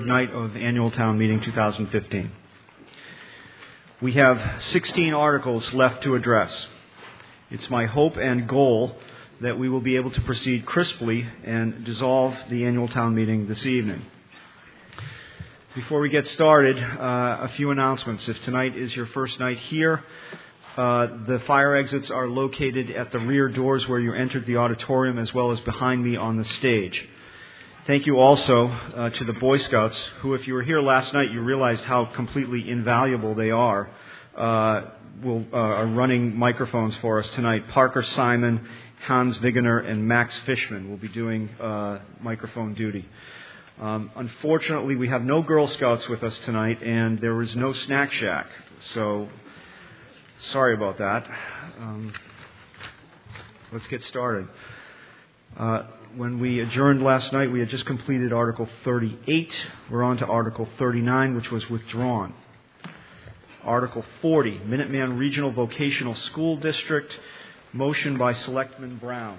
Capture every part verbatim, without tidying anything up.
night of Annual Town Meeting two thousand fifteen. We have sixteen articles left to address. It's my hope and goal that we will be able to proceed crisply and dissolve the Annual Town Meeting this evening. Before we get started, uh, a few announcements. If tonight is your first night here, uh, the fire exits are located at the rear doors where you entered the auditorium, as well as behind me on the stage. Thank you also uh, to the Boy Scouts, who, if you were here last night, you realized how completely invaluable they are. Uh, will, uh, are running microphones for us tonight. Parker Simon, Hans Vigener, and Max Fishman will be doing uh, microphone duty. Um, unfortunately, we have no Girl Scouts with us tonight, and there is no Snack Shack. So, sorry about that. Um, let's get started. Uh, when we adjourned last night, we had just completed Article thirty-eight. We're on to Article thirty-nine, which was withdrawn. Article forty, Minuteman Regional Vocational School District. Motion by Selectman Brown.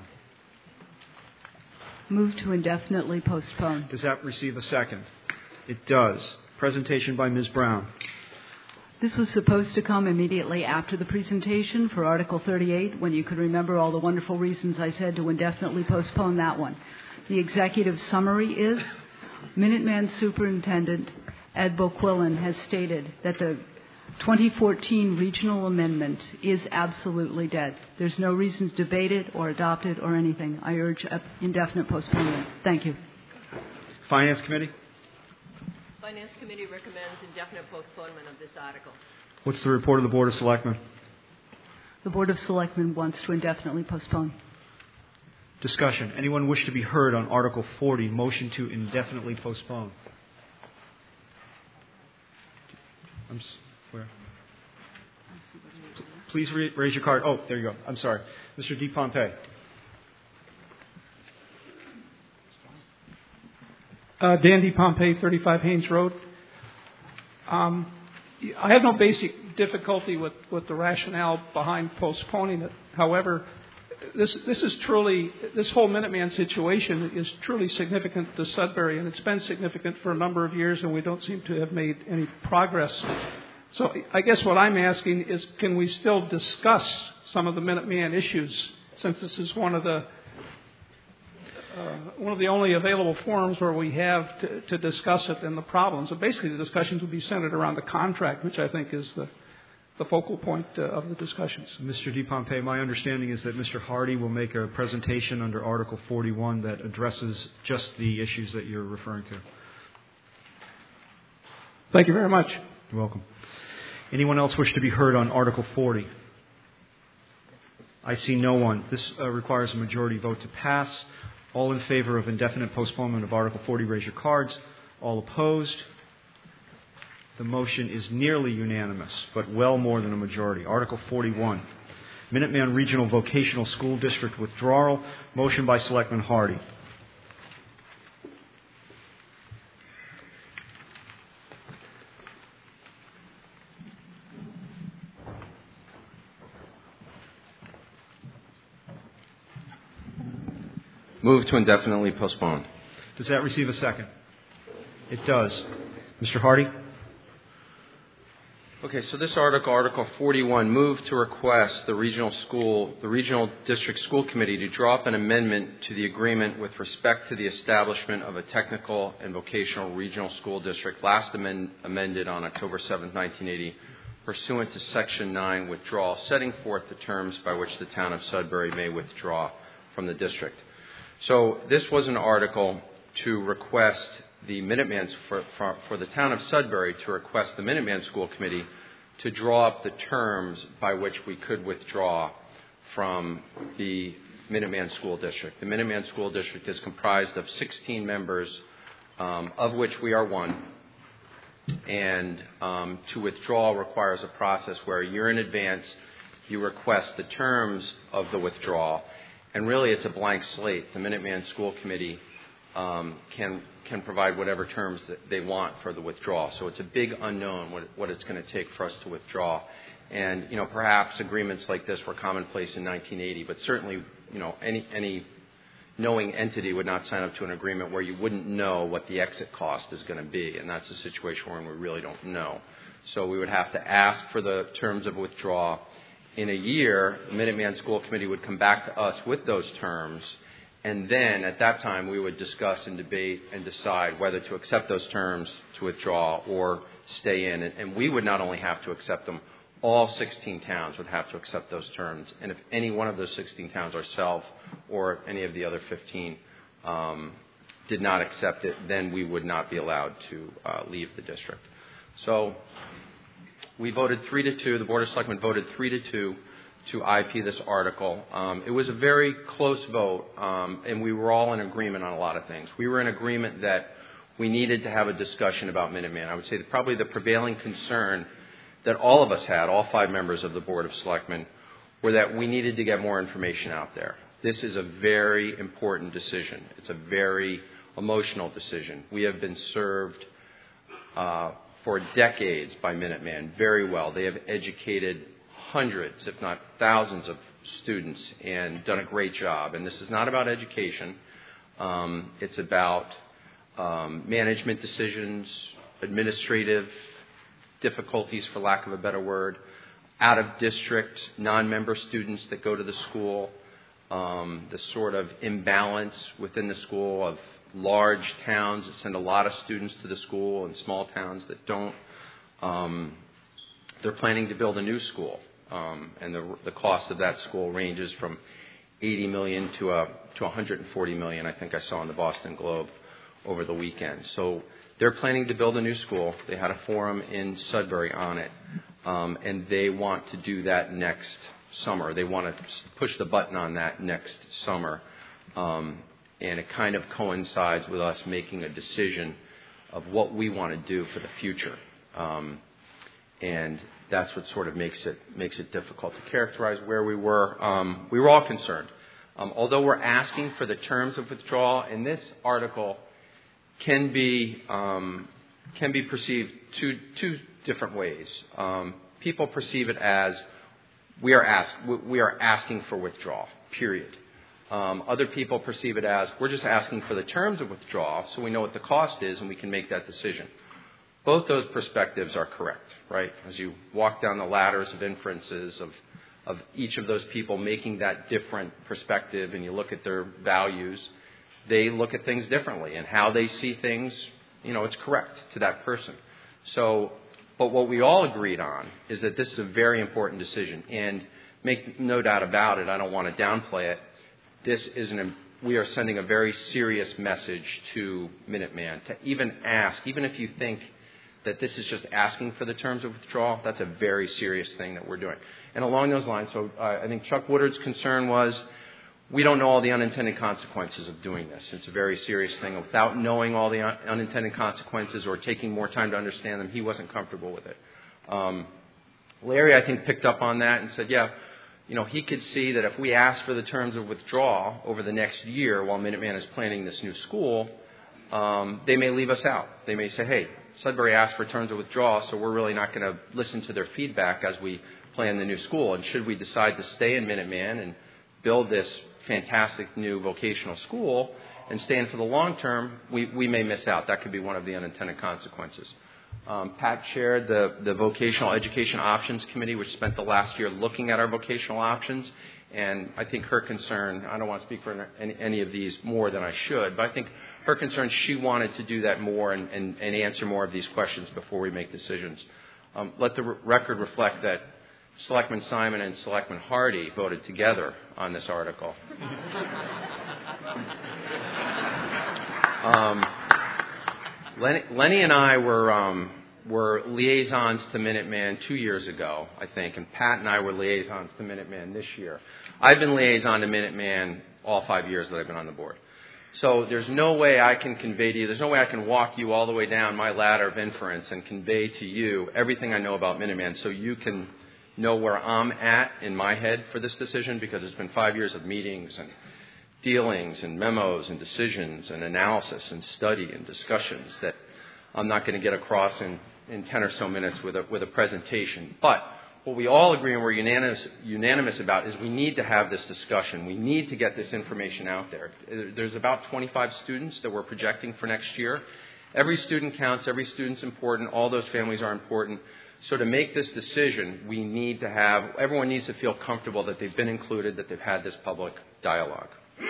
Move to indefinitely postpone. Does that receive a second? It does. Presentation by Miz Brown. This was supposed to come immediately after the presentation for Article thirty-eight, when you could remember all the wonderful reasons I said to indefinitely postpone that one. The executive summary is, Minuteman Superintendent Ed Boquillan has stated that the twenty fourteen regional amendment is absolutely dead. There's no reason to debate it or adopt it or anything. I urge indefinite postponement. Thank you. Finance Committee? Finance Committee recommends indefinite postponement of this article. What's the report of the Board of Selectmen? The Board of Selectmen wants to indefinitely postpone. Discussion. Anyone wish to be heard on Article forty, motion to indefinitely postpone? I'm s- where? Please re- raise your card. Oh, there you go. I'm sorry. Mister DePompey. Uh, Dan DePompey, thirty-five Haynes Road. Um, I have no basic difficulty with, with the rationale behind postponing it. However, this this is truly, this whole Minuteman situation is truly significant to Sudbury, and it's been significant for a number of years, and we don't seem to have made any progress. So I guess what I'm asking is, can we still discuss some of the Minuteman issues, since this is one of the uh, one of the only available forums where we have to, to discuss it and the problems. So basically the discussions would be centered around the contract, which I think is the, the focal point uh, of the discussions. Mister DePompey, my understanding is that Mister Hardy will make a presentation under Article forty-one that addresses just the issues that you're referring to. Thank you very much. You're welcome. Anyone else wish to be heard on Article forty? I see no one. This uh, requires a majority vote to pass. All in favor of indefinite postponement of Article forty, raise your cards. All opposed? The motion is nearly unanimous, but well more than a majority. Article forty-one, Minuteman Regional Vocational School District withdrawal. Motion by Selectman Hardy. Move to indefinitely postpone. Does that receive a second? It does. Mister Hardy? Okay, so this article, Article forty-one, move to request the regional school, the regional district school committee to draw up an amendment to the agreement with respect to the establishment of a technical and vocational regional school district, last amend, amended on October seventh, nineteen eighty, pursuant to Section nine withdrawal, setting forth the terms by which the town of Sudbury may withdraw from the district. So this was an article to request the Minuteman, for, for, for the town of Sudbury to request the Minuteman School Committee to draw up the terms by which we could withdraw from the Minuteman School District. The Minuteman School District is comprised of sixteen members, um, of which we are one. And um, to withdraw requires a process where a year in advance you request the terms of the withdrawal. And really it's a blank slate. The Minuteman School Committee um, can can provide whatever terms that they want for the withdrawal. So it's a big unknown what, what it's going to take for us to withdraw. And, you know, perhaps agreements like this were commonplace in nineteen eighty, but certainly, you know, any any knowing entity would not sign up to an agreement where you wouldn't know what the exit cost is going to be, and that's a situation where we really don't know. So we would have to ask for the terms of withdrawal. In a year, the Minuteman School Committee would come back to us with those terms, and then at that time we would discuss and debate and decide whether to accept those terms to withdraw or stay in. And we would not only have to accept them, all sixteen towns would have to accept those terms. And if any one of those sixteen towns, ourselves or any of the other fifteen, um, did not accept it, then we would not be allowed to uh, leave the district. So we voted three to two. The Board of Selectmen voted three to two to I P this article. Um, it was a very close vote, um, and we were all in agreement on a lot of things. We were in agreement that we needed to have a discussion about Minuteman. I would say that probably the prevailing concern that all of us had, all five members of the Board of Selectmen, were that we needed to get more information out there. This is a very important decision. It's a very emotional decision. We have been served uh, for decades by Minuteman very well. They have educated hundreds, if not thousands, of students and done a great job. And this is not about education. Um, it's about um, management decisions, administrative difficulties, for lack of a better word, out-of-district, non-member students that go to the school, um, the sort of imbalance within the school of large towns that send a lot of students to the school and small towns that don't. Um, they're planning to build a new school, um, and the, the cost of that school ranges from eighty million dollars to a to one hundred forty million dollars. I think I saw in the Boston Globe over the weekend. So they're planning to build a new school. They had a forum in Sudbury on it, um, and they want to do that next summer. They want to push the button on that next summer. Um, And it kind of coincides with us making a decision of what we want to do for the future. Um, and that's what sort of makes it makes it difficult to characterize where we were. Um, we were all concerned. Um, although we're asking for the terms of withdrawal, and this article can be um, can be perceived two two different ways. Um, people perceive it as we are ask we are asking for withdrawal. Period. Um, other people perceive it as we're just asking for the terms of withdrawal so we know what the cost is and we can make that decision. Both those perspectives are correct, right? As you walk down the ladders of inferences of, of each of those people making that different perspective and you look at their values, they look at things differently and how they see things, you know, it's correct to that person. So, but what we all agreed on is that this is a very important decision, and make no doubt about it, I don't want to downplay it. This is an, we are sending a very serious message to Minuteman to even ask, even if you think that this is just asking for the terms of withdrawal, that's a very serious thing that we're doing. And along those lines, so uh, I think Chuck Woodard's concern was we don't know all the unintended consequences of doing this. It's a very serious thing. Without knowing all the un- unintended consequences or taking more time to understand them, he wasn't comfortable with it. Um, Larry, I think, picked up on that and said, yeah, you know, he could see that if we ask for the terms of withdrawal over the next year while Minuteman is planning this new school, um, they may leave us out. They may say, hey, Sudbury asked for terms of withdrawal, so we're really not going to listen to their feedback as we plan the new school. And should we decide to stay in Minuteman and build this fantastic new vocational school and stay in for the long term, we, we may miss out. That could be one of the unintended consequences. Um, Pat chaired the, the Vocational Education Options Committee, which spent the last year looking at our vocational options. And I think her concern, I don't want to speak for any, any of these more than I should, but I think her concern, she wanted to do that more and, and, and answer more of these questions before we make decisions. Um, let the re- record reflect that Selectman Simon and Selectman Hardy voted together on this article. um, Lenny, Lenny and I were um, were liaisons to Minuteman two years ago, I think, and Pat and I were liaisons to Minuteman this year. I've been liaison to Minuteman all five years that I've been on the board. So there's no way I can convey to you, there's no way I can walk you all the way down my ladder of inference and convey to you everything I know about Minuteman so you can know where I'm at in my head for this decision, because it's been five years of meetings and dealings and memos and decisions and analysis and study and discussions that I'm not going to get across in, in ten or so minutes with a, with a presentation. But what we all agree and we're unanimous, unanimous about is we need to have this discussion. We need to get this information out there. There's about twenty-five students that we're projecting for next year. Every student counts. Every student's important. All those families are important. So to make this decision, we need to have, everyone needs to feel comfortable that they've been included, that they've had this public dialogue.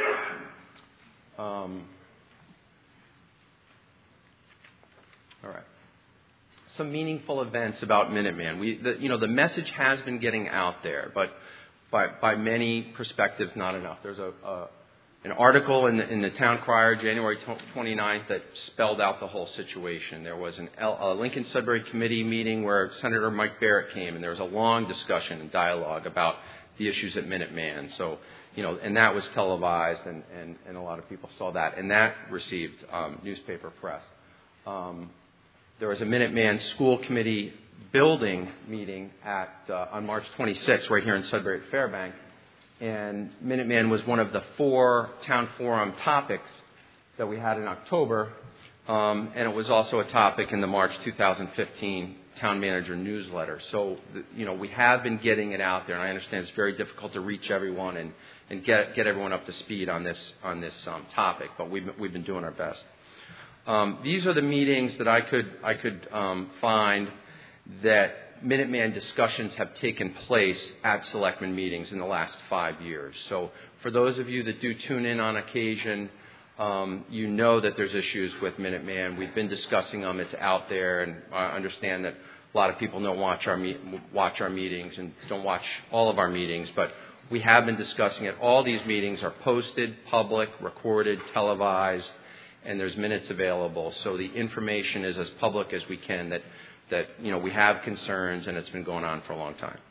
Um, all right. Some meaningful events about Minuteman. We, the, you know, the message has been getting out there, but by, by many perspectives, not enough. There's a, a an article in the, in the Town Crier, January twenty-ninth, that spelled out the whole situation. There was an L, a Lincoln-Sudbury committee meeting where Senator Mike Barrett came, and there was a long discussion and dialogue about the issues at Minuteman. So, you know, and that was televised, and, and, and a lot of people saw that, and that received um, newspaper press. Um, There was a Minuteman School Committee building meeting at uh, on March twenty-sixth right here in Sudbury at Fairbank. And Minuteman was one of the four town forum topics that we had in October. Um, and it was also a topic in the March two thousand fifteen town manager newsletter. So, you know, we have been getting it out there. And I understand it's very difficult to reach everyone and, and get, get everyone up to speed on this, on this um, topic. But we've, we've been doing our best. Um, these are the meetings that I could I could um, find that Minuteman discussions have taken place at selectmen meetings in the last five years. So for those of you that do tune in on occasion, um, you know that there's issues with Minuteman. We've been discussing them. It's out there, and I understand that a lot of people don't watch our me- watch our meetings and don't watch all of our meetings, but we have been discussing it. All these meetings are posted, public, recorded, televised, and there's minutes available. So the information is as public as we can that, that you know, we have concerns, and it's been going on for a long time.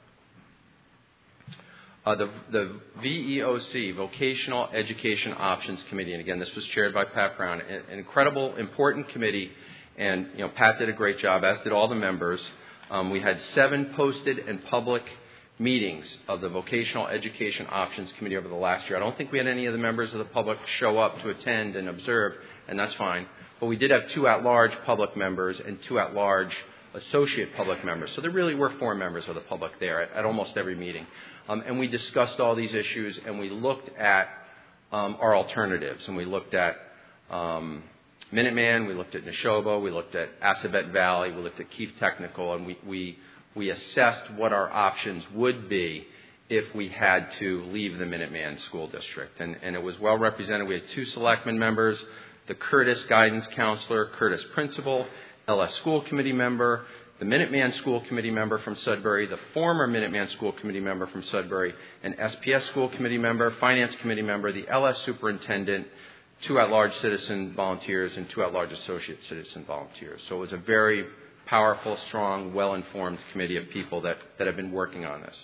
Uh, the, the V E O C, Vocational Education Options Committee, and again, this was chaired by Pat Brown, an, an incredible, important committee, and you know, Pat did a great job, as did all the members. Um, we had seven posted and public meetings of the Vocational Education Options Committee over the last year. I don't think we had any of the members of the public show up to attend and observe, and that's fine. But we did have two at-large public members and two at-large associate public members. So there really were four members of the public there at, at almost every meeting. Um, and we discussed all these issues, and we looked at um, our alternatives. And we looked at um, Minuteman, we looked at Neshoba, we looked at Assabet Valley, we looked at Keefe Technical, and we, we, we assessed what our options would be if we had to leave the Minuteman School District. And, and it was well represented. We had two selectmen members, the Curtis Guidance Counselor, Curtis Principal, L S School Committee member, the Minuteman School Committee member from Sudbury, the former Minuteman School Committee member from Sudbury, an S P S School Committee member, Finance Committee member, the L S Superintendent, two at-large citizen volunteers, and two at-large associate citizen volunteers. So it was a very powerful, strong, well-informed committee of people that, that have been working on this.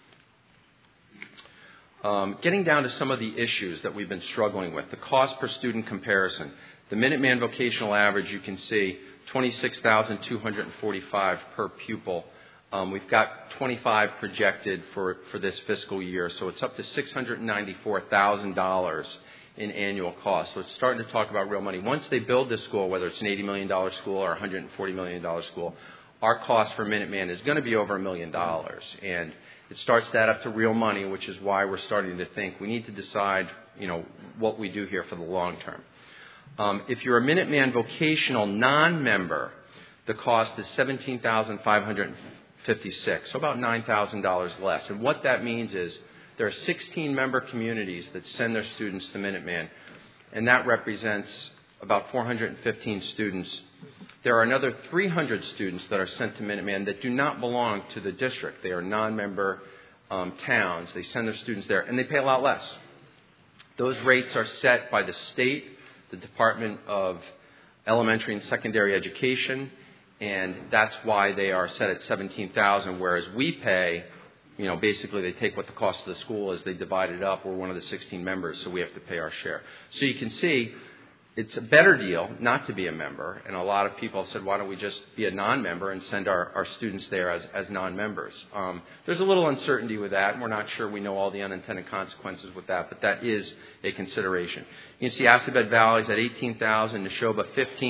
Um, getting down to some of the issues that we've been struggling with, the cost per student comparison. The Minuteman vocational average, you can see, twenty-six thousand two hundred forty-five per pupil. Um, we've got twenty-five projected for, for this fiscal year, so it's up to six hundred ninety-four thousand dollars in annual cost. So it's starting to talk about real money. Once they build this school, whether it's an eighty million dollars school or a one hundred forty million dollars school, our cost for Minuteman is going to be over a million dollars. And it starts to add up to real money, which is why we're starting to think we need to decide, you know, what we do here for the long term. Um, if you're a Minuteman vocational non-member, the cost is seventeen thousand five hundred fifty-six dollars, so about nine thousand dollars less. And what that means is there are sixteen member communities that send their students to Minuteman, and that represents about four hundred fifteen students. There are another three hundred students that are sent to Minuteman that do not belong to the district. They are non-member um, towns. They send their students there, and they pay a lot less. Those rates are set by the state, the Department of Elementary and Secondary Education, and that's why they are set at seventeen thousand dollars, whereas we pay, you know, basically they take what the cost of the school is, they divide it up. We're one of the sixteen members, so we have to pay our share. So you can see it's a better deal not to be a member, and a lot of people have said, why don't we just be a non-member and send our, our students there as, as non-members? Um, there's a little uncertainty with that, and we're not sure we know all the unintended consequences with that, but that is a consideration. You can see Assabet Valley is at eighteen thousand, Neshoba fifteen,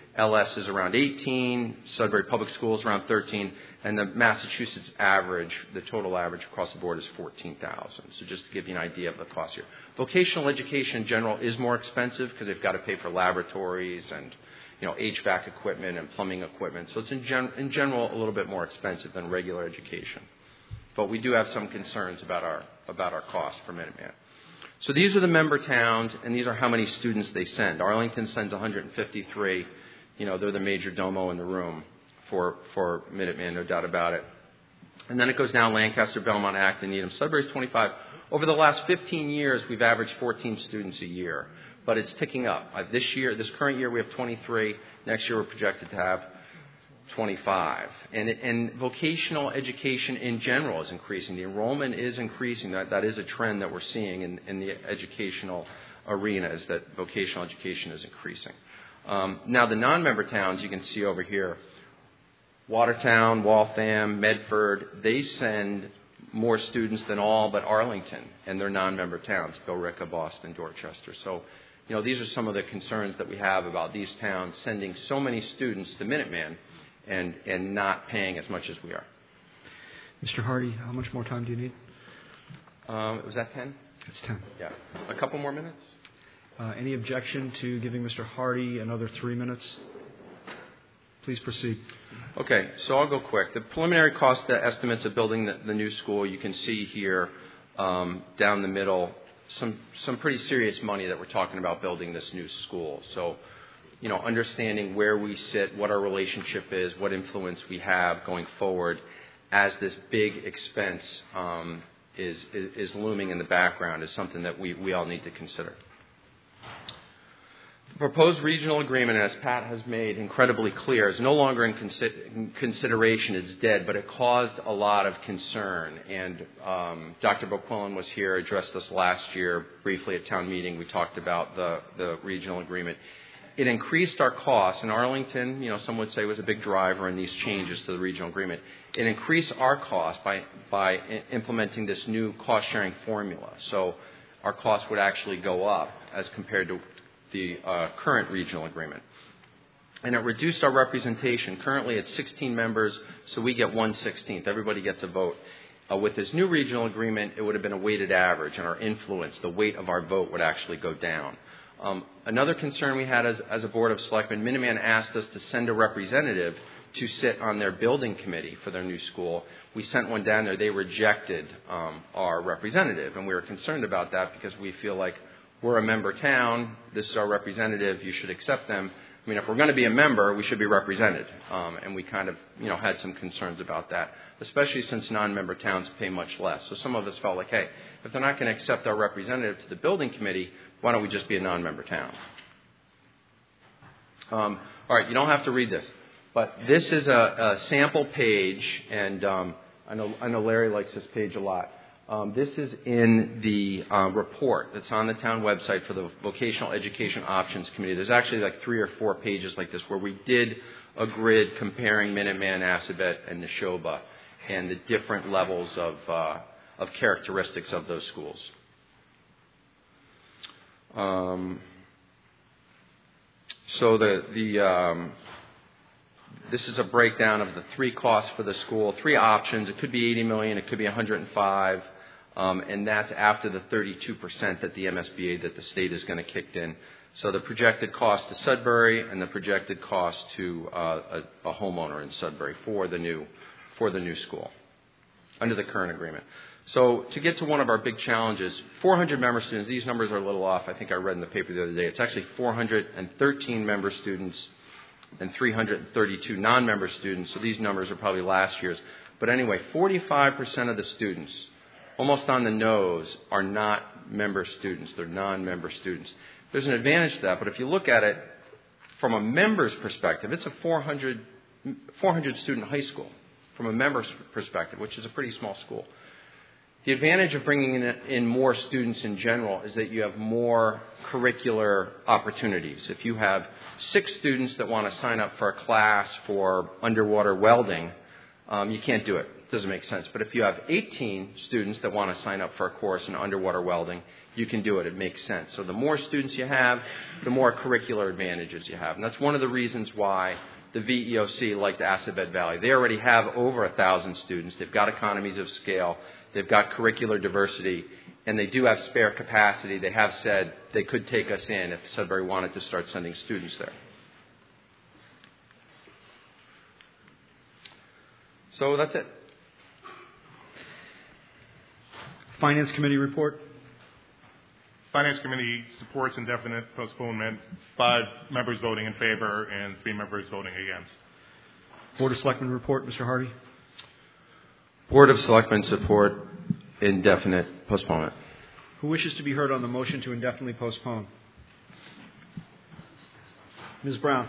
L S is around eighteen, Sudbury Public Schools around thirteen, and the Massachusetts average, the total average across the board is fourteen thousand. So just to give you an idea of the cost here. Vocational education in general is more expensive because they've got to pay for laboratories and, you know, H V A C equipment and plumbing equipment. So it's in, gen- in general a little bit more expensive than regular education. But we do have some concerns about our about our cost for Minuteman. So these are the member towns, and these are how many students they send. Arlington sends one hundred fifty-three. You know, they're the major domo in the room for, for Minuteman, no doubt about it. And then it goes down Lancaster, Belmont, Acton, Needham. Sudbury's twenty-five. Over the last fifteen years, we've averaged fourteen students a year. But it's ticking up. Uh, this year, this current year, we have twenty-three. Next year, we're projected to have twenty-five. And, and vocational education in general is increasing. The enrollment is increasing. That, that is a trend that we're seeing in, in the educational arena, is that vocational education is increasing. Um, now, the non-member towns, you can see over here, Watertown, Waltham, Medford, they send more students than all but Arlington and their non-member towns, Billerica, Boston, Dorchester. So, you know, these are some of the concerns that we have about these towns sending so many students to Minuteman and, and not paying as much as we are. Mister Hardy, how much more time do you need? Um, was that ten? It's ten. Yeah. A couple more minutes? Uh, any objection to giving Mister Hardy another three minutes? Please proceed. Okay, so I'll go quick. The preliminary cost estimates of building the, the new school, you can see here um, down the middle, some some pretty serious money that we're talking about building this new school. So, you know, understanding where we sit, what our relationship is, what influence we have going forward as this big expense um, is, is, is looming in the background is something that we, we all need to consider. The proposed regional agreement, as Pat has made incredibly clear, is no longer in, consi- in consideration. It's dead, but it caused a lot of concern. And um, Doctor Boquillan was here, addressed us last year briefly at town meeting. We talked about the, the regional agreement. It increased our costs. And Arlington, you know, some would say was a big driver in these changes to the regional agreement. It increased our costs by, by I- implementing this new cost-sharing formula. So our costs would actually go up as compared to the uh, current regional agreement. And it reduced our representation. Currently it's sixteen members, so we get one sixteenth. Everybody gets a vote. Uh, with this new regional agreement, it would have been a weighted average, and our influence, the weight of our vote, would actually go down. Um, another concern we had as, as a Board of Selectmen, Minuteman asked us to send a representative to sit on their building committee for their new school. We sent one down there. They rejected um, our representative, and we were concerned about that because we feel like we're a member town. This is our representative. You should accept them. I mean, if we're going to be a member, we should be represented. Um, and we kind of, you know, had some concerns about that, especially since non-member towns pay much less. So some of us felt like, hey, if they're not going to accept our representative to the building committee, why don't we just be a non-member town? Um, all right, you don't have to read this. But this is a, a sample page, and um, I know, I know Larry likes this page a lot. Um, this is in the uh, report that's on the town website for the Vocational Education Options Committee. There's actually like three or four pages like this where we did a grid comparing Minuteman, Assabet, and Neshoba and the different levels of, uh, of characteristics of those schools. Um, so the, the um, this is a breakdown of the three costs for the school, three options. It could be eighty million dollars, it could be one hundred five. Um, and that's after the thirty-two percent that the M S B A, that the state is going to kick in. So the projected cost to Sudbury and the projected cost to uh, a, a homeowner in Sudbury for the new for the new school under the current agreement. So to get to one of our big challenges, four hundred member students. These numbers are a little off. I think I read in the paper the other day. It's actually four hundred thirteen member students and three hundred thirty-two non-member students. So these numbers are probably last year's. But anyway, forty-five percent of the students, almost on the nose, are not member students. They're non-member students. There's an advantage to that, but if you look at it from a member's perspective, it's a four hundred, four hundred student high school from a member's perspective, which is a pretty small school. The advantage of bringing in, in more students in general is that you have more curricular opportunities. If you have six students that want to sign up for a class for underwater welding, um, you can't do it. It doesn't make sense. But if you have eighteen students that want to sign up for a course in underwater welding, you can do it. It makes sense. So the more students you have, the more curricular advantages you have. And that's one of the reasons why the V E O C liked Assabet Valley. They already have over a thousand students. They've got economies of scale. They've got curricular diversity. And they do have spare capacity. They have said they could take us in if Sudbury wanted to start sending students there. So that's it. Finance Committee report. Finance Committee supports indefinite postponement. Five members voting in favor and three members voting against. Board of Selectmen report, Mister Hardy. Board of Selectmen support indefinite postponement. Who wishes to be heard on the motion to indefinitely postpone? Miz Brown.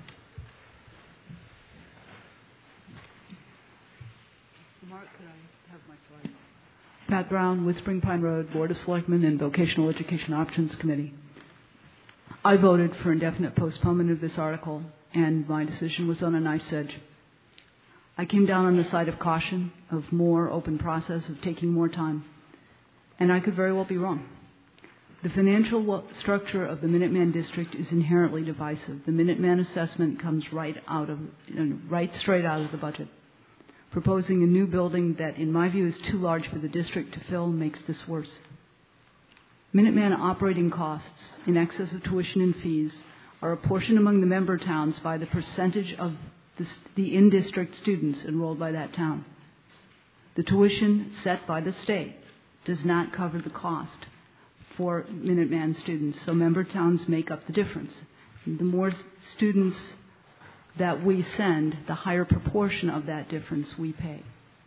Mark, could I have my slide? Pat Brown, Whispering Pine Road, Board of Selectmen and Vocational Education Options Committee. I voted for indefinite postponement of this article, and my decision was on a knife's edge. I came down on the side of caution, of more open process, of taking more time. And I could very well be wrong. The financial structure of the Minuteman District is inherently divisive. The Minuteman assessment comes right out of, you know, right straight out of the budget. Proposing a new building that, in my view, is too large for the district to fill makes this worse. Minuteman operating costs in excess of tuition and fees are apportioned among the member towns by the percentage of the, the in-district students enrolled by that town. The tuition set by the state does not cover the cost for Minuteman students, so member towns make up the difference. The more students that we send, the higher proportion of that difference we pay.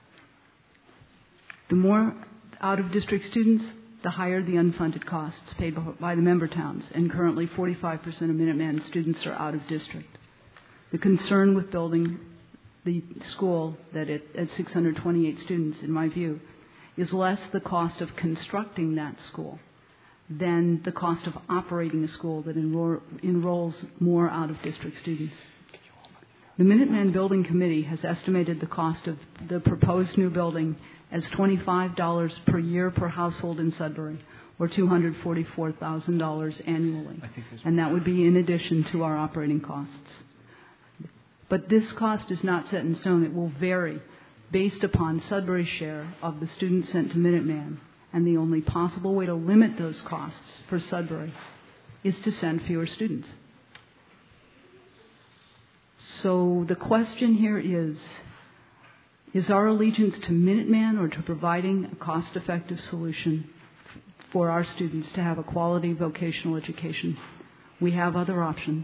The more out-of-district students, the higher the unfunded costs paid by the member towns, and currently forty-five percent of Minuteman students are out-of-district. The concern with building the school that it, at six hundred twenty-eight students, in my view, is less the cost of constructing that school than the cost of operating a school that enroll, enrolls more out-of-district students. The Minuteman Building Committee has estimated the cost of the proposed new building as twenty-five dollars per year per household in Sudbury, or two hundred forty-four thousand dollars annually. And that would be in addition to our operating costs. But this cost is not set in stone. It will vary based upon Sudbury's share of the students sent to Minuteman. And the only possible way to limit those costs for Sudbury is to send fewer students. So the question here is, is our allegiance to Minuteman or to providing a cost-effective solution for our students to have a quality vocational education? We have other options.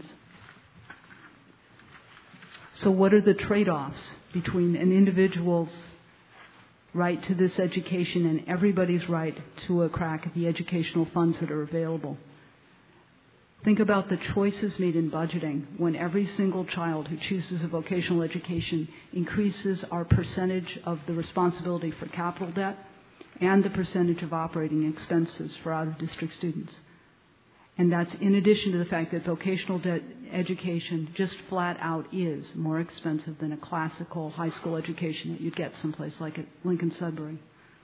So what are the trade-offs between an individual's right to this education and everybody's right to a crack at the educational funds that are available? Think about the choices made in budgeting when every single child who chooses a vocational education increases our percentage of the responsibility for capital debt and the percentage of operating expenses for out-of-district students. And that's in addition to the fact that vocational de- education just flat out is more expensive than a classical high school education that you'd get someplace like at Lincoln Sudbury.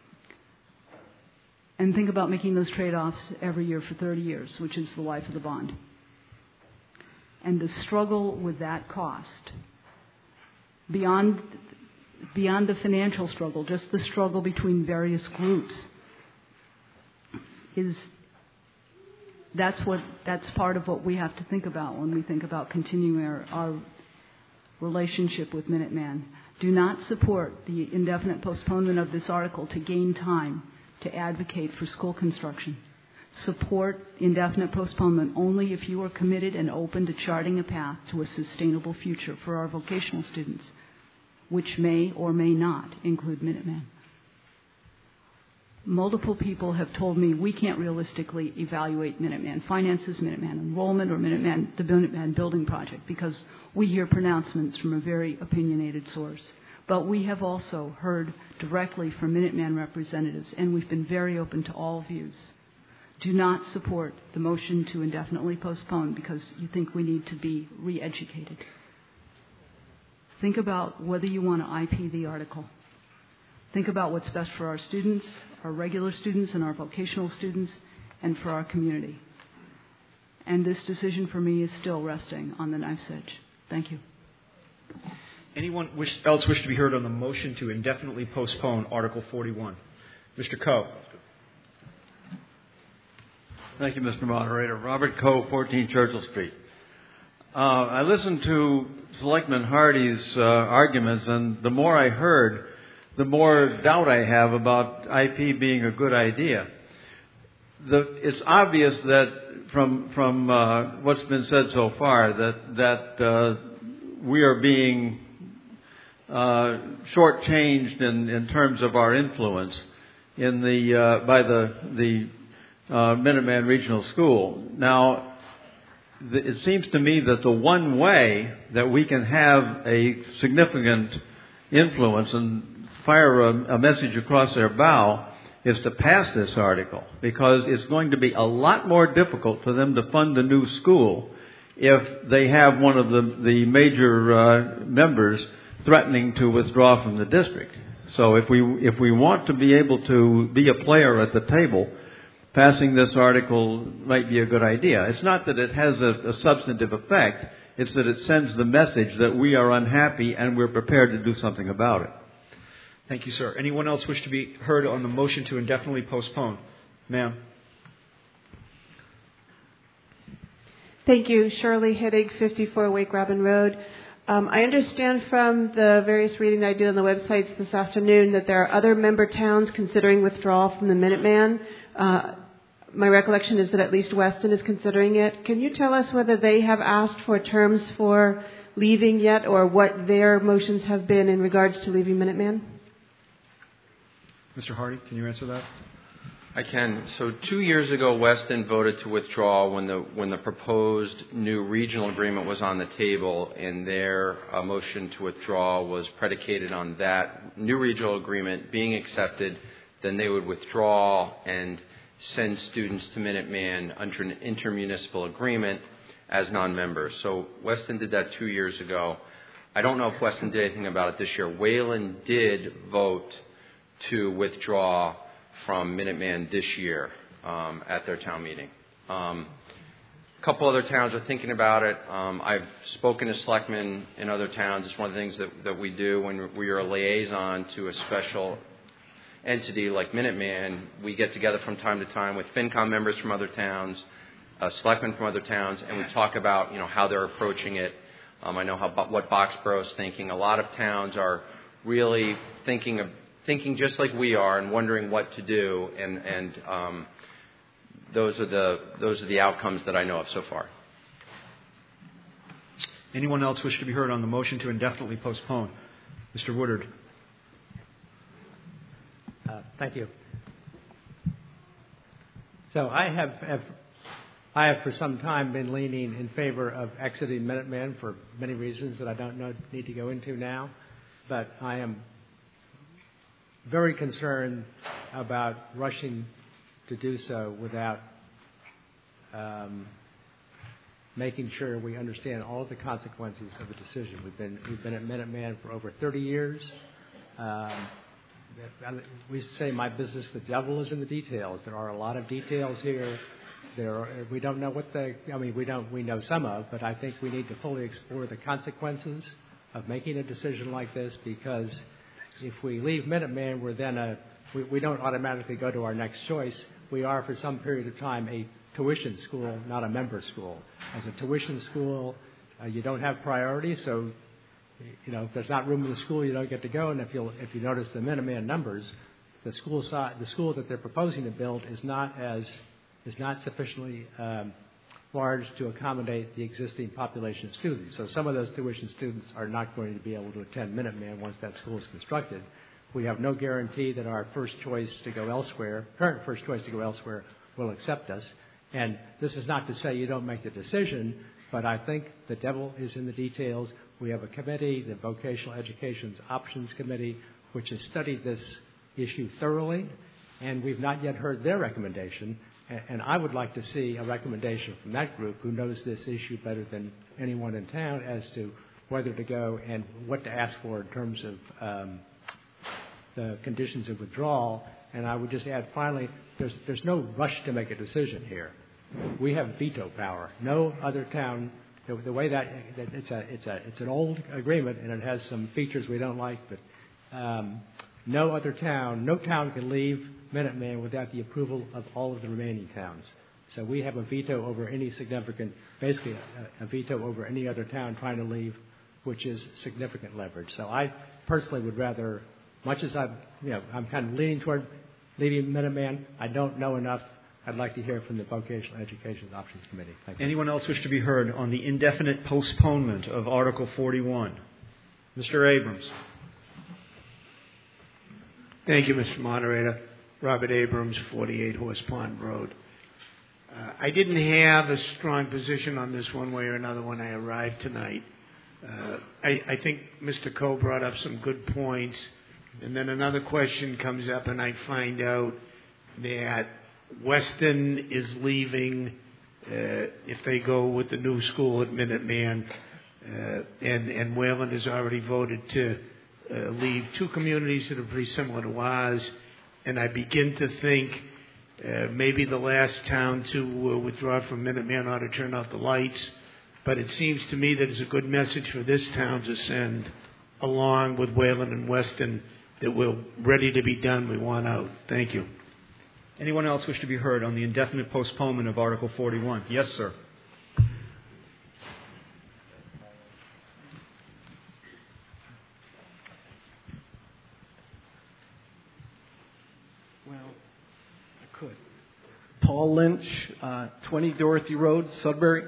And think about making those trade-offs every year for thirty years, which is the life of the bond. And the struggle with that cost, beyond, beyond the financial struggle, just the struggle between various groups, is that's what that's part of what we have to think about when we think about continuing our, our relationship with Minuteman. Do not support the indefinite postponement of this article to gain time to advocate for school construction. Support indefinite postponement only if you are committed and open to charting a path to a sustainable future for our vocational students, which may or may not include Minuteman. Multiple people have told me we can't realistically evaluate Minuteman finances, Minuteman enrollment, or Minuteman, the Minuteman building project because we hear pronouncements from a very opinionated source. But we have also heard directly from Minuteman representatives, and we've been very open to all views. Do not support the motion to indefinitely postpone because you think we need to be re-educated. Think about whether you want to I P the article. Think about what's best for our students, our regular students, and our vocational students, and for our community. And this decision for me is still resting on the knife's edge. Thank you. Anyone wish, else wish to be heard on the motion to indefinitely postpone Article forty-one? Mister Coe. Thank you, Mister Moderator. Robert Coe, fourteen Churchill Street. Uh, I listened to Selectman Hardy's uh, arguments, and the more I heard, the more doubt I have about I P being a good idea. The, it's obvious that from from uh, what's been said so far that that uh, we are being uh, shortchanged in, in terms of our influence in the uh, by the the uh, Minuteman Regional School. Now, th- it seems to me that the one way that we can have a significant influence and fire a, a message across their bow is to pass this article, because it's going to be a lot more difficult for them to fund the new school if they have one of the, the major uh, members threatening to withdraw from the district. So if we if we want to be able to be a player at the table, passing this article might be a good idea. It's not that it has a, a substantive effect. It's that it sends the message that we are unhappy and we're prepared to do something about it. Thank you, sir. Anyone else wish to be heard on the motion to indefinitely postpone? Ma'am. Thank you. Shirley Hittig, fifty-four Wake Robin Road. Um, I understand from the various reading I did on the websites this afternoon that there are other member towns considering withdrawal from the Minuteman. Uh, my recollection is that at least Weston is considering it. Can you tell us whether they have asked for terms for leaving yet, or what their motions have been in regards to leaving Minuteman? Mister Hardy, can you answer that? I can. So two years ago, Weston voted to withdraw when the when the proposed new regional agreement was on the table, and their uh, motion to withdraw was predicated on that new regional agreement being accepted. Then they would withdraw and send students to Minuteman under an intermunicipal agreement as non-members. So Weston did that two years ago. I don't know if Weston did anything about it this year. Wayland did vote to withdraw from Minuteman this year um, at their town meeting. Um, a couple other towns are thinking about it. Um, I've spoken to selectmen in other towns. It's one of the things that, that we do when we are a liaison to a special entity like Minuteman. We get together from time to time with FinCom members from other towns, uh, selectmen from other towns, and we talk about, you know, how they're approaching it. Um, I know how what Boxborough is thinking. A lot of towns are really thinking of thinking just like we are and wondering what to do, and and um, those are the those are the outcomes that I know of so far. Anyone else wish to be heard on the motion to indefinitely postpone? Mister Woodard. Uh, thank you. So I have, have I have for some time been leaning in favor of exiting Minuteman for many reasons that I don't know, need to go into now, but I am very concerned about rushing to do so without um, making sure we understand all of the consequences of the decision. We've been we've been at Minuteman for over thirty years. Um, we say my business, the devil is in the details. There are a lot of details here. There are, we don't know what the I mean we don't we know some of, but I think we need to fully explore the consequences of making a decision like this, because if we leave Minuteman, we're then a, we, we don't automatically go to our next choice. We are, for some period of time, a tuition school, not a member school. As a tuition school, uh, you don't have priority, so you know if there's not room in the school, you don't get to go. And if you if you notice the Minuteman numbers, the school side, the school that they're proposing to build is not as is not sufficiently um, large to accommodate the existing population of students. So some of those tuition students are not going to be able to attend Minuteman once that school is constructed. We have no guarantee that our first choice to go elsewhere, current first choice to go elsewhere, will accept us. And this is not to say you don't make the decision, but I think the devil is in the details. We have a committee, the Vocational Education's Options Committee, which has studied this issue thoroughly, and we've not yet heard their recommendation. And I would like to see a recommendation from that group, who knows this issue better than anyone in town, as to whether to go and what to ask for in terms of um, the conditions of withdrawal, And I would just add, finally, there's, there's no rush to make a decision here. We have veto power. No other town, the, the way that, that it's a, it's a, it's an old agreement and it has some features we don't like, but um, no other town, no town can leave Minuteman without the approval of all of the remaining towns. So we have a veto over any significant, basically a, a veto over any other town trying to leave, which is significant leverage. So I personally would rather, much as I'm, you know, I'm kind of leaning toward leaving Minuteman, I don't know enough. I'd like to hear from the Vocational Education Options Committee. Thank you. Anyone else wish to be heard on the indefinite postponement of Article forty-one? Mister Abrams. Thank you, Mister Moderator. Robert Abrams, forty-eight Horse Pond Road. Uh, I didn't have a strong position on this one way or another when I arrived tonight. Uh, I, I think Mister Coe brought up some good points, and then another question comes up, and I find out that Weston is leaving uh, if they go with the new school at Minuteman, uh, and, and Wayland has already voted to uh, leave two communities that are pretty similar to ours, and I begin to think Uh, maybe the last town to uh, withdraw from Minuteman ought to turn off the lights. But it seems to me that it's a good message for this town to send, along with Wayland and Weston, that we're ready to be done. We want out. Thank you. Anyone else wish to be heard on the indefinite postponement of Article forty-one? Yes, sir. Paul Lynch, uh, twenty Dorothy Road, Sudbury.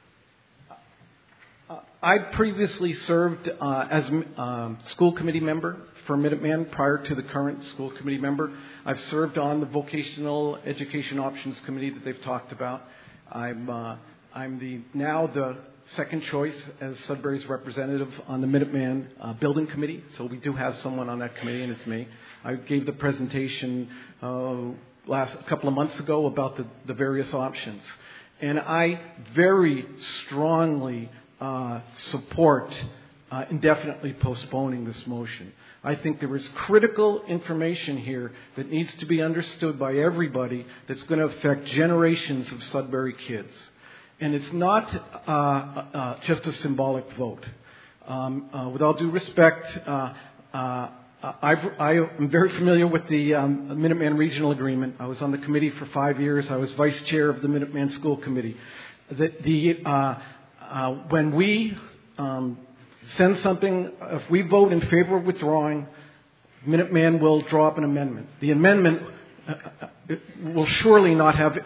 Uh, I previously served uh, as a um, school committee member for Minuteman prior to the current school committee member. I've served on the Vocational Education Options Committee that they've talked about. I'm, uh, I'm the now the second choice as Sudbury's representative on the Minuteman uh, Building Committee, so we do have someone on that committee, and it's me. I gave the presentation uh, last a couple of months ago about the, the various options. And I very strongly uh, support uh, indefinitely postponing this motion. I think there is critical information here that needs to be understood by everybody that's going to affect generations of Sudbury kids. And it's not uh, uh, just a symbolic vote. Um, uh, with all due respect, uh, uh, I've, I am very familiar with the um, Minuteman Regional Agreement. I was on the committee for five years. I was vice chair of the Minuteman School Committee. The, the, uh, uh, when we um, send something, if we vote in favor of withdrawing, Minuteman will draw up an amendment. The amendment uh, will surely not have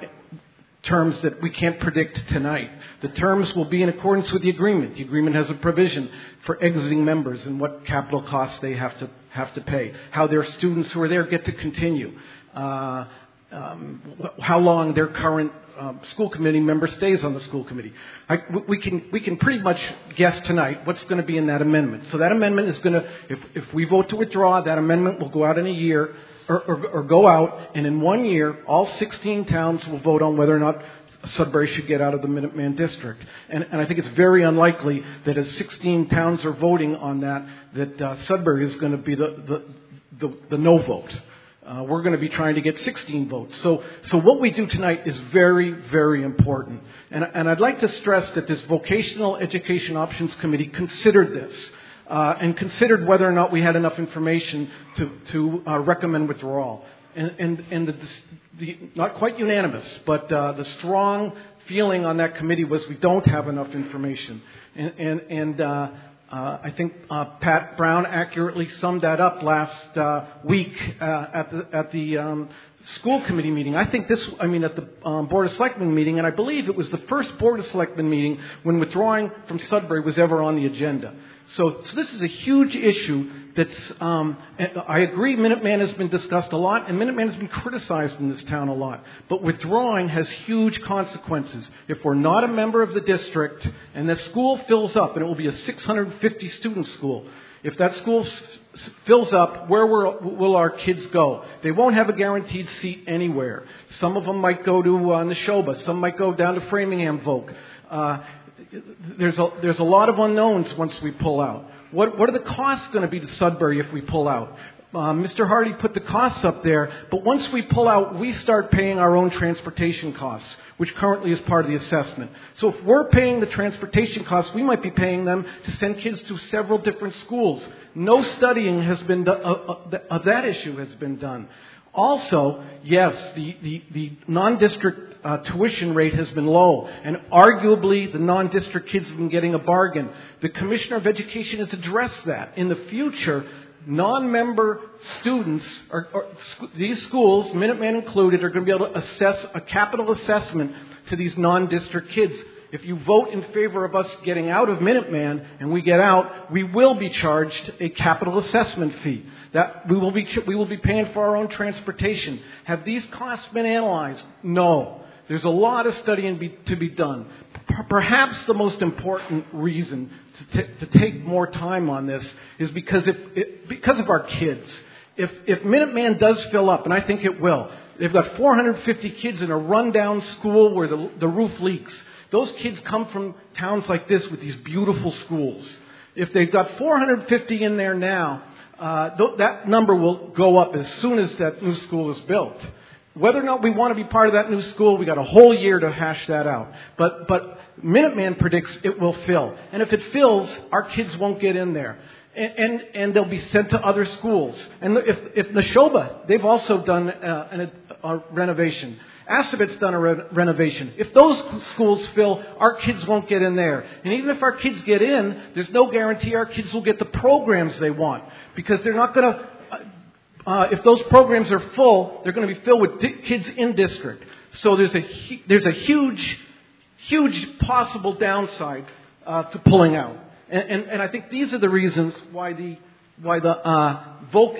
terms that we can't predict tonight. The terms will be in accordance with the agreement. The agreement has a provision for exiting members and what capital costs they have to have to pay, how their students who are there get to continue, uh, um, how long their current uh, school committee member stays on the school committee. I, we can we can pretty much guess tonight what's going to be in that amendment. So that amendment is going to, if if we vote to withdraw, that amendment will go out in a year. Or, or, or go out, and in one year, all sixteen towns will vote on whether or not Sudbury should get out of the Minuteman district. And, and I think it's very unlikely that as sixteen towns are voting on that, that uh, Sudbury is going to be the, the, the, the no vote. Uh, we're going to be trying to get sixteen votes. So, so what we do tonight is very, very important. And, and I'd like to stress that this Vocational Education Options Committee considered this. Uh, and considered whether or not we had enough information to, to uh, recommend withdrawal. And, and, and the, the, not quite unanimous, but uh, the strong feeling on that committee was we don't have enough information. And, and, and uh, uh, I think uh, Pat Brown accurately summed that up last uh, week uh, at the, at the um, school committee meeting. I think this, I mean, at the um, Board of Selectmen meeting, and I believe it was the first Board of Selectmen meeting when withdrawing from Sudbury was ever on the agenda. So, so this is a huge issue that's, um, I agree Minuteman has been discussed a lot, and Minuteman has been criticized in this town a lot. But withdrawing has huge consequences. If we're not a member of the district, and the school fills up, and it will be a six hundred fifty student school, if that school s- fills up, where will, will our kids go? They won't have a guaranteed seat anywhere. Some of them might go to uh, Neshoba. Some might go down to Framingham Voc. Uh, There's a, there's a lot of unknowns once we pull out. What, what are the costs going to be to Sudbury if we pull out? Uh, Mister Hardy put the costs up there, but once we pull out, we start paying our own transportation costs, which currently is part of the assessment. So if we're paying the transportation costs, we might be paying them to send kids to several different schools. No studying has been do- uh, uh, of that issue has been done. Also, yes, the, the, the non-district uh, tuition rate has been low, and arguably the non-district kids have been getting a bargain. The Commissioner of Education has addressed that. In the future, non-member students, or, or sc- these schools, Minuteman included, are going to be able to assess a capital assessment to these non-district kids. If you vote in favor of us getting out of Minuteman and we get out, we will be charged a capital assessment fee. That we will be we will be paying for our own transportation. Have these costs been analyzed? No. There's a lot of studying be, to be done. P- perhaps the most important reason to, t- to take more time on this is because if it, because of our kids. If if Minuteman does fill up, and I think it will, they've got four hundred fifty kids in a rundown school where the the roof leaks. Those kids come from towns like this with these beautiful schools. If they've got four hundred fifty in there now, uh, th- that number will go up as soon as that new school is built. Whether or not we want to be part of that new school, we got a whole year to hash that out. But but Minuteman predicts it will fill, and if it fills, our kids won't get in there, and and, and they'll be sent to other schools. And if if Neshoba, they've also done uh, an, a renovation. Assabet's done a re- renovation. If those schools fill, our kids won't get in there. And even if our kids get in, there's no guarantee our kids will get the programs they want. Because they're not going to, uh, uh, if those programs are full, they're going to be filled with di- kids in district. So there's a, hu- there's a huge, huge possible downside uh, to pulling out. And, and, and I think these are the reasons why the, why the uh, Volk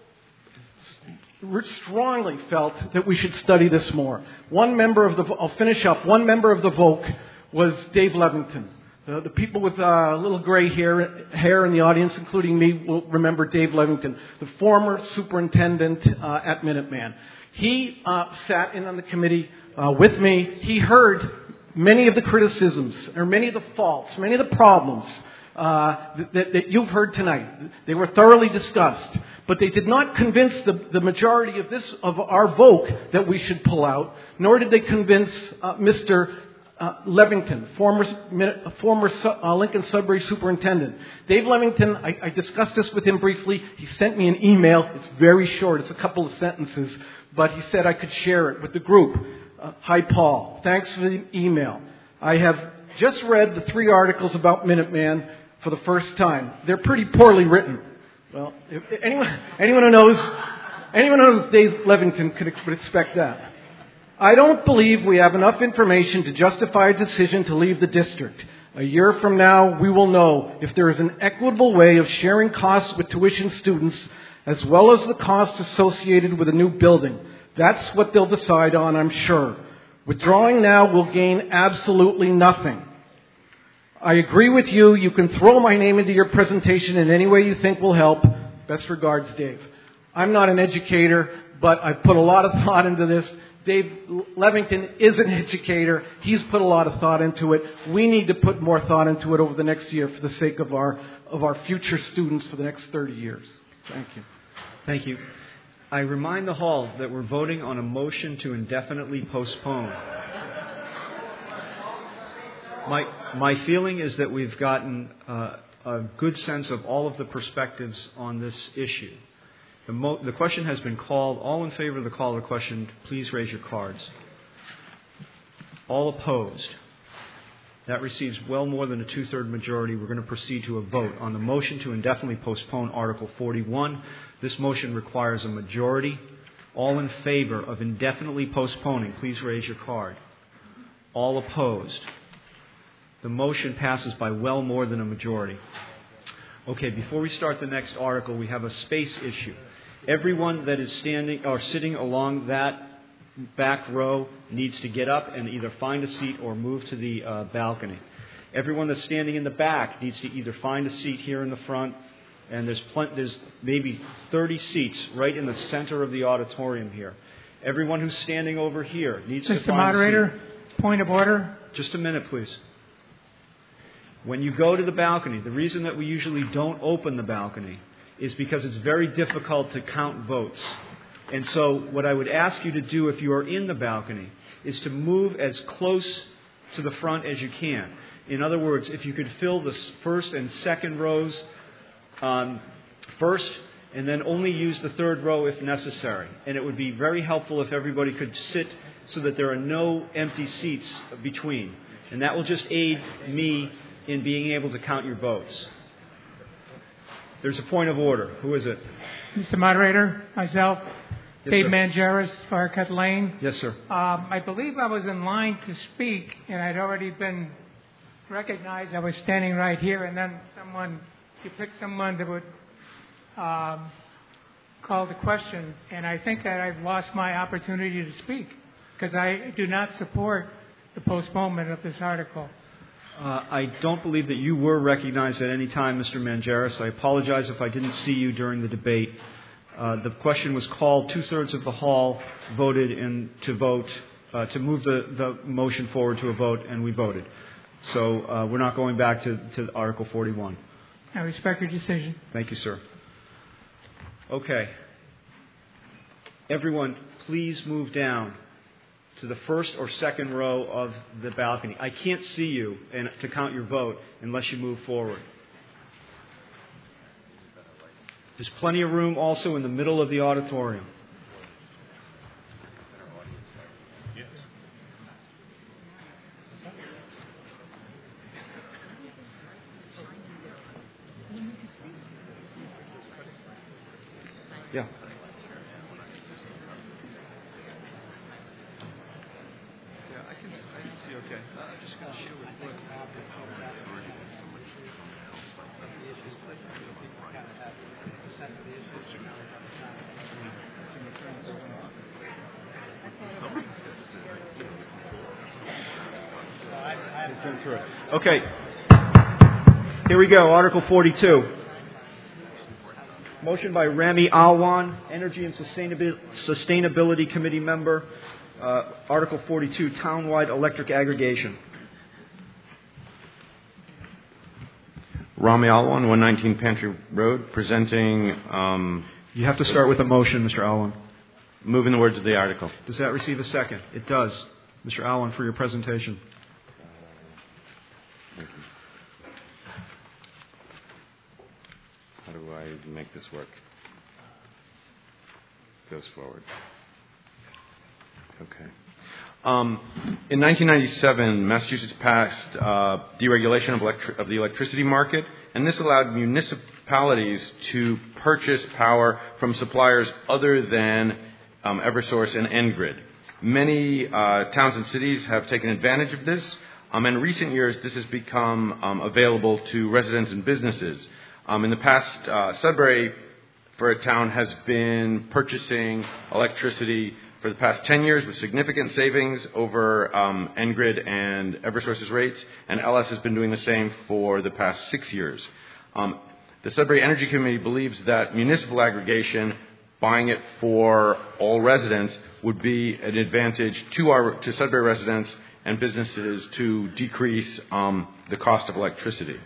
strongly felt that we should study this more. One member of the, I'll finish up, one member of the Volk was Dave Levington. The, the people with uh, little gray hair, hair in the audience, including me, will remember Dave Levington, the former superintendent uh, at Minuteman. He uh, sat in on the committee uh, with me. He heard many of the criticisms, or many of the faults, many of the problems uh, that, that you've heard tonight. They were thoroughly discussed. But they did not convince the, the majority of this of our vote that we should pull out, nor did they convince uh, Mister Uh, Levington, former former uh, Lincoln Sudbury superintendent. Dave Levington, I, I discussed this with him briefly. He sent me an email. It's very short. It's a couple of sentences, but he said I could share it with the group. Uh, Hi, Paul. Thanks for the email. I have just read the three articles about Minuteman for the first time. They're pretty poorly written. Well, if anyone, anyone who knows, anyone who knows Dave Levington could expect that. I don't believe we have enough information to justify a decision to leave the district. A year from now, we will know if there is an equitable way of sharing costs with tuition students, as well as the costs associated with a new building. That's what they'll decide on, I'm sure. Withdrawing now will gain absolutely nothing. I agree with you. You can throw my name into your presentation in any way you think will help. Best regards, Dave. I'm not an educator, but I've put a lot of thought into this. Dave Levington is an educator. He's put a lot of thought into it. We need to put more thought into it over the next year for the sake of our of our future students for the next thirty years. Thank you. Thank you. I remind the hall that we're voting on a motion to indefinitely postpone. My my feeling is that we've gotten uh, a good sense of all of the perspectives on this issue. The, mo- the question has been called. All in favor of the call of the question, please raise your cards. All opposed. That receives well more than a two-third majority. We're going to proceed to a vote on the motion to indefinitely postpone Article forty-one. This motion requires a majority. All in favor of indefinitely postponing, please raise your card. All opposed. The motion passes by well more than a majority. Okay, before we start the next article, we have a space issue. Everyone that is standing or sitting along that back row needs to get up and either find a seat or move to the uh, balcony. Everyone that's standing in the back needs to either find a seat here in the front, and there's plenty, there's maybe thirty seats right in the center of the auditorium here. Everyone who's standing over here needs Mister to find Moderator, a seat. Point of order. Just a minute, please. When you go to the balcony, the reason that we usually don't open the balcony is because it's very difficult to count votes. And so what I would ask you to do if you are in the balcony is to move as close to the front as you can. In other words, if you could fill the first and second rows um, first, and then only use the third row if necessary. And it would be very helpful if everybody could sit so that there are no empty seats between. And that will just aid me in being able to count your votes. There's a point of order. Who is it? Mister Moderator, myself, Yes, Dave sir. Mangeris, Firecut Lane. Yes, sir. Um, I believe I was in line to speak, and I'd already been recognized. I was standing right here, and then someone, you picked someone that would um, call the question, and I think that I've lost my opportunity to speak because I do not support the postponement of this article. Uh, I don't believe that you were recognized at any time, Mister Mangeris. I apologize if I didn't see you during the debate. Uh, the question was called. Two-thirds of the hall voted in to vote, uh, to move the, the motion forward to a vote, and we voted. So uh, we're not going back to, to Article forty-one. I respect your decision. Thank you, sir. Okay. Everyone, please move down to the first or second row of the balcony. I can't see you and to count your vote unless you move forward. There's plenty of room also in the middle of the auditorium. Yeah. Okay. I'm just going to share with you. Okay. Here we go. Article forty-two. Motion by Rami Alwan, Energy and Sustainability Committee member. Uh, Article forty-two, Townwide Electric Aggregation. Rami Alwan, one nineteen Pantry Road, presenting... Um, you have to start with a motion, Mister Alwan. Moving the words of the article. Does that receive a second? It does. Mister Alwan, for your presentation. Thank you. How do I make this work? Goes forward. Okay. Um, in nineteen ninety-seven, Massachusetts passed uh, deregulation of, electri- of the electricity market, and this allowed municipalities to purchase power from suppliers other than um, Eversource and Engrid. Many uh, towns and cities have taken advantage of this, um, and in recent years, this has become um, available to residents and businesses. Um, in the past, uh, Sudbury, for a town, has been purchasing electricity for the past ten years with significant savings over um, Engrid and Eversource's rates, and L S has been doing the same for the past six years. Um, the Sudbury Energy Committee believes that municipal aggregation, buying it for all residents, would be an advantage to our to Sudbury residents and businesses to decrease um, the cost of electricity.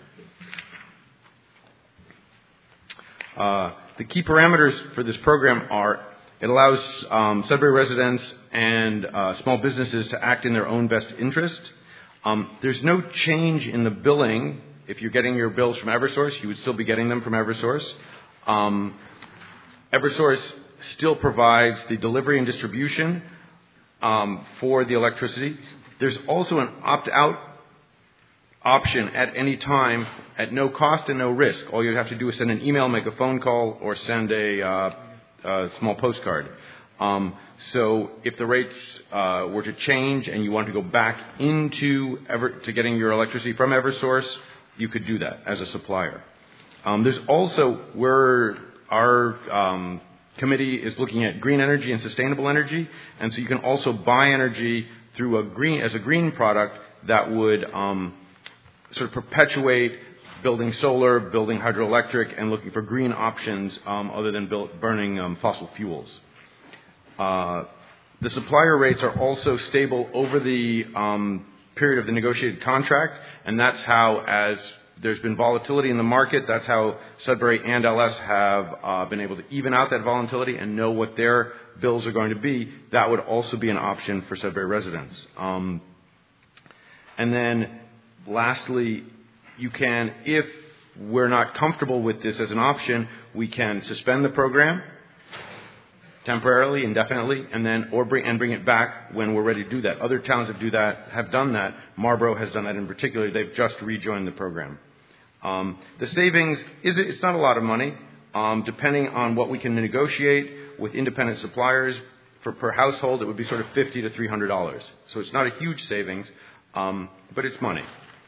Uh, the key parameters for this program are it allows um, Sudbury residents and uh, small businesses to act in their own best interest. Um, there's no change in the billing. If you're getting your bills from Eversource, you would still be getting them from Eversource. Um, Eversource still provides the delivery and distribution um, for the electricity. There's also an opt-out option at any time at no cost and no risk. All you have to do is send an email, make a phone call, or send a, uh, a small postcard. Um, so if the rates uh, were to change and you want to go back into Ever- to getting your electricity from Eversource, you could do that as a supplier. Um, there's also where our um, committee is looking at green energy and sustainable energy, and so you can also buy energy through a green as a green product that would um, sort of perpetuate building solar, building hydroelectric, and looking for green options um, other than build, burning um, fossil fuels. Uh, the supplier rates are also stable over the um, period of the negotiated contract, and that's how, as there's been volatility in the market. That's how Sudbury and L S have uh, been able to even out that volatility and know what their bills are going to be. That would also be an option for Sudbury residents. Um, and then lastly, you can, if we're not comfortable with this as an option, we can suspend the program temporarily, indefinitely, and then or bring and bring it back when we're ready to do that. Other towns that do that have done that. Marlborough has done that in particular. They've just rejoined the program. Um, the savings is it's not a lot of money, um, depending on what we can negotiate with independent suppliers. For per household, it would be sort of fifty to three hundred dollars. So it's not a huge savings, um, but it's money.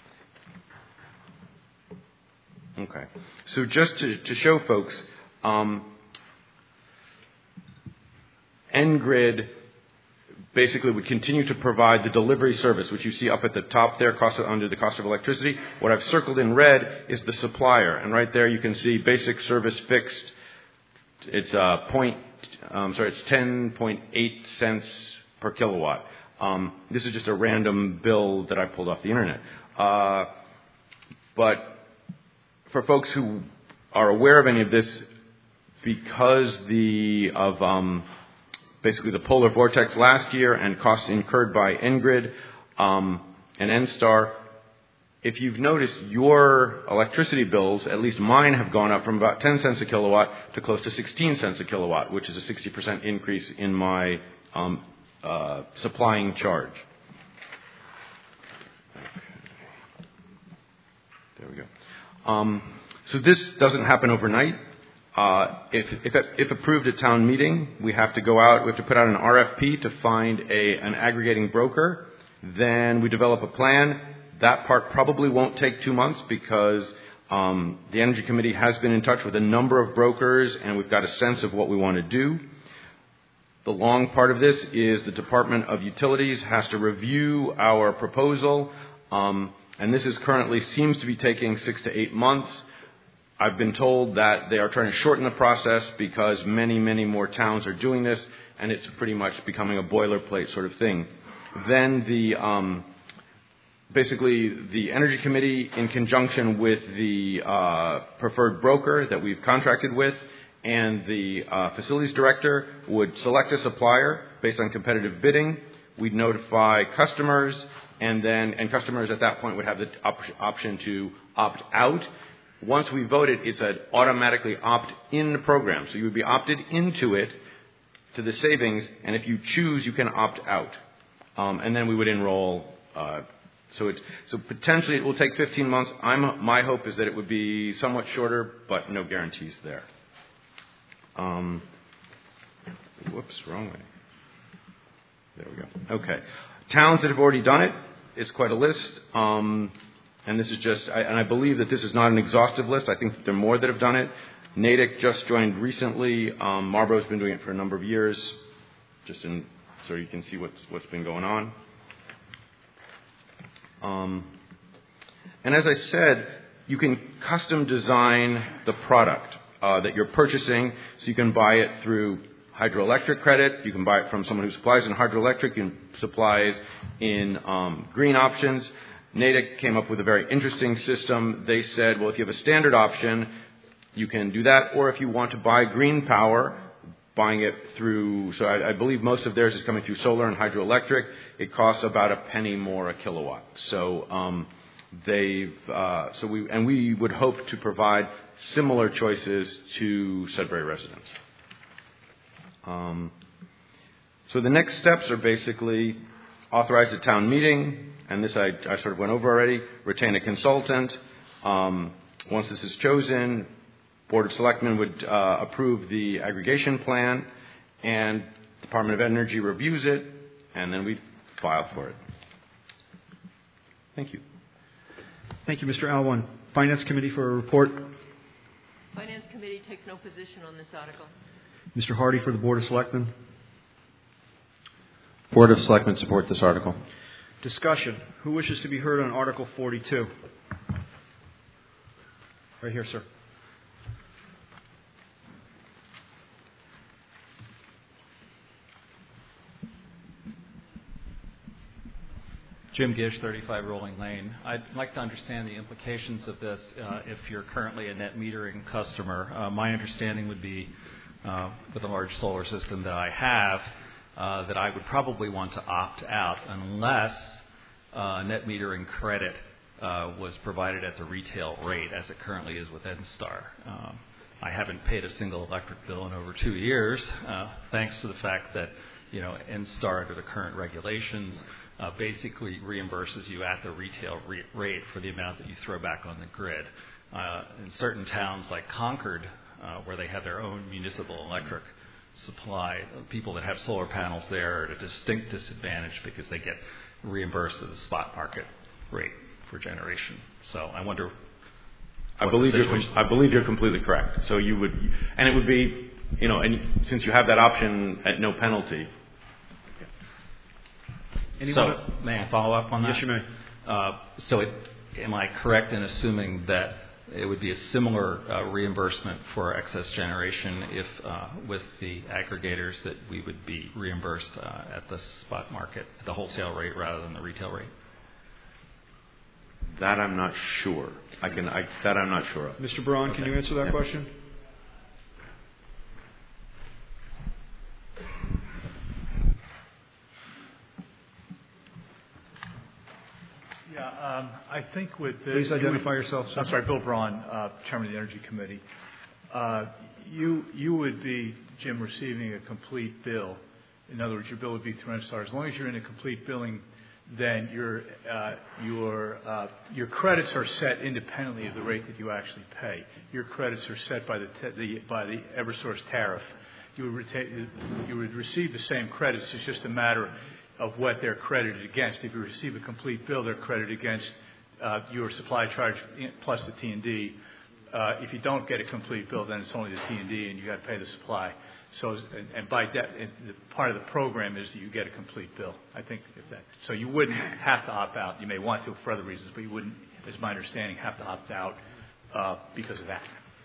Okay. So just to, to show folks. Um, N-Grid basically would continue to provide the delivery service, which you see up at the top there, cost of, under the cost of electricity. What I've circled in red is the supplier, and right there you can see basic service fixed. It's uh, point, um, sorry, it's ten point eight cents per kilowatt. Um, this is just a random bill that I pulled off the internet. Uh, but for folks who are aware of any of this, because the of um, basically the polar vortex last year and costs incurred by N-Grid um, and N-Star, if you've noticed your electricity bills, at least mine have gone up from about ten cents a kilowatt to close to sixteen cents a kilowatt, which is a sixty percent increase in my um, uh, supplying charge. Okay. There we go. Um, so this doesn't happen overnight. Uh, if, if, if approved at town meeting, we have to go out, we have to put out an R F P to find a, an aggregating broker. Then we develop a plan. That part probably won't take two months because um, the Energy Committee has been in touch with a number of brokers and we've got a sense of what we want to do. The long part of this is the Department of Utilities has to review our proposal, um, and this is currently seems to be taking six to eight months. I've been told that they are trying to shorten the process because many, many more towns are doing this, and it's pretty much becoming a boilerplate sort of thing. Then the um, basically the Energy Committee, in conjunction with the uh, preferred broker that we've contracted with, and the uh, facilities director, would select a supplier based on competitive bidding. We'd notify customers, and then and customers at that point would have the op- option to opt out. Once we voted, it's an automatically opt-in program. So you would be opted into it, to the savings, and if you choose, you can opt out. Um, and then we would enroll. Uh, so, it, so potentially it will take fifteen months. I'm, my hope is that it would be somewhat shorter, but no guarantees there. Um, whoops, wrong way. There we go. Okay. Towns that have already done it, it's quite a list. Um, And this is just, I, and I believe that this is not an exhaustive list. I think that there are more that have done it. Natick just joined recently. Um, Marlborough's been doing it for a number of years, just in, so you can see what's, what's been going on. Um, and as I said, you can custom design the product uh, that you're purchasing. So you can buy it through hydroelectric credit. You can buy it from someone who supplies in hydroelectric and supplies in um, green options. Natick came up with a very interesting system. They said, well, if you have a standard option, you can do that. Or if you want to buy green power, buying it through, so I, I believe most of theirs is coming through solar and hydroelectric. It costs about a penny more a kilowatt. So um, they've, uh, so we, and we would hope to provide similar choices to Sudbury residents. Um, so the next steps are basically authorize a town meeting. And this I, I sort of went over already, retain a consultant. Um, once this is chosen, Board of Selectmen would uh, approve the aggregation plan, and Department of Energy reviews it, and then we file for it. Thank you. Thank you, Mister Alwan. Finance Committee for a report. Finance Committee takes no position on this article. Mister Hardy for the Board of Selectmen. Board of Selectmen support this article. Discussion. Who wishes to be heard on Article forty-two? Right here, sir. Jim Gish, thirty-five Rolling Lane. I'd like to understand the implications of this uh, if you're currently a net metering customer. Uh, my understanding would be, uh, with a large solar system that I have, uh, that I would probably want to opt out unless uh, net metering credit uh, was provided at the retail rate as it currently is with N-Star. Um, I haven't paid a single electric bill in over two years, uh, thanks to the fact that, you know, N-Star under the current regulations uh, basically reimburses you at the retail re- rate for the amount that you throw back on the grid. Uh, in certain towns like Concord, uh, where they have their own municipal electric supply, people that have solar panels there are at a distinct disadvantage because they get reimbursed at the spot market rate for generation. So I wonder. I believe you're com- I believe you're completely correct. So you would, and it would be, you know, and since you have that option at no penalty. Anyone? So may I follow up on that? Yes, you may. Uh, so it, am I correct in assuming that it would be a similar uh, reimbursement for excess generation if uh, with the aggregators that we would be reimbursed uh, at the spot market, at the wholesale rate rather than the retail rate? That I'm not sure. I can. I, that I'm not sure of. Mister Braun, okay. Can you answer that yeah. question? Yeah, um, I think with this... Please identify you would, yourself. Sir. I'm sorry, Bill Braun, uh, Chairman of the Energy Committee. Uh, you you would be, Jim, receiving a complete bill. In other words, your bill would be through N-Star. As long as you're in a complete billing, then your uh, your uh, your credits are set independently of the rate that you actually pay. Your credits are set by the, te- the by the EverSource tariff. You would reta- you would receive the same credits. It's just a matter of what they're credited against. If you receive a complete bill, they're credited against uh, your supply charge plus the T and D. Uh, if you don't get a complete bill, then it's only the T and D, and you got to pay the supply. So, and, and by that, and the part of the program is that you get a complete bill. I think if that. So you wouldn't have to opt out. You may want to for other reasons, but you wouldn't, as my understanding, have to opt out uh, because of that.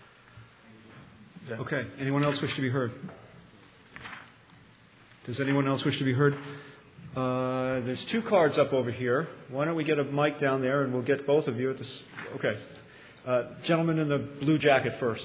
that. Okay. Anyone else wish to be heard? Does anyone else wish to be heard? Uh, there's two cards up over here. Why don't we get a mic down there, and we'll get both of you at this. Okay. Uh, gentleman in the blue jacket first.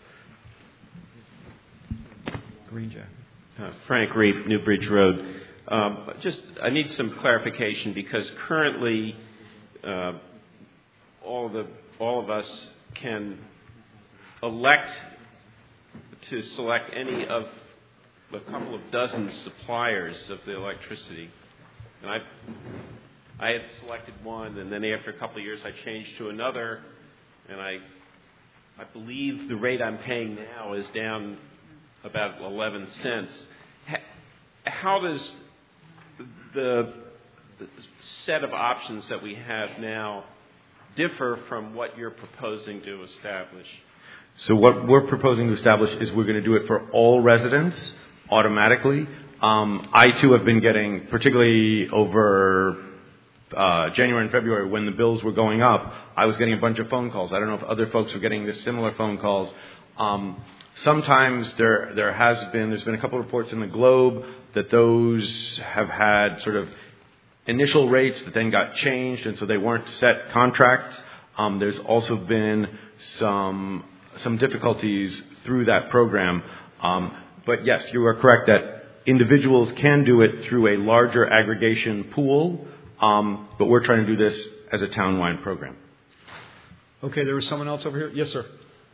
Green jacket. Uh, Frank Reef, Newbridge Road. Um, just, I need some clarification because currently, uh, all the all of us can elect to select any of a couple of dozen suppliers of the electricity, and I I had selected one, and then after a couple of years, I changed to another, and I I believe the rate I'm paying now is down about eleven cents. How does the, the set of options that we have now differ from what you're proposing to establish? So what we're proposing to establish is we're going to do it for all residents automatically. Um, I, too, have been getting, particularly over uh, January and February when the bills were going up, I was getting a bunch of phone calls. I don't know if other folks were getting the similar phone calls. Um, Sometimes there there has been, there's been a couple of reports in the Globe that those have had sort of initial rates that then got changed, and so they weren't set contracts. Um, there's also been some some difficulties through that program. Um, but yes, you are correct that individuals can do it through a larger aggregation pool, um, but we're trying to do this as a town-wide program. Okay, there was someone else over here. Yes, sir.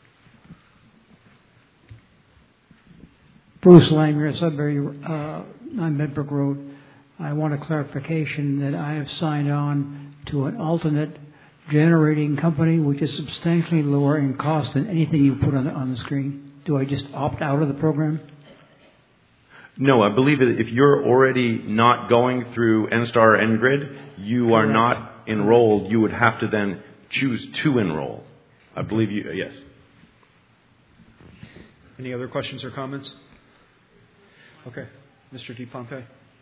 Bruce Langer, Sudbury, uh, on Medbrook Road. I want a clarification that I have signed on to an alternate generating company, which is substantially lower in cost than anything you put on the, on the screen. Do I just opt out of the program? No, I believe that if you're already not going through N-Star or N-Grid, you are not enrolled. You would have to then choose to enroll. I believe you, yes. Any other questions or comments? Okay. Mister DePompe.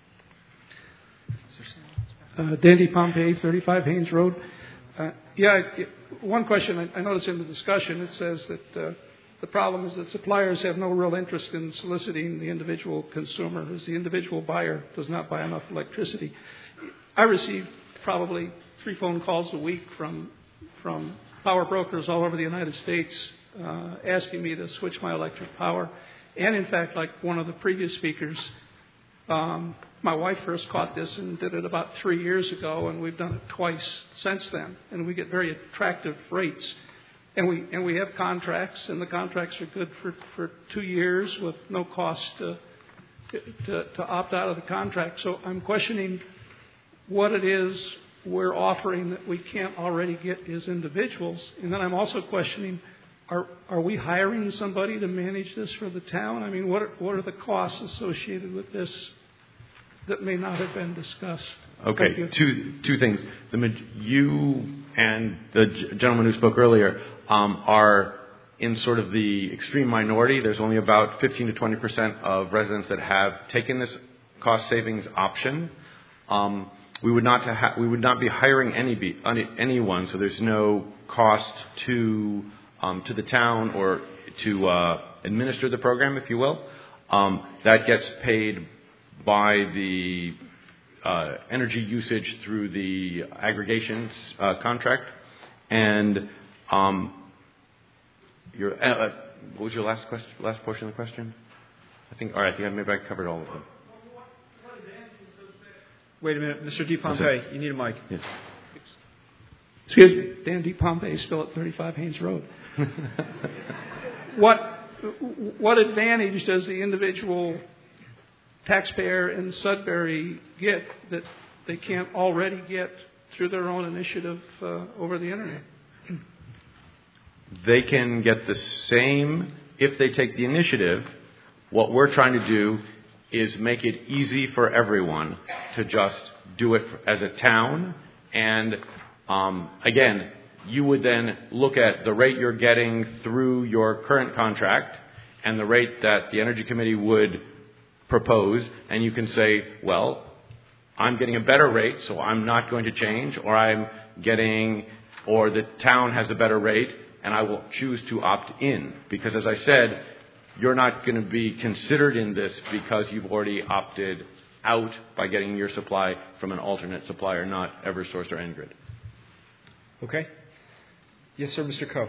Uh, Dandy Pompey, thirty-five Haynes Road. Uh, yeah, one question I, I noticed in the discussion, it says that uh, the problem is that suppliers have no real interest in soliciting the individual consumer, as the individual buyer does not buy enough electricity. I receive probably three phone calls a week from from power brokers all over the United States uh, asking me to switch my electric power. And in fact, like one of the previous speakers, um, my wife first caught this and did it about three years ago, and we've done it twice since then. And we get very attractive rates. And we and we have contracts, and the contracts are good for, for two years with no cost to, to to opt out of the contract. So I'm questioning what it is we're offering that we can't already get as individuals. And then I'm also questioning, are are we hiring somebody to manage this for the town? I mean, what are, what are the costs associated with this that may not have been discussed? Okay, two two things. The, you and the gentleman who spoke earlier um, are in sort of the extreme minority. There's only about fifteen to twenty percent of residents that have taken this cost savings option. Um, we would not ha- we would not be hiring any be- anyone, so there's no cost to um, to the town or to uh, administer the program, if you will. Um, that gets paid by the uh, energy usage through the aggregation uh, contract. And um, your uh, what was your last question? Last portion of the question? I think. All right. I think maybe I covered all of them. Wait a minute, Mister DePompey, you need a mic. Yes. Excuse me, Dan DePompey, still at thirty-five Haynes Road. what what advantage does the individual taxpayer in Sudbury get that they can't already get through their own initiative uh, over the internet? They can get the same if they take the initiative. What we're trying to do is make it easy for everyone to just do it as a town. And um, again, you would then look at the rate you're getting through your current contract and the rate that the Energy Committee would propose, and you can say, well, I'm getting a better rate, so I'm not going to change, or I'm getting, or the town has a better rate, and I will choose to opt in. Because as I said, you're not going to be considered in this because you've already opted out by getting your supply from an alternate supplier, not Eversource or Engrid. Okay. Yes, sir, Mister Coe.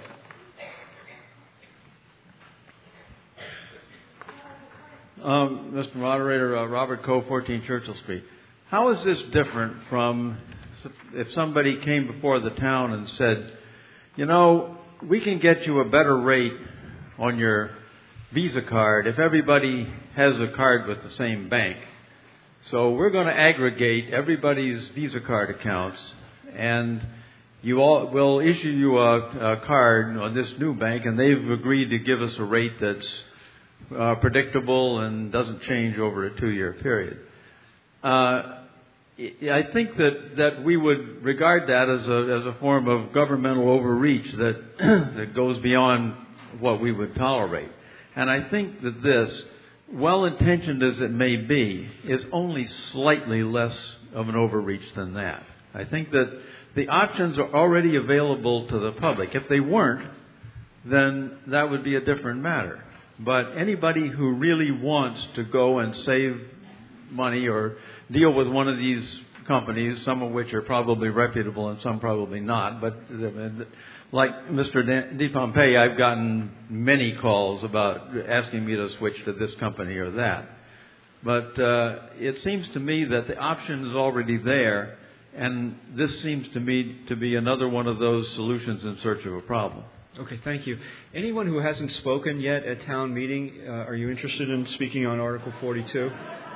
Um, Mister Moderator, uh, Robert Coe, fourteen Churchill Street. How is this different from if somebody came before the town and said, you know, we can get you a better rate on your Visa card if everybody has a card with the same bank. So we're going to aggregate everybody's Visa card accounts, and you all will issue you a, a card on this new bank, and they've agreed to give us a rate that's uh, predictable and doesn't change over a two-year period. Uh, I think that, that we would regard that as a as a form of governmental overreach that that goes beyond what we would tolerate. And I think that this, well-intentioned as it may be, is only slightly less of an overreach than that. I think that the options are already available to the public. If they weren't, then that would be a different matter. But anybody who really wants to go and save money or deal with one of these companies, some of which are probably reputable and some probably not, but like Mister DePompey, I've gotten many calls about asking me to switch to this company or that. But uh, it seems to me that the option is already there, and this seems to me to be another one of those solutions in search of a problem. Okay, thank you. Anyone who hasn't spoken yet at town meeting, uh, are you interested in speaking on Article forty-two?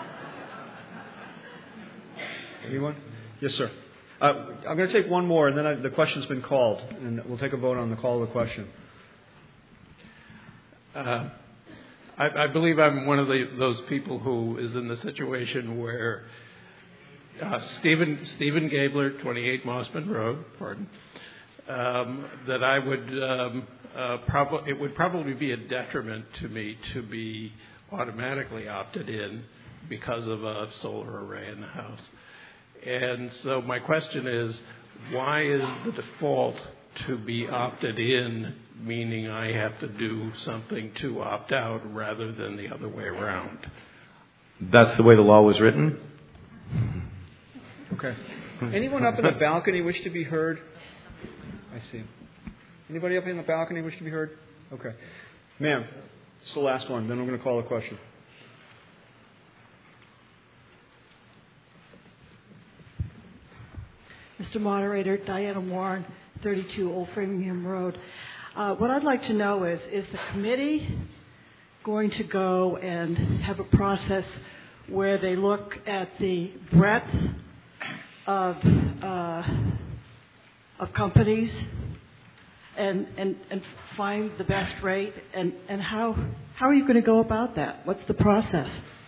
Anyone? Yes, sir. Uh, I'm going to take one more, and then I, the question's been called, and we'll take a vote on the call of the question. Uh, I, I believe I'm one of the, those people who is in the situation where uh, Stephen Stephen Gabler, twenty-eight Mossman Road, pardon, um, that I would um, uh, prob- it would probably be a detriment to me to be automatically opted in because of a solar array in the house. And so my question is, why is the default to be opted in, meaning I have to do something to opt out rather than the other way around? That's the way the law was written? Okay. Anyone up in the balcony wish to be heard? I see. Anybody up in the balcony wish to be heard? Okay. Ma'am, it's the last one. Then I'm going to call a question. Mister Moderator, Diana Warren, thirty-two Old Framingham Road. Uh, what I'd like to know is, is the committee going to go and have a process where they look at the breadth of uh, of companies and, and and find the best rate? And, and how how are you going to go about that? What's the process?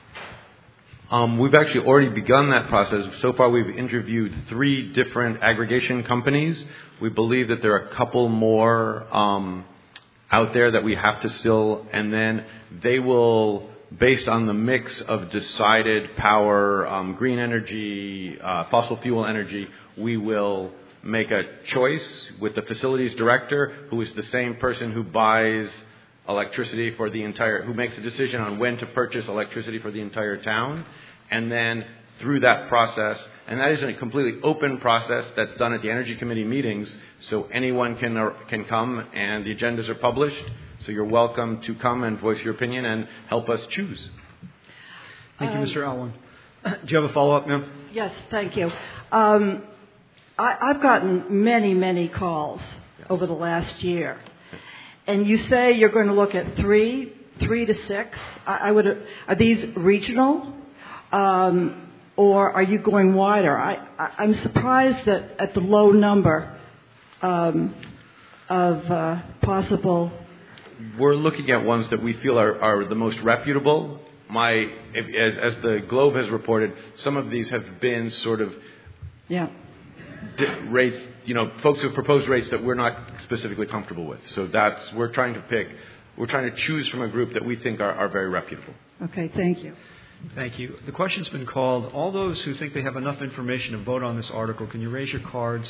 Um, we've actually already begun that process. So far, we've interviewed three different aggregation companies. We believe that there are a couple more um, out there that we have to still, and then they will, based on the mix of decided power, um, green energy, uh, fossil fuel energy, we will make a choice with the facilities director, who is the same person who buys electricity for the entire, who makes a decision on when to purchase electricity for the entire town. And then through that process, and that isn't a completely open process that's done at the Energy Committee meetings, so anyone can uh, can come, and the agendas are published, so you're welcome to come and voice your opinion and help us choose. Thank you, Um, Mister Alwyn. Do you have a follow-up, ma'am? Yes, thank you. Um, I, I've gotten many, many calls over the last year. And you say you're going to look at three, three to six. I, I would. Are these regional, um, or are you going wider? I, I, I'm surprised that at the low number um, of uh, possible. We're looking at ones that we feel are, are the most reputable. My, if, as, as the Globe has reported, some of these have been sort of Yeah. rates, you know, folks who have proposed rates that we're not specifically comfortable with. So that's, we're trying to pick, we're trying to choose from a group that we think are, are very reputable. Okay, thank you. Thank you. The question's been called. All those who think they have enough information to vote on this article, can you raise your cards?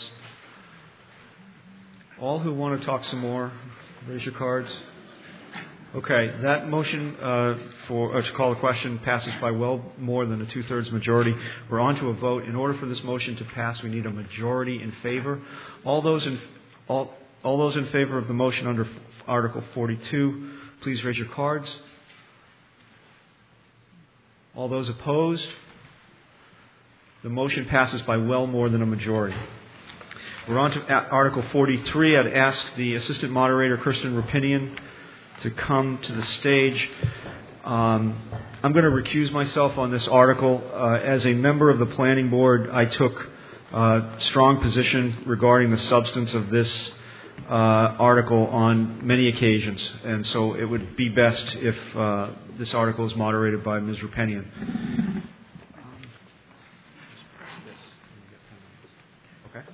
All who want to talk some more, raise your cards. Okay, that motion uh, for uh, to call the question passes by well more than a two-thirds majority. We're on to a vote. In order for this motion to pass, we need a majority in favor. All those in all all those in favor of the motion under Article forty-two, please raise your cards. All those opposed? The motion passes by well more than a majority. We're on to Article forty-three. I'd ask the Assistant Moderator, Kirsten Rapinian, to come to the stage. Um, I'm going to recuse myself on this article. Uh, as a member of the Planning Board, I took uh, strong position regarding the substance of this uh, article on many occasions, and so it would be best if uh, this article is moderated by Miz Rapinian. Okay.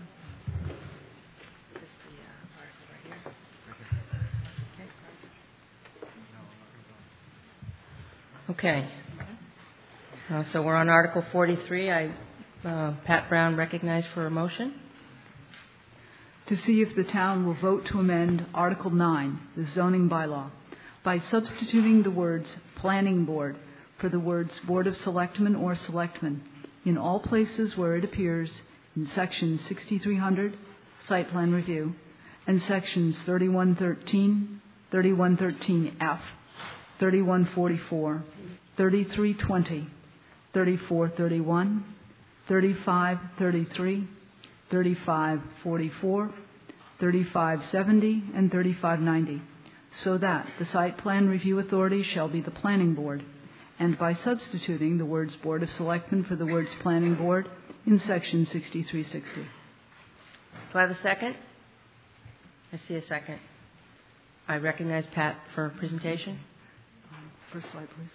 Okay. Uh, so we're on Article forty-three. I, uh, Pat Brown, recognized for a motion. To see if the town will vote to amend Article nine, the zoning bylaw, by substituting the words Planning Board for the words Board of Selectmen or Selectmen in all places where it appears in Section sixty-three hundred, Site Plan Review, and Sections thirty-one thirteen, thirty-one thirteen F, thirty-one forty-four, thirty-three twenty, thirty-four thirty-one, thirty-five thirty-three, thirty-five forty-four, thirty-five seventy, and thirty-five ninety, so that the Site Plan Review Authority shall be the Planning Board, and by substituting the words Board of Selectmen for the words Planning Board in Section sixty-three sixty. Do I have a second? I see a second. I recognize Pat for a presentation. First slide, please.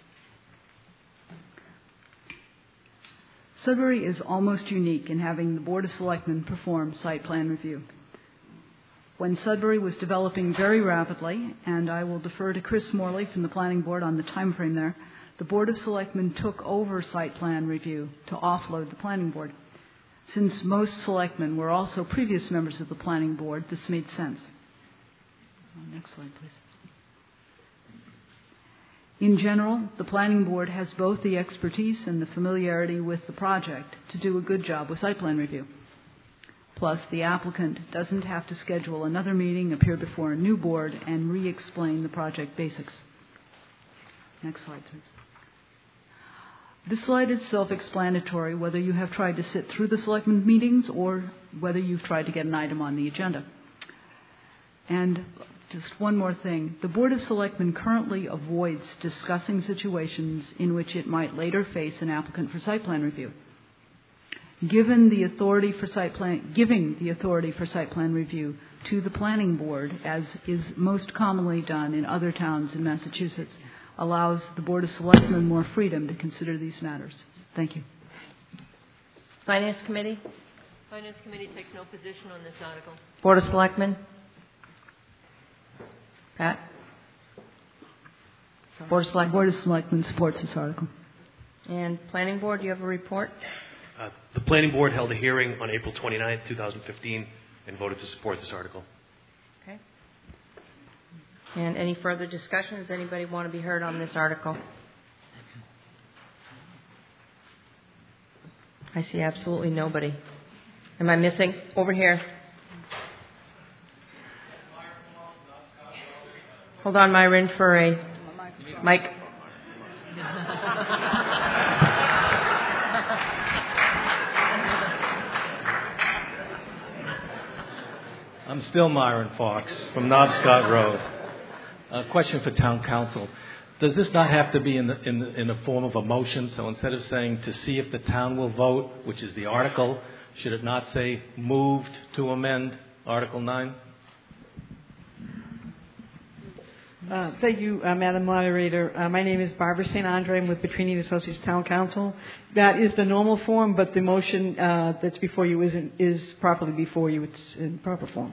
Sudbury is almost unique in having the Board of Selectmen perform site plan review. When Sudbury was developing very rapidly, and I will defer to Chris Morley from the Planning Board on the time frame there, the Board of Selectmen took over site plan review to offload the Planning Board. Since most selectmen were also previous members of the Planning Board, this made sense. Next slide, please. In general, the planning board has both the expertise and the familiarity with the project to do a good job with site plan review. Plus, the applicant doesn't have to schedule another meeting, appear before a new board, and re-explain the project basics. Next slide, please. This slide is self-explanatory whether you have tried to sit through the selectmen meetings or whether you've tried to get an item on the agenda. And just one more thing. The Board of Selectmen currently avoids discussing situations in which it might later face an applicant for site plan review. Given the authority for site plan, giving the authority for site plan review to the planning board, as is most commonly done in other towns in Massachusetts, allows the Board of Selectmen more freedom to consider these matters. Thank you. Finance Committee? Finance Committee takes no position on this article. Board of Selectmen? Pat? Sorry. Board of Selectmen? Board of Selectmen supports this article. And Planning Board, do you have a report? Uh, the Planning Board held a hearing on April twenty-ninth, twenty fifteen, and voted to support this article. Okay. And any further discussion? Does anybody want to be heard on this article? I see absolutely nobody. Am I missing? Over here. Hold on, Myron, for a mic. I'm still Myron Fox from Knobscott Road. A question for Town Council. Does this not have to be in the, in the, in the form of a motion? So instead of saying to see if the town will vote, which is the article, should it not say moved to amend Article nine? Uh, thank you, uh, Madam Moderator. Uh, my name is Barbara Saint Andre. I'm with Petrini and Associates Town Council. That is the normal form, but the motion uh, that's before you isn't is properly before you. It's in proper form.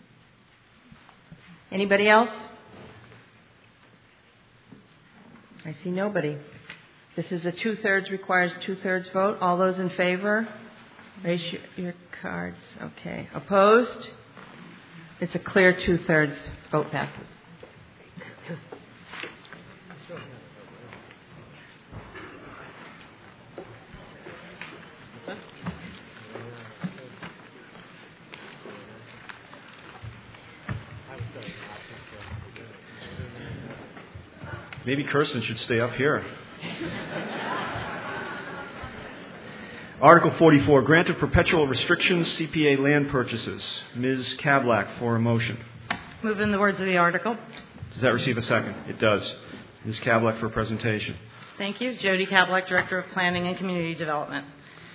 Anybody else? I see nobody. This is a two-thirds, requires two-thirds vote. All those in favor? Raise your, your cards. Okay. Opposed? It's a clear two-thirds vote passes. Maybe Kirsten should stay up here. Article forty-four, grant of perpetual restrictions, C P A land purchases. Miz Kablak for a motion. Move in the words of the article. Does that receive a second? It does. Miz Kablak for a presentation. Thank you. Jody Kablak, Director of Planning and Community Development.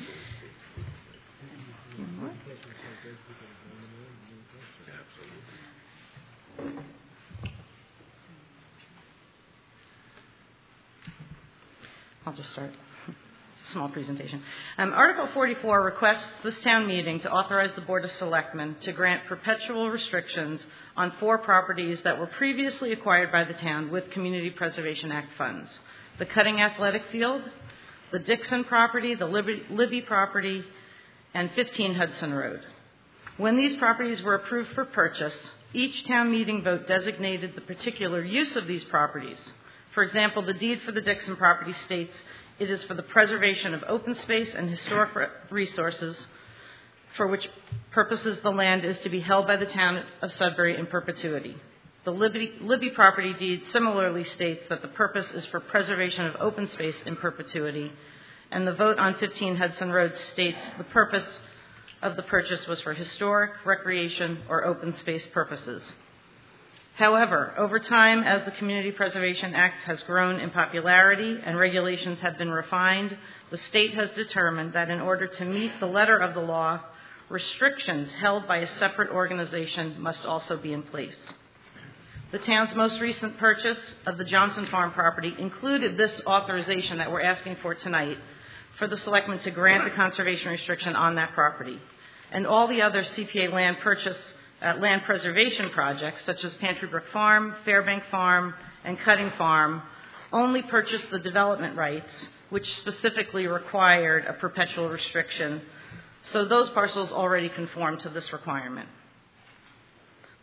I'll just start. It's a small presentation. Um, Article forty-four requests this town meeting to authorize the Board of Selectmen to grant perpetual restrictions on four properties that were previously acquired by the town with Community Preservation Act funds. The Cutting Athletic Field, the Dixon property, the Libby, Libby property, and fifteen Hudson Road. When these properties were approved for purchase, each town meeting vote designated the particular use of these properties. For example, the deed for the Dixon property states it is for the preservation of open space and historic resources, for which purposes the land is to be held by the town of Sudbury in perpetuity. The Libby, Libby property deed similarly states that the purpose is for preservation of open space in perpetuity, and the vote on fifteen Hudson Road states the purpose of the purchase was for historic, recreation, or open space purposes. However, over time, as the Community Preservation Act has grown in popularity and regulations have been refined, the state has determined that in order to meet the letter of the law, restrictions held by a separate organization must also be in place. The town's most recent purchase of the Johnson Farm property included this authorization that we're asking for tonight for the selectmen to grant a conservation restriction on that property. And all the other C P A land purchase Uh, land preservation projects, such as Pantry Brook Farm, Fairbank Farm, and Cutting Farm, only purchased the development rights, which specifically required a perpetual restriction. So those parcels already conform to this requirement.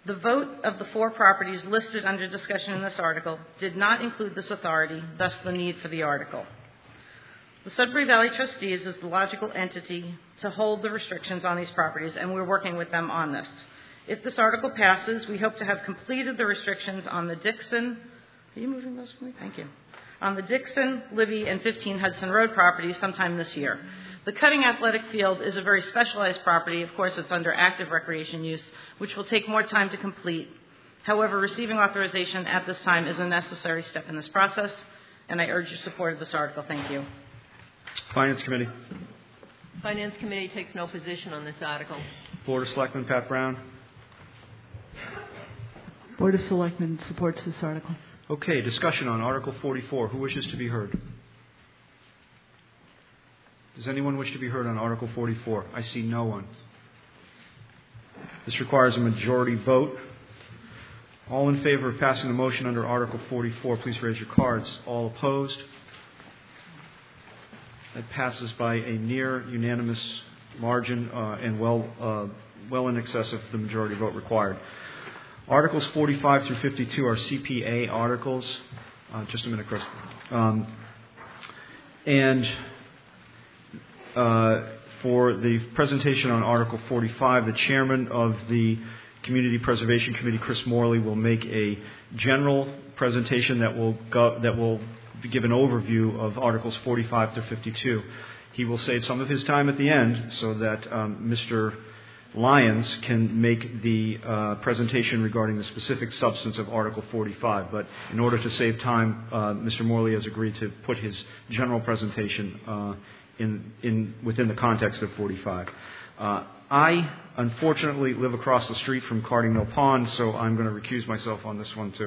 The vote of the four properties listed under discussion in this article did not include this authority, thus the need for the article. The Sudbury Valley Trustees is the logical entity to hold the restrictions on these properties, and we're working with them on this. If this article passes, we hope to have completed the restrictions on the Dixon. Are you moving those for me? Thank you. On the Dixon, Libby, and fifteen Hudson Road properties sometime this year. The Cutting Athletic Field is a very specialized property. Of course, it's under active recreation use, which will take more time to complete. However, receiving authorization at this time is a necessary step in this process, and I urge your support of this article. Thank you. Finance Committee. Finance Committee takes no position on this article. Board of Selectmen, Pat Brown. Board of Selectmen supports this article. Okay, discussion on Article forty-four. Who wishes to be heard? Does anyone wish to be heard on Article forty-four? I see no one. This requires a majority vote. All in favor of passing the motion under Article forty-four, please raise your cards. All opposed? That passes by a near unanimous margin uh, and well, uh, well in excess of the majority vote required. Articles forty-five through fifty-two are C P A articles. Uh, just a minute, Chris. Um, and uh, for the presentation on Article forty-five, the chairman of the Community Preservation Committee, Chris Morley, will make a general presentation that will go, that will give an overview of Articles forty-five to fifty-two. He will save some of his time at the end so that um, Mister Lyons can make the uh, presentation regarding the specific substance of Article forty-five. But in order to save time, uh, Mister Morley has agreed to put his general presentation uh, in, in within the context of forty-five. Uh, I, unfortunately, live across the street from Carding Mill Pond, so I'm going to recuse myself on this one, too.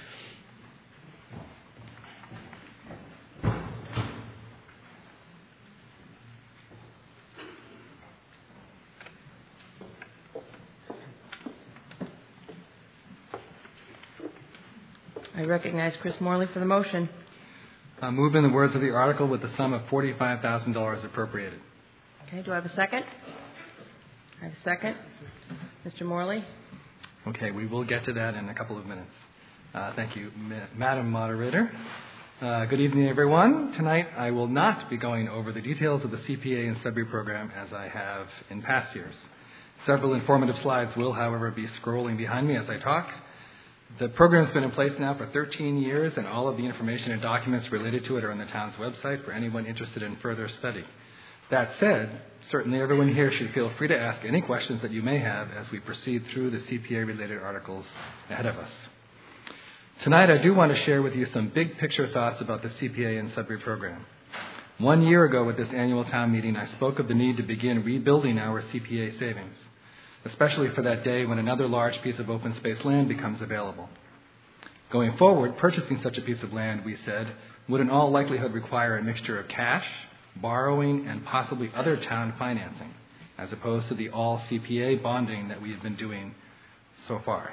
I recognize Chris Morley for the motion. Uh, move in the words of the article with the sum of forty-five thousand dollars appropriated. Okay, do I have a second? I have a second. Mister Morley? Okay, we will get to that in a couple of minutes. Uh, thank you, Madam Moderator. Uh, good evening, everyone. Tonight I will not be going over the details of the C P A and Sudbury program as I have in past years. Several informative slides will, however, be scrolling behind me as I talk. The program has been in place now for thirteen years, and all of the information and documents related to it are on the town's website for anyone interested in further study. That said, certainly everyone here should feel free to ask any questions that you may have as we proceed through the C P A-related articles ahead of us. Tonight, I do want to share with you some big-picture thoughts about the C P A and Sudbury program. One year ago at this annual town meeting, I spoke of the need to begin rebuilding our C P A savings, especially for that day when another large piece of open space land becomes available. Going forward, purchasing such a piece of land, we said, would in all likelihood require a mixture of cash, borrowing, and possibly other town financing, as opposed to the all C P A bonding that we have been doing so far.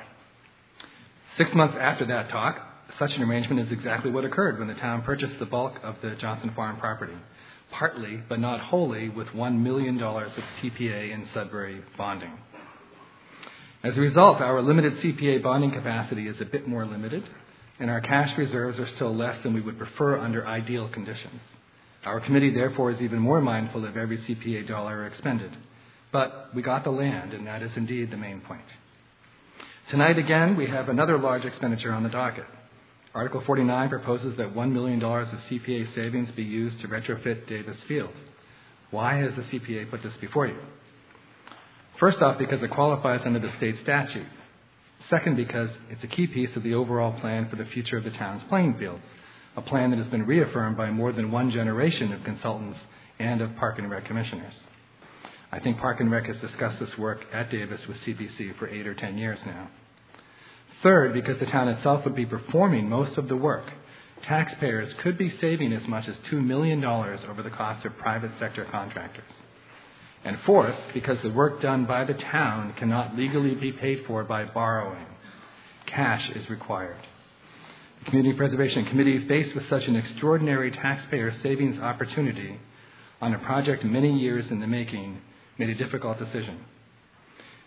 Six months after that talk, such an arrangement is exactly what occurred when the town purchased the bulk of the Johnson Farm property, partly, but not wholly, with one million dollars of C P A and Sudbury bonding. As a result, our limited C P A bonding capacity is a bit more limited, and our cash reserves are still less than we would prefer under ideal conditions. Our committee, therefore, is even more mindful of every C P A dollar expended. But we got the land, and that is indeed the main point. Tonight, again, we have another large expenditure on the docket. Article forty-nine proposes that one million dollars of C P A savings be used to retrofit Davis Field. Why has the C P A put this before you? First off, because it qualifies under the state statute. Second, because it's a key piece of the overall plan for the future of the town's playing fields, a plan that has been reaffirmed by more than one generation of consultants and of Park and Rec commissioners. I think Park and Rec has discussed this work at Davis with C B C for eight or ten years now. Third, because the town itself would be performing most of the work. Taxpayers could be saving as much as two million dollars over the cost of private sector contractors. And fourth, because the work done by the town cannot legally be paid for by borrowing. Cash is required. The Community Preservation Committee, faced with such an extraordinary taxpayer savings opportunity on a project many years in the making, made a difficult decision.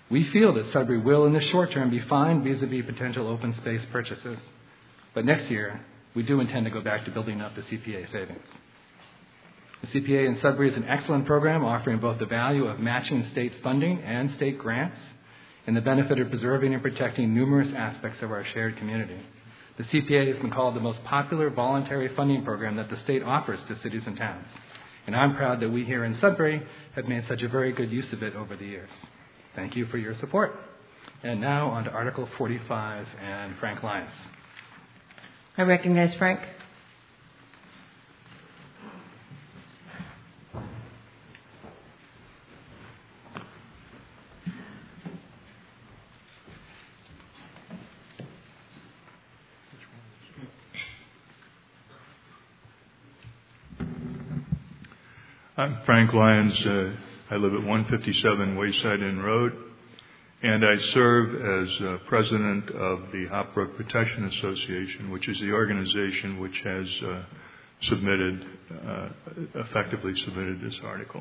We feel that Sudbury will, in the short term, be fine vis-a-vis potential open space purchases. But next year, we do intend to go back to building up the C P A savings. The C P A in Sudbury is an excellent program offering both the value of matching state funding and state grants and the benefit of preserving and protecting numerous aspects of our shared community. The C P A has been called the most popular voluntary funding program that the state offers to cities and towns. And I'm proud that we here in Sudbury have made such a very good use of it over the years. Thank you for your support. And now on to Article forty-five and Frank Lyons. I recognize Frank. I'm Frank Lyons. Uh, I live at one fifty-seven Wayside Inn Road, and I serve as uh, president of the Hopbrook Protection Association, which is the organization which has uh, submitted, uh, effectively submitted this article.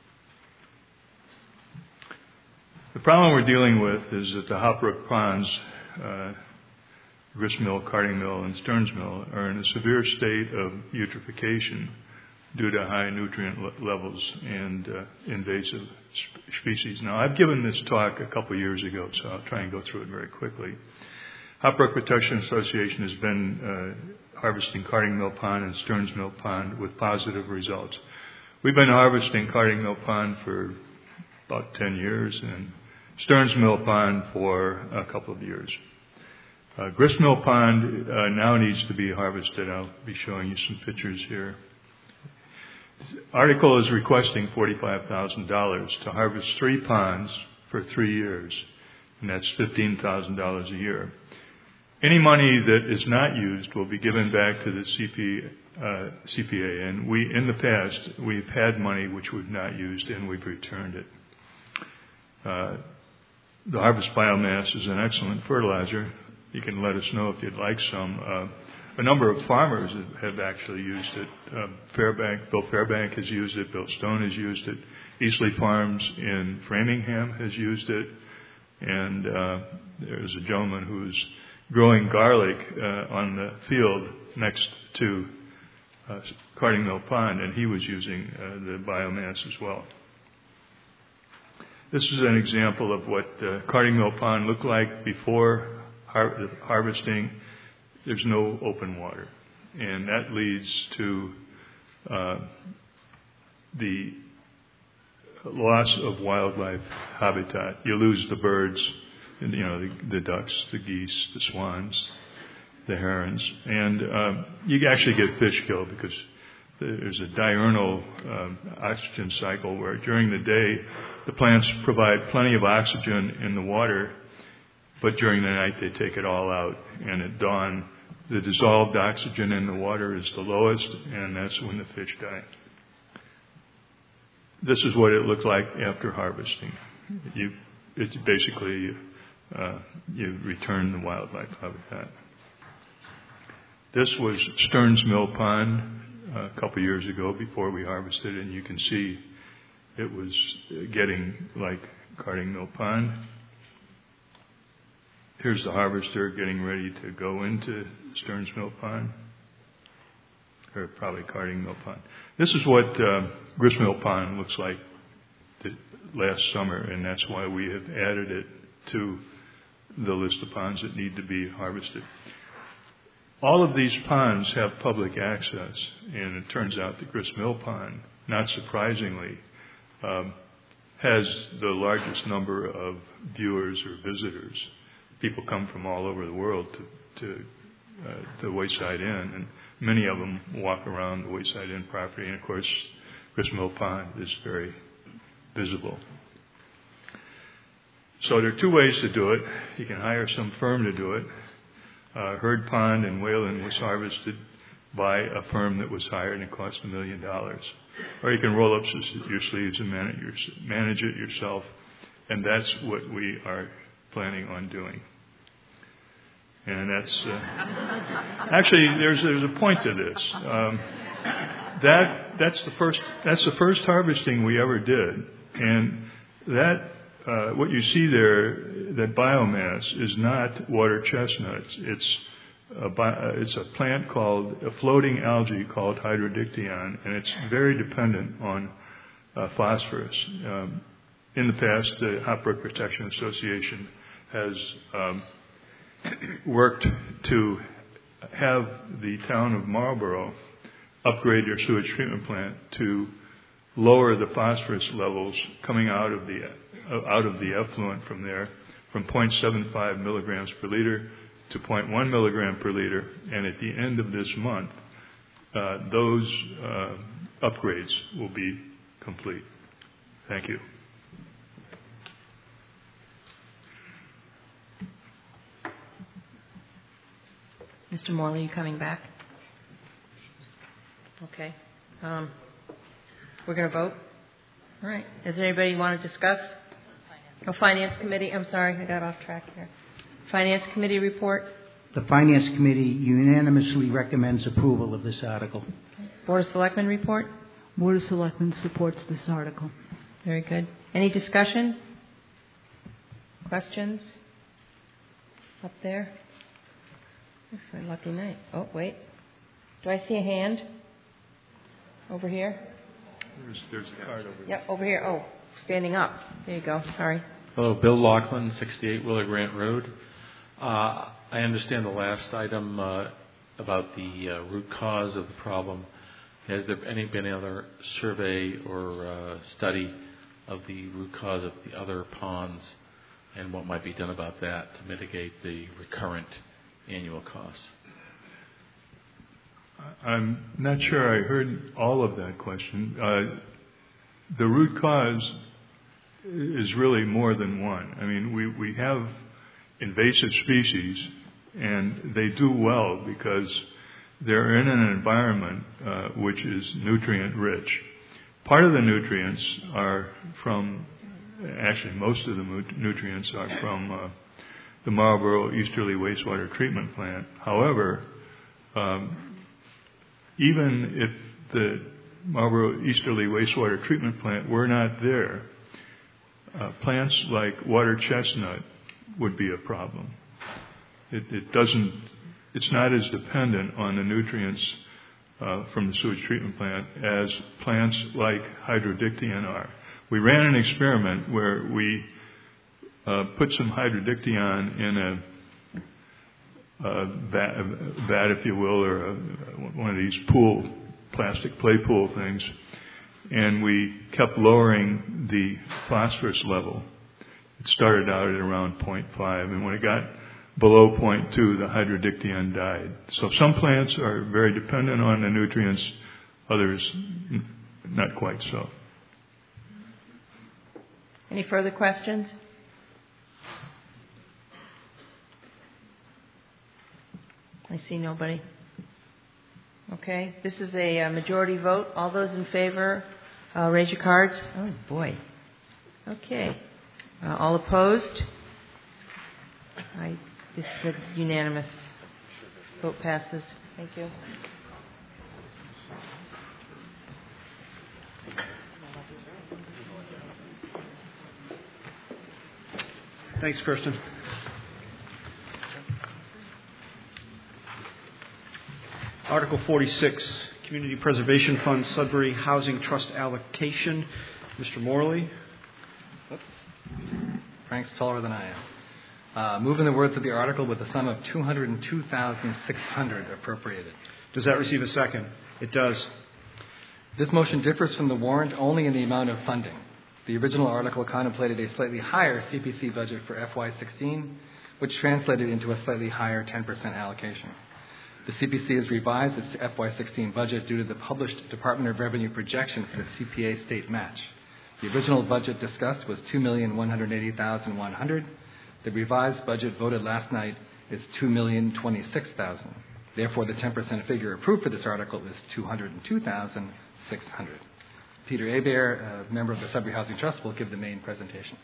The problem we're dealing with is that the Hopbrook ponds, uh, Grist Mill, Carding Mill, and Stearns Mill, are in a severe state of eutrophication due to high nutrient levels and uh, invasive sp- species. Now, I've given this talk a couple years ago, so I'll try and go through it very quickly. Hopbrook Protection Association has been uh, harvesting Carding Mill Pond and Stearns Mill Pond with positive results. We've been harvesting Carding Mill Pond for about ten years and Stearns Mill Pond for a couple of years. Uh, Grist Mill Pond uh, now needs to be harvested. I'll be showing you some pictures here. This article is requesting forty-five thousand dollars to harvest three ponds for three years, and that's fifteen thousand dollars a year. Any money that is not used will be given back to the C P, uh, C P A, and we, in the past, we've had money which we've not used, and we've returned it. Uh, the harvest biomass is an excellent fertilizer. You can let us know if you'd like some. Uh, A number of farmers have actually used it. Uh, Fairbank, Bill Fairbank has used it. Bill Stone has used it. Eastleigh Farms in Framingham has used it. And uh, there's a gentleman who's growing garlic uh, on the field next to uh, Carding Mill Pond, and he was using uh, the biomass as well. This is an example of what uh, Carding Mill Pond looked like before har- harvesting. There's no open water, and that leads to uh, the loss of wildlife habitat. You lose the birds, and, you know, the, the ducks, the geese, the swans, the herons, and uh, you actually get fish killed because there's a diurnal um, oxygen cycle where during the day the plants provide plenty of oxygen in the water, but during the night they take it all out, and at dawn the dissolved oxygen in the water is the lowest, and that's when the fish die. This is what it looked like after harvesting. You, it's basically uh, you return the wildlife habitat. This was Stearns Mill Pond uh, a couple years ago before we harvested, and you can see it was getting like Carding Mill Pond. Here's the harvester getting ready to go into Stearns Mill Pond, or probably Carding Mill Pond. This is what uh, Grist Mill Pond looks like the, last summer, and that's why we have added it to the list of ponds that need to be harvested. All of these ponds have public access, and it turns out that Grist Mill Pond, not surprisingly, um, has the largest number of viewers or visitors. People come from all over the world to, to uh, the Wayside Inn, and many of them walk around the Wayside Inn property. And of course, Grist Mill Pond is very visible. So there are two ways to do it. You can hire some firm to do it. Uh, Herd Pond in Wayland was harvested by a firm that was hired, and it cost a million dollars. Or you can roll up your sleeves and manage, your, manage it yourself, and that's what we are planning on doing. And that's uh, actually there's there's a point to this. Um, that that's the first that's the first harvesting we ever did, and that uh, what you see there, that biomass, is not water chestnuts. It's a, bi- it's a plant called, a floating algae called hydrodictyon, and it's very dependent on uh, phosphorus. Um, in the past, the Hop Brook Protection Association has um, worked to have the town of Marlborough upgrade their sewage treatment plant to lower the phosphorus levels coming out of the uh, out of the effluent from there from zero point seven five milligrams per liter to zero point one milligram per liter, and at the end of this month, uh, those uh, upgrades will be complete. Thank you. Mister Morley, you coming back? Okay. Um, we're going to vote? All right. Does anybody want to discuss? Oh, Finance Committee. I'm sorry, I got off track here. Finance Committee report. The Finance Committee unanimously recommends approval of this article. Board of Selectmen report. Board of Selectmen supports this article. Very good. Any discussion? Questions? Up there? It's a lucky night. Oh, wait. Do I see a hand? Over here? There's, there's a card over there. Yep, over here. Oh, standing up. There you go. Sorry. Hello, Bill Laughlin, sixty-eight Willow Grant Road. Uh, I understand the last item uh, about the uh, root cause of the problem. Has there any been any other survey or uh, study of the root cause of the other ponds and what might be done about that to mitigate the recurrent annual costs? I'm not sure I heard all of that question. Uh, the root cause is really more than one. I mean, we, we have invasive species, and they do well because they're in an environment uh, which is nutrient rich. Part of the nutrients are from, actually most of the nutrients are from uh, the Marlborough Easterly Wastewater Treatment Plant. However, um, even if the Marlborough Easterly Wastewater Treatment Plant were not there, uh, plants like water chestnut would be a problem. It, it doesn't, it's not as dependent on the nutrients uh, from the sewage treatment plant as plants like hydrodictyon are. We ran an experiment where we uh, put some hydrodictyon in a Uh, vat, vat, if you will, or a, one of these pool, plastic play pool things, and we kept lowering the phosphorus level. It started out at around zero point five, and when it got below zero point two, the hydrodictyon died. So some plants are very dependent on the nutrients, others n- not quite so. Any further questions? I see nobody. Okay, this is a, a majority vote. All those in favor, uh, raise your cards. Oh, boy. Okay. Uh, all opposed? I, this is a unanimous vote passes. Thank you. Thanks, Kirsten. Article forty-six, Community Preservation Fund Sudbury Housing Trust Allocation. Mister Morley. Oops. Frank's taller than I am. Uh, move in the words of the article with a sum of two hundred two thousand six hundred dollars appropriated. Does that receive a second? It does. This motion differs from the warrant only in the amount of funding. The original article contemplated a slightly higher C P C budget for F Y sixteen, which translated into a slightly higher ten percent allocation. The C P C has revised its F Y sixteen budget due to the published Department of Revenue projection for the C P A state match. The original budget discussed was two million one hundred eighty thousand one hundred dollars. The revised budget voted last night is two million twenty-six thousand dollars. Therefore, the ten percent figure approved for this article is two hundred two thousand six hundred dollars. Peter Hebert, a member of the Sudbury Housing Trust, will give the main presentation.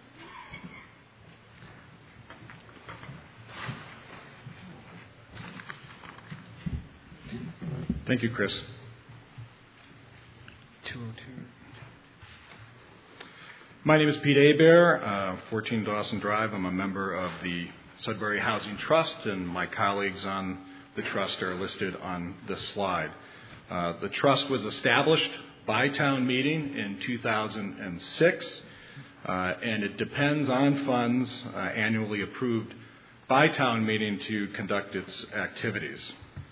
Thank you, Chris. two oh two. My name is Pete Hebert, uh, fourteen Dawson Drive. I'm a member of the Sudbury Housing Trust, and my colleagues on the trust are listed on this slide. Uh, the trust was established by town meeting in two thousand six, uh, and it depends on funds uh, annually approved by town meeting to conduct its activities.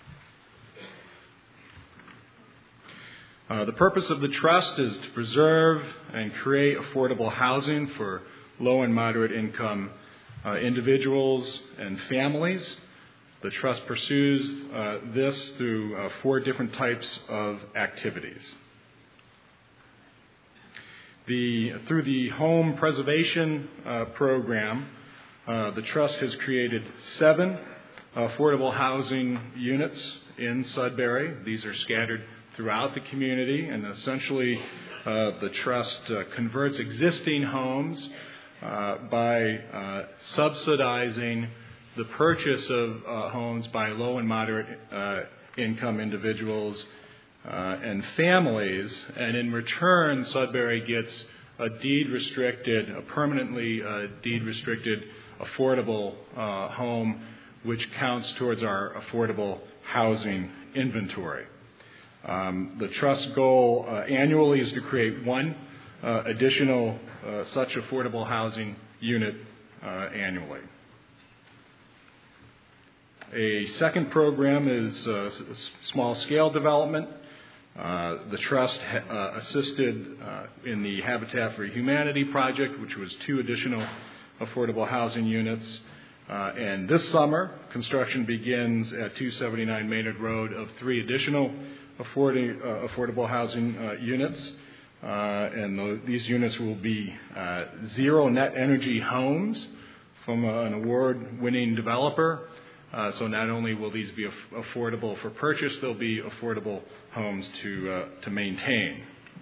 Uh, the purpose of the trust is to preserve and create affordable housing for low and moderate income uh, individuals and families. The trust pursues uh, this through uh, four different types of activities. The, through the Home Preservation uh, Program, uh, the trust has created seven affordable housing units in Sudbury. These are scattered throughout the community, and essentially uh, the trust uh, converts existing homes uh, by uh, subsidizing the purchase of uh, homes by low and moderate uh, income individuals uh, and families, and in return Sudbury gets a deed restricted, a permanently uh, deed restricted affordable uh, home, which counts towards our affordable housing inventory. Um, the trust goal uh, annually is to create one uh, additional uh, such affordable housing unit uh, annually. A second program is uh, small-scale development. Uh, the trust ha- uh, assisted uh, in the Habitat for Humanity project, which was two additional affordable housing units. Uh, and this summer, construction begins at two seventy-nine Maynard Road of three additional affording, uh, affordable housing uh, units. Uh, and the, these units will be uh, zero net energy homes from a, an award-winning developer. Uh, so not only will these be af- affordable for purchase, they'll be affordable homes to, uh, to maintain.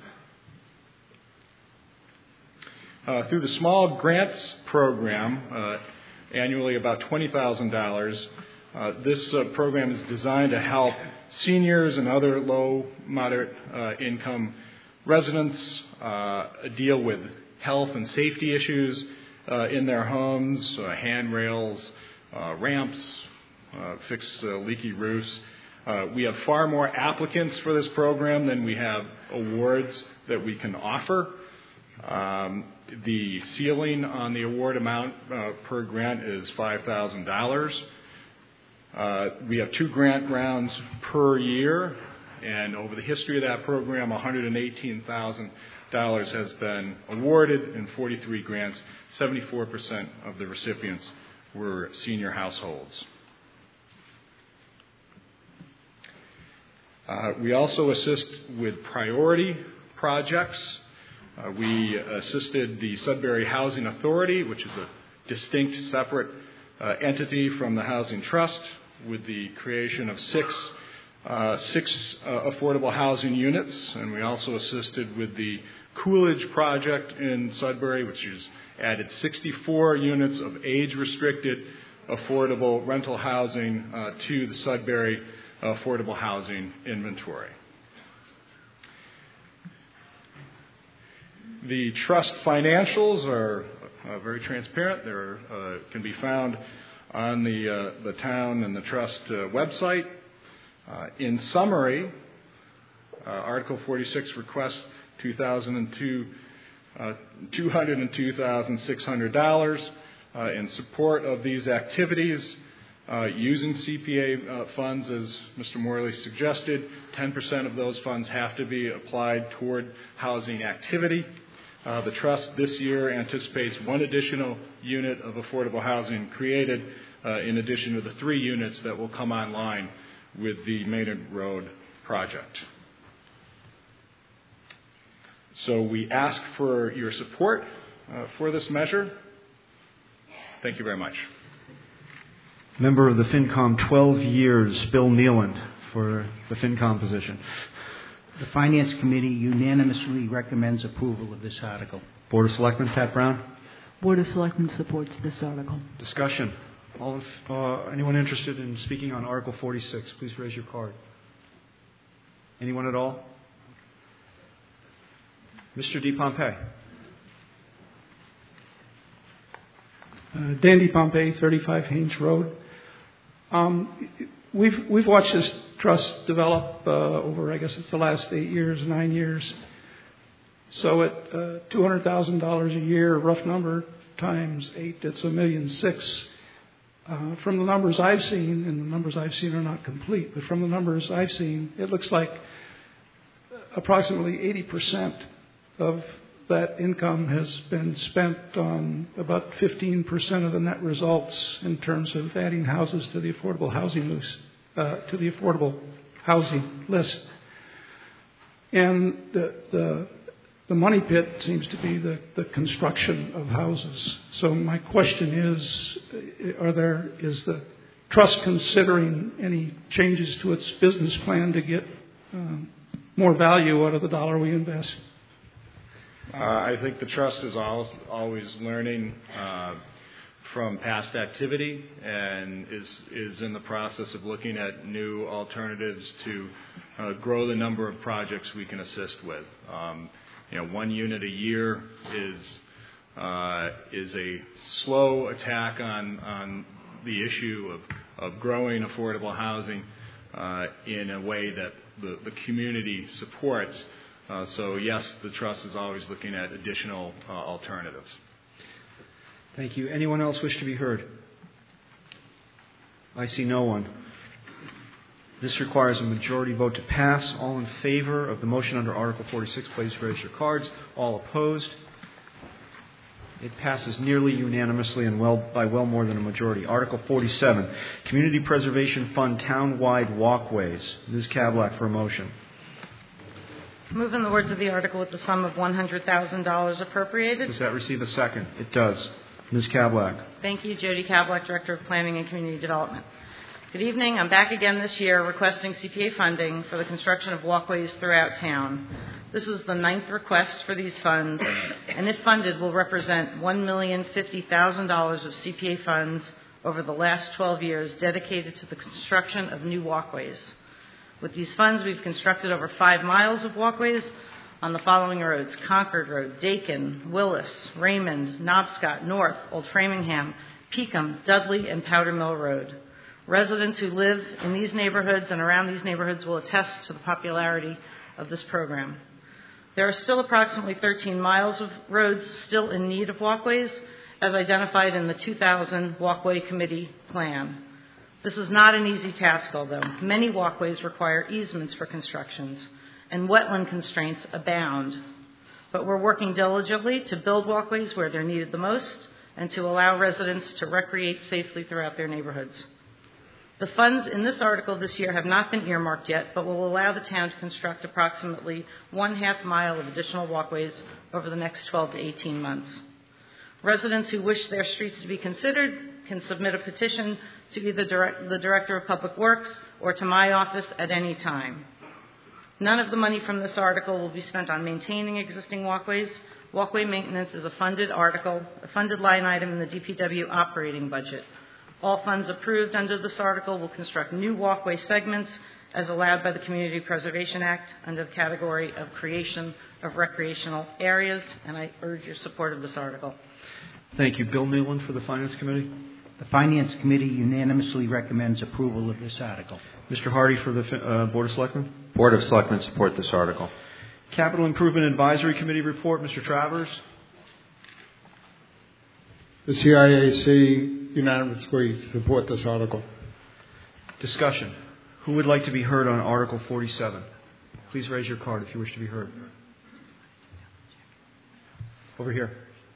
Uh, through the Small Grants Program, uh, annually about twenty thousand dollars, uh, this uh, program is designed to help seniors and other low, moderate uh, income residents uh, deal with health and safety issues uh, in their homes, uh, handrails, uh, ramps, uh, fix uh, leaky roofs. Uh, we have far more applicants for this program than we have awards that we can offer. Um, the ceiling on the award amount uh, per grant is five thousand dollars. Uh, we have two grant rounds per year, and over the history of that program, one hundred eighteen thousand dollars has been awarded in forty-three grants. seventy-four percent of the recipients were senior households. Uh, we also assist with priority projects. Uh, we assisted the Sudbury Housing Authority, which is a distinct, separate uh, entity from the Housing Trust, with the creation of six, uh, six uh, affordable housing units. And we also assisted with the Coolidge project in Sudbury, which has added sixty-four units of age-restricted affordable rental housing uh, to the Sudbury affordable housing inventory. The trust financials are uh, very transparent. They uh, can be found on the, uh, the town and the trust uh, website. Uh, in summary, uh, Article forty-six requests two thousand two, uh, two hundred two thousand six hundred dollars uh, in support of these activities. Uh, using C P A uh, funds, as Mister Morley suggested, ten percent of those funds have to be applied toward housing activity. Uh, the trust this year anticipates one additional unit of affordable housing created uh, in addition to the three units that will come online with the Maynard Road project. So we ask for your support uh, for this measure. Thank you very much. Member of the FinCom, twelve years, Bill Nealand, for the FinCom position. The Finance Committee unanimously recommends approval of this article. Board of Selectmen, Pat Brown. Board of Selectmen supports this article. Discussion. All of, uh, anyone interested in speaking on Article forty-six, please raise your card. Anyone at all? Mister DePompey. Uh, Dandy Pompey, thirty-five Haynes Road. Um, we've we've watched this trust develop uh, over, I guess it's the last eight years, nine years. So at uh, two hundred thousand dollars a year, rough number, times eight, it's a million six. Uh, from the numbers I've seen, and the numbers I've seen are not complete, but from the numbers I've seen, it looks like approximately eighty percent of that income has been spent on about fifteen percent of the net results in terms of adding houses to the affordable housing list, uh, to the affordable housing list. And the, the the money pit seems to be the, the construction of houses. So my question is, are there is the trust considering any changes to its business plan to get um, more value out of the dollar we invest? Uh, I think the trust is al- always learning uh, from past activity and is is in the process of looking at new alternatives to uh, grow the number of projects we can assist with. Um, you know, one unit a year is uh, is a slow attack on on the issue of of growing affordable housing uh, in a way that the, the community supports. Uh, so, yes, the trust is always looking at additional uh, alternatives. Thank you. Anyone else wish to be heard? I see no one. This requires a majority vote to pass. All in favor of the motion under Article forty-six, please raise your cards. All opposed? It passes nearly unanimously and well by well more than a majority. Article forty-seven, Community Preservation Fund Town-Wide Walkways. Miz Kablak for a motion. Move in the words of the article with the sum of one hundred thousand dollars appropriated. Does that receive a second? It does. Miz Kablak. Thank you, Jody Kablak, Director of Planning and Community Development. Good evening. I'm back again this year requesting C P A funding for the construction of walkways throughout town. This is the ninth request for these funds, and if funded will represent one million fifty thousand dollars of C P A funds over the last twelve years dedicated to the construction of new walkways. With these funds, we've constructed over five miles of walkways on the following roads: Concord Road, Dakin, Willis, Raymond, Knobscott, North, Old Framingham, Peakham, Dudley, and Powder Mill Road. Residents who live in these neighborhoods and around these neighborhoods will attest to the popularity of this program. There are still approximately thirteen miles of roads still in need of walkways, as identified in the two thousand Walkway Committee plan. This is not an easy task, although. Many walkways require easements for constructions, and wetland constraints abound. But we're working diligently to build walkways where they're needed the most and to allow residents to recreate safely throughout their neighborhoods. The funds in this article this year have not been earmarked yet, but will allow the town to construct approximately one half mile of additional walkways over the next twelve to eighteen months. Residents who wish their streets to be considered can submit a petition to either direct, the Director of Public Works or to my office at any time. None of the money from this article will be spent on maintaining existing walkways. Walkway maintenance is a funded article, a funded line item in the D P W operating budget. All funds approved under this article will construct new walkway segments as allowed by the Community Preservation Act under the category of creation of recreational areas, and I urge your support of this article. Thank you. Bill Newland for the Finance Committee. The Finance Committee unanimously recommends approval of this article. Mister Hardy for the uh, Board of Selectmen. Board of Selectmen support this article. Capital Improvement Advisory Committee report. Mister Travers. The C I A C unanimously support this article. Discussion. Who would like to be heard on Article forty-seven? Please raise your card if you wish to be heard. Over here.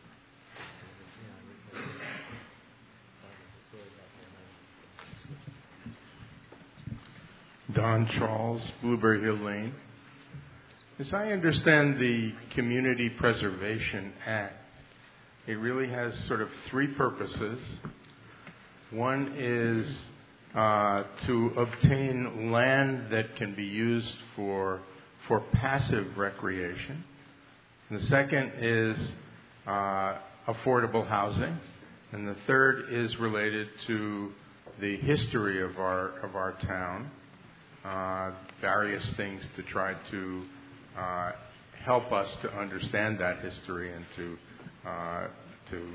Don Charles, Blueberry Hill Lane. As I understand the Community Preservation Act, it really has sort of three purposes. One is uh, to obtain land that can be used for for passive recreation. And the second is uh, affordable housing, and the third is related to the history of our of our town. Uh, various things to try to uh, help us to understand that history and to uh, to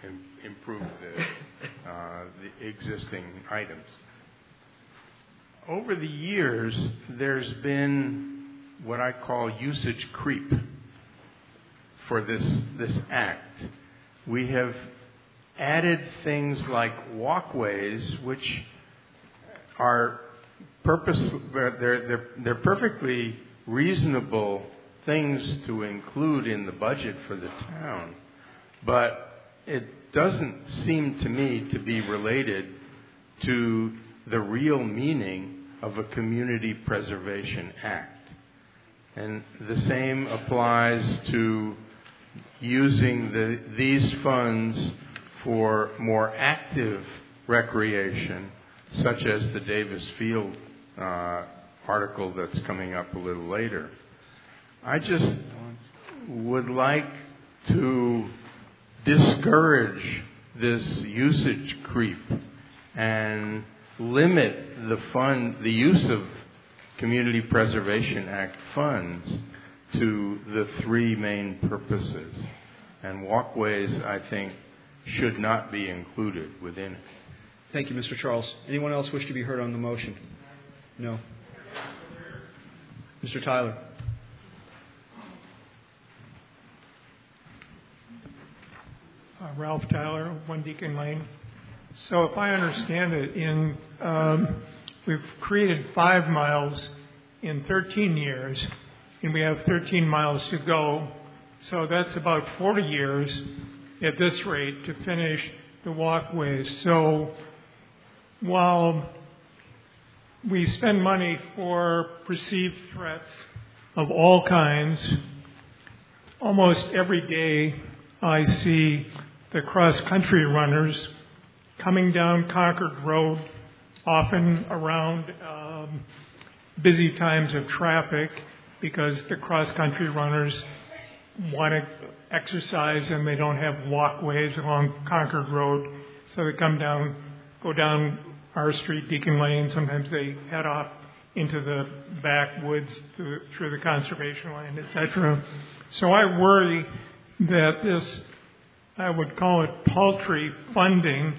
im- improve the, uh, the existing items. Over the years, there's been what I call usage creep for this, this act. We have added things like walkways, which are purpose, they're, they're, they're perfectly reasonable things to include in the budget for the town, but it doesn't seem to me to be related to the real meaning of a Community Preservation Act. And the same applies to using the, these funds for more active recreation, such as the Davis Field uh, article that's coming up a little later. I just would like to discourage this usage creep and limit the fund, the use of Community Preservation Act funds to the three main purposes. And walkways, I think, should not be included within it. Thank you, Mister Charles. Anyone else wish to be heard on the motion? No. Mister Tyler. Uh, Ralph Tyler, One Deacon Lane. So if I understand it, in um, we've created five miles in thirteen years, and we have thirteen miles to go. So that's about forty years at this rate to finish the walkways. So while we spend money for perceived threats of all kinds, almost every day I see the cross-country runners coming down Concord Road, often around um, busy times of traffic, because the cross-country runners want to exercise and they don't have walkways along Concord Road, so they come down, go down our street, Deacon Lane. Sometimes they head off into the backwoods through, through the conservation land, et cetera. So I worry that this, I would call it paltry funding,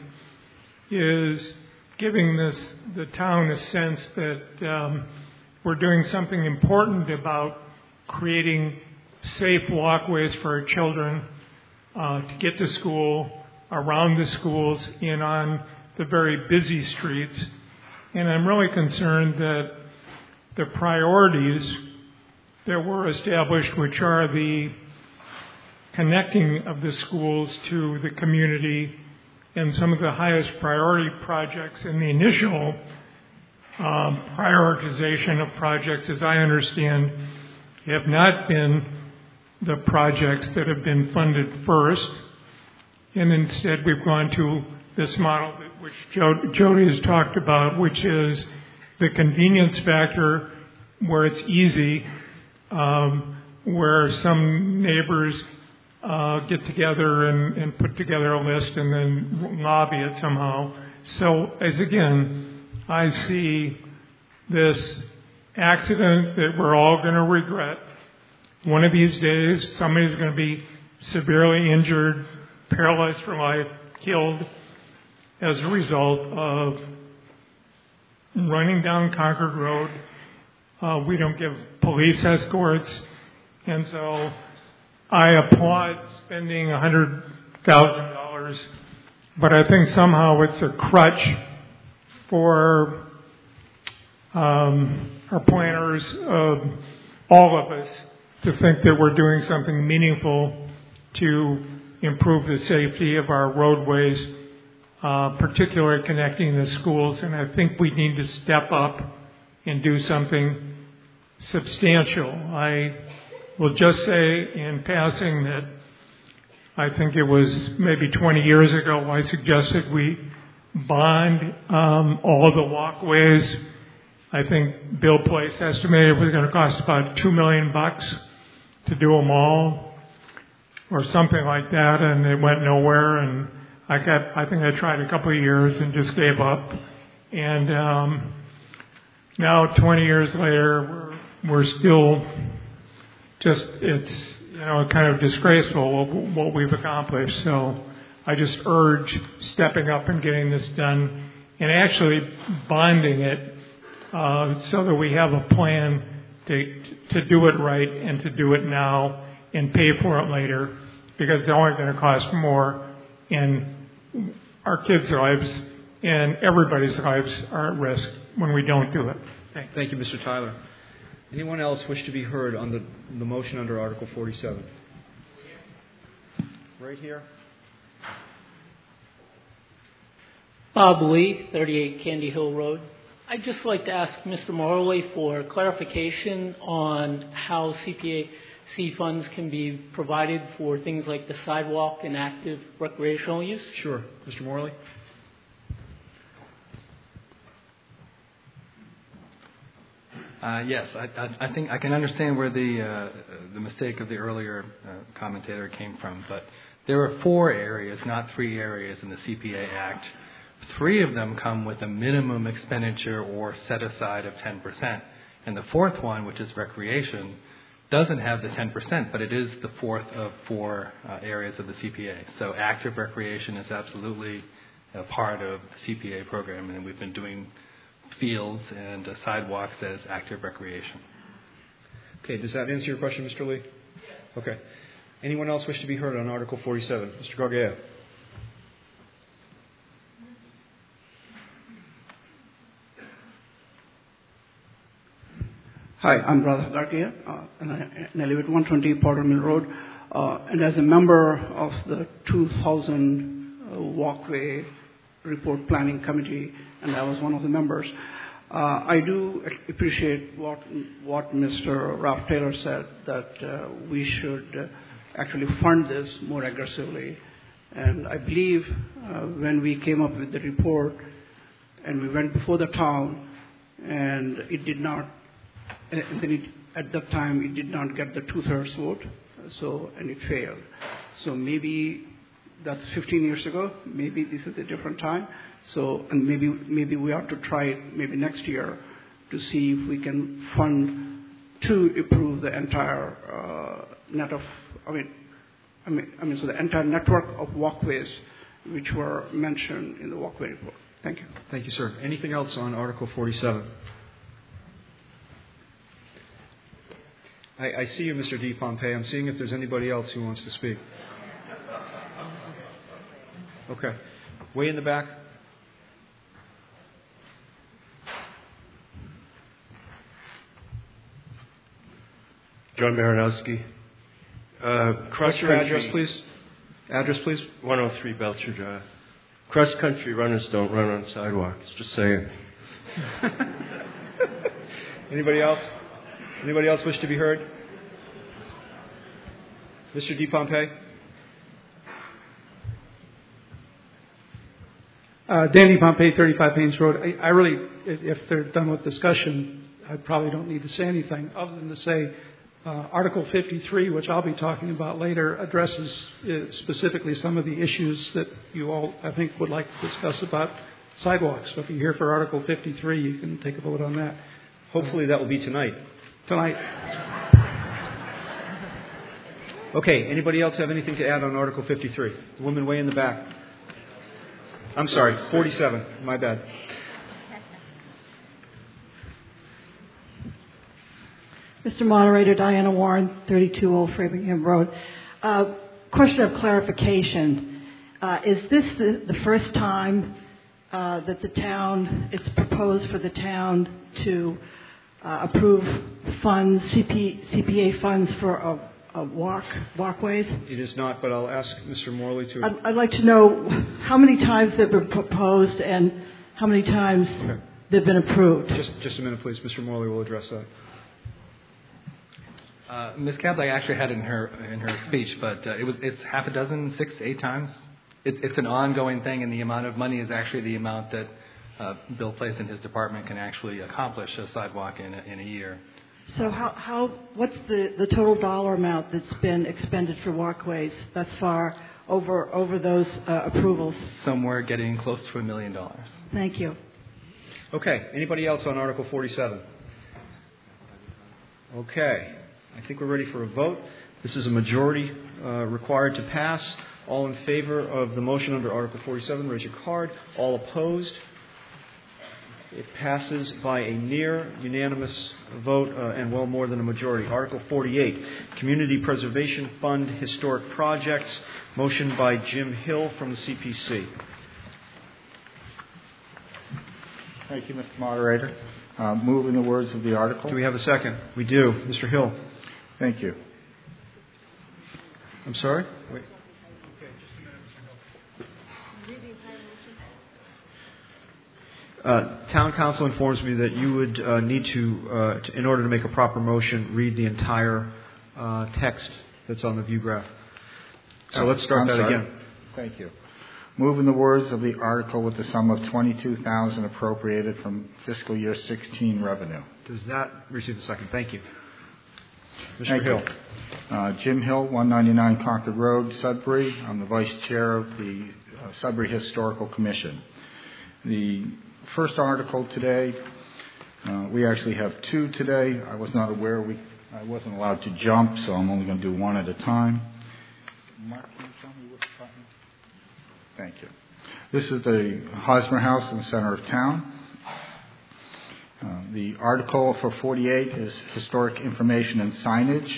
is giving this the town a sense that um, we're doing something important about creating safe walkways for our children uh, to get to school, around the schools, and on the very busy streets. And I'm really concerned that the priorities that were established, which are the connecting of the schools to the community, and some of the highest priority projects in the initial um, prioritization of projects, as I understand, have not been the projects that have been funded first. And instead we've gone to this model that, which jo- Jody has talked about, which is the convenience factor, where it's easy, um, where some neighbors Uh, get together and, and put together a list and then lobby it somehow. So, as again, I see this accident that we're all going to regret. One of these days, somebody's going to be severely injured, paralyzed for life, killed as a result of running down Concord Road. Uh, we don't give police escorts, and so I applaud spending one hundred thousand dollars, but I think somehow it's a crutch for um, our planners, uh, all of us, to think that we're doing something meaningful to improve the safety of our roadways, uh, particularly connecting the schools. And I think we need to step up and do something substantial. I will just say in passing that I think it was maybe twenty years ago I suggested we bond um, all the walkways. I think Bill Place estimated it was going to cost about two million bucks to do them all, or something like that, and it went nowhere. And I got, I think I tried a couple of years and just gave up. And um, now, twenty years later, we're we're still just, it's, you know, kind of disgraceful what we've accomplished. So I just urge stepping up and getting this done and actually bonding it uh, so that we have a plan to to do it right and to do it now and pay for it later, because it's only going to cost more, and our kids' lives and everybody's lives are at risk when we don't do it. Thank, Thank you, Mister Tyler. Anyone else wish to be heard on the, the motion under Article forty-seven? Right here. Bob Lee, thirty-eight Candy Hill Road. I'd just like to ask Mister Morley for clarification on how C P A C funds can be provided for things like the sidewalk and active recreational use. Sure. Mister Morley? Uh, yes, I, I, I think I can understand where the uh, the mistake of the earlier uh, commentator came from, but there are four areas, not three areas, in the C P A Act. Three of them come with a minimum expenditure or set aside of ten percent, and the fourth one, which is recreation, doesn't have the ten percent, but it is the fourth of four uh, areas of the C P A. So active recreation is absolutely a part of the C P A program, and we've been doing fields and uh, sidewalks as active recreation. Okay, does that answer your question, Mister Lee? Yes. Okay. Anyone else wish to be heard on Article forty-seven? Mister Gargaya. Hi, I'm Radha Gargaya, uh, and I, and I live at one twenty Porter Mill Road. Uh, and as a member of the two thousand uh, Walkway Report Planning Committee, and I was one of the members, uh, I do appreciate what what Mister Ralph Taylor said, that uh, we should uh, actually fund this more aggressively. And I believe uh, when we came up with the report and we went before the town, and it did not, and then it, at that time it did not get the two-thirds vote, so and it failed. So maybe that's fifteen years ago. Maybe this is a different time. So, and maybe maybe we ought to try it maybe next year to see if we can fund to improve the entire uh, net of. I mean, I mean, I mean, so the entire network of walkways which were mentioned in the walkway report. Thank you. Thank you, sir. Anything else on Article forty-seven? I, I see you, Mister D. Pompey. I'm seeing if there's anybody else who wants to speak. Okay. Way in the back. John Baranowski. Uh, What's your address, please? Address, please. one oh three Belcher Drive. Cross-country runners don't run on sidewalks. Just saying. Anybody else? Anybody else wish to be heard? Mister D. Pompey? Uh, Danny Pompey, thirty-five Haynes Road. I, I really, if they're done with discussion, I probably don't need to say anything other than to say uh, Article fifty-three, which I'll be talking about later, addresses uh, specifically some of the issues that you all, I think, would like to discuss about sidewalks. So if you're here for Article fifty-three, you can take a vote on that. Hopefully that will be tonight. Tonight. Okay, anybody else have anything to add on Article fifty-three? The woman way in the back. I'm sorry, forty-seven. My bad. Mister Moderator, Diana Warren, thirty-two Old Framingham Road. Uh, question of clarification. Uh, is this the, the first time uh, that the town, it's proposed for the town to uh, approve funds, C P, C P A funds for a, a walk, walkways? It is not, but I'll ask Mister Morley to... I'd, I'd like to know how many times they've been proposed and how many times okay. they've been approved. Just, just a minute, please. Mister Morley will address that. Uh, Miz Cabley actually had it in her in her speech, but uh, it was it's half a dozen, six, eight times. It, it's an ongoing thing, and the amount of money is actually the amount that uh, Bill Place and his department can actually accomplish a sidewalk in a, in a year. So how how what's the, the total dollar amount that's been expended for walkways thus far over over those uh, approvals? Somewhere getting close to a million dollars. Thank you. Okay. Anybody else on Article forty-seven? Okay. I think we're ready for a vote. This is a majority uh, required to pass. All in favor of the motion under Article forty-seven, raise your card. All opposed? It passes by a near unanimous vote uh, and well more than a majority. Article forty-eight, Community Preservation Fund Historic Projects. Motion by Jim Hill from the C P C. Thank you, Mister Moderator. Uh, move in the words of the article. Do we have a second? We do. Mister Hill. Thank you. I'm sorry? Wait. Uh, Town Council informs me that you would uh, need to, uh, to, in order to make a proper motion, read the entire uh, text that's on the view graph. So Oh, let's start I'm that sorry. again. Thank you. Move in the words of the article with the sum of twenty-two thousand dollars appropriated from fiscal year sixteen revenue. Does that receive a second? Thank you. Mister Thank Hill. You. Uh, Jim Hill, one ninety-nine Concord Road, Sudbury. I'm the Vice Chair of the uh, Sudbury Historical Commission. The first article today, uh, we actually have two today. I was not aware we, I wasn't allowed to jump, so I'm only going to do one at a time. Mark, can you tell me which button? Thank you. This is the Hosmer House in the center of town. Uh, the article for forty-eight is historic information and signage.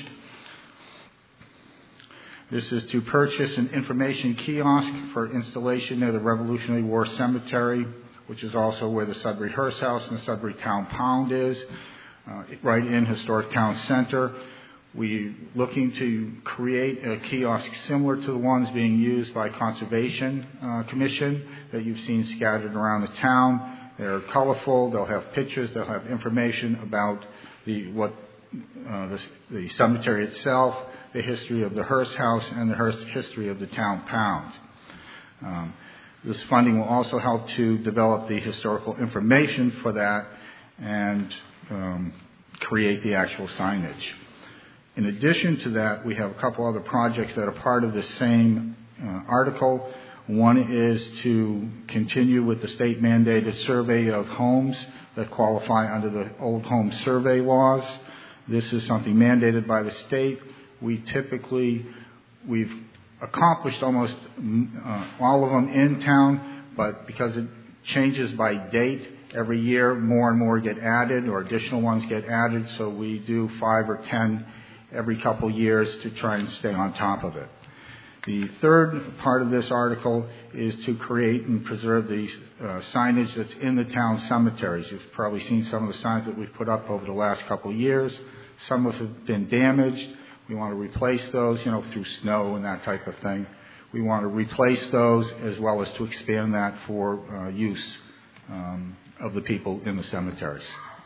This is to purchase an information kiosk for installation near the Revolutionary War Cemetery, which is also where the Sudbury Hearst House and the Sudbury Town Pound is, uh, right in Historic Town Center. We're looking to create a kiosk similar to the ones being used by Conservation uh, Commission that you've seen scattered around the town. They're colorful. They'll have pictures. They'll have information about the what uh, the, the cemetery itself, the history of the Hearst House, and the Hearst history of the Town Pound. Um, this funding will also help to develop the historical information for that and um, create the actual signage. In addition to that, we have a couple other projects that are part of the same uh, article. One is to continue with the state-mandated survey of homes that qualify under the old home survey laws. This is something mandated by the state. We typically, we've accomplished almost uh, all of them in town, but because it changes by date, every year more and more get added or additional ones get added, so we do five or ten every couple years to try and stay on top of it. The third part of this article is to create and preserve the uh, signage that's in the town cemeteries. You've probably seen some of the signs that we've put up over the last couple of years. Some have been damaged. We want to replace those, you know, through snow and that type of thing. We want to replace those as well as to expand that for uh, use um, of the people in the cemeteries.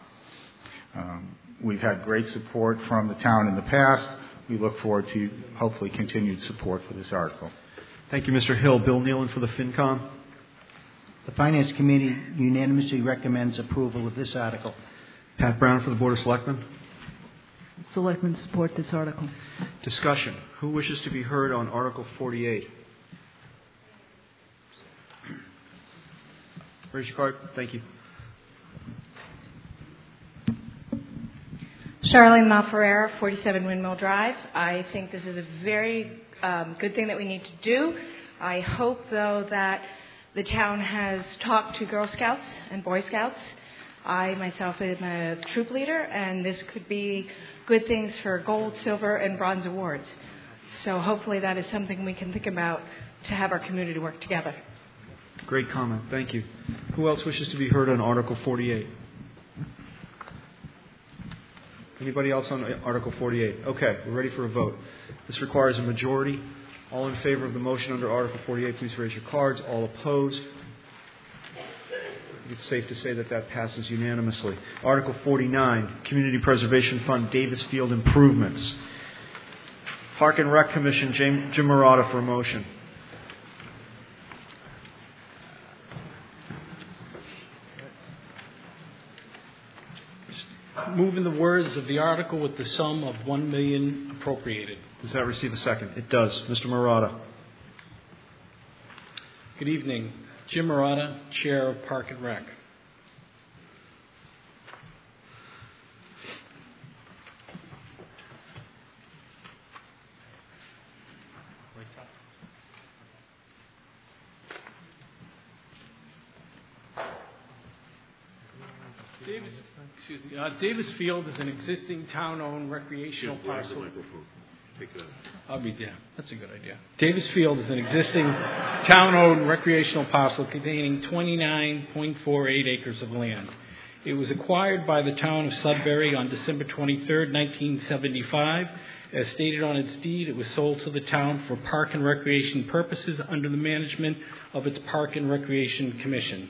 Um, we've had great support from the town in the past. We look forward to hopefully continued support for this article. Thank you, Mister Hill. Bill Nealon for the FinCom. The Finance Committee unanimously recommends approval of this article. Pat Brown for the Board of Selectmen. Selectmen support this article. Discussion. Who wishes to be heard on Article forty-eight? Raise your card. Thank you. Charlene Malferrer, forty-seven Windmill Drive. I think this is a very um, good thing that we need to do. I hope, though, that the town has talked to Girl Scouts and Boy Scouts. I myself am a troop leader, and this could be good things for gold, silver, and bronze awards. So hopefully that is something we can think about to have our community work together. Great comment. Thank you. Who else wishes to be heard on Article forty-eight? Anybody else on Article forty-eight? Okay, we're ready for a vote. This requires a majority. All in favor of the motion under Article forty-eight, please raise your cards. All opposed? It's safe to say that that passes unanimously. Article forty-nine, Community Preservation Fund, Davis Field Improvements. Park and Rec Commission, Jim, Jim Marotta for a motion. Move in the words of the article with the sum of one million dollars appropriated. Does that receive a second? It does. Mister Marotta. Good evening. Jim Marotta, Chair of Park and Rec. Davis, excuse me, uh, Davis Field is an existing town-owned recreational parcel. I'll be there. That's a good idea. Davis Field is an existing town-owned recreational parcel containing twenty-nine point four eight acres of land. It was acquired by the town of Sudbury on December twenty-third, nineteen seventy-five. As stated on its deed, it was sold to the town for park and recreation purposes under the management of its Park and Recreation Commission.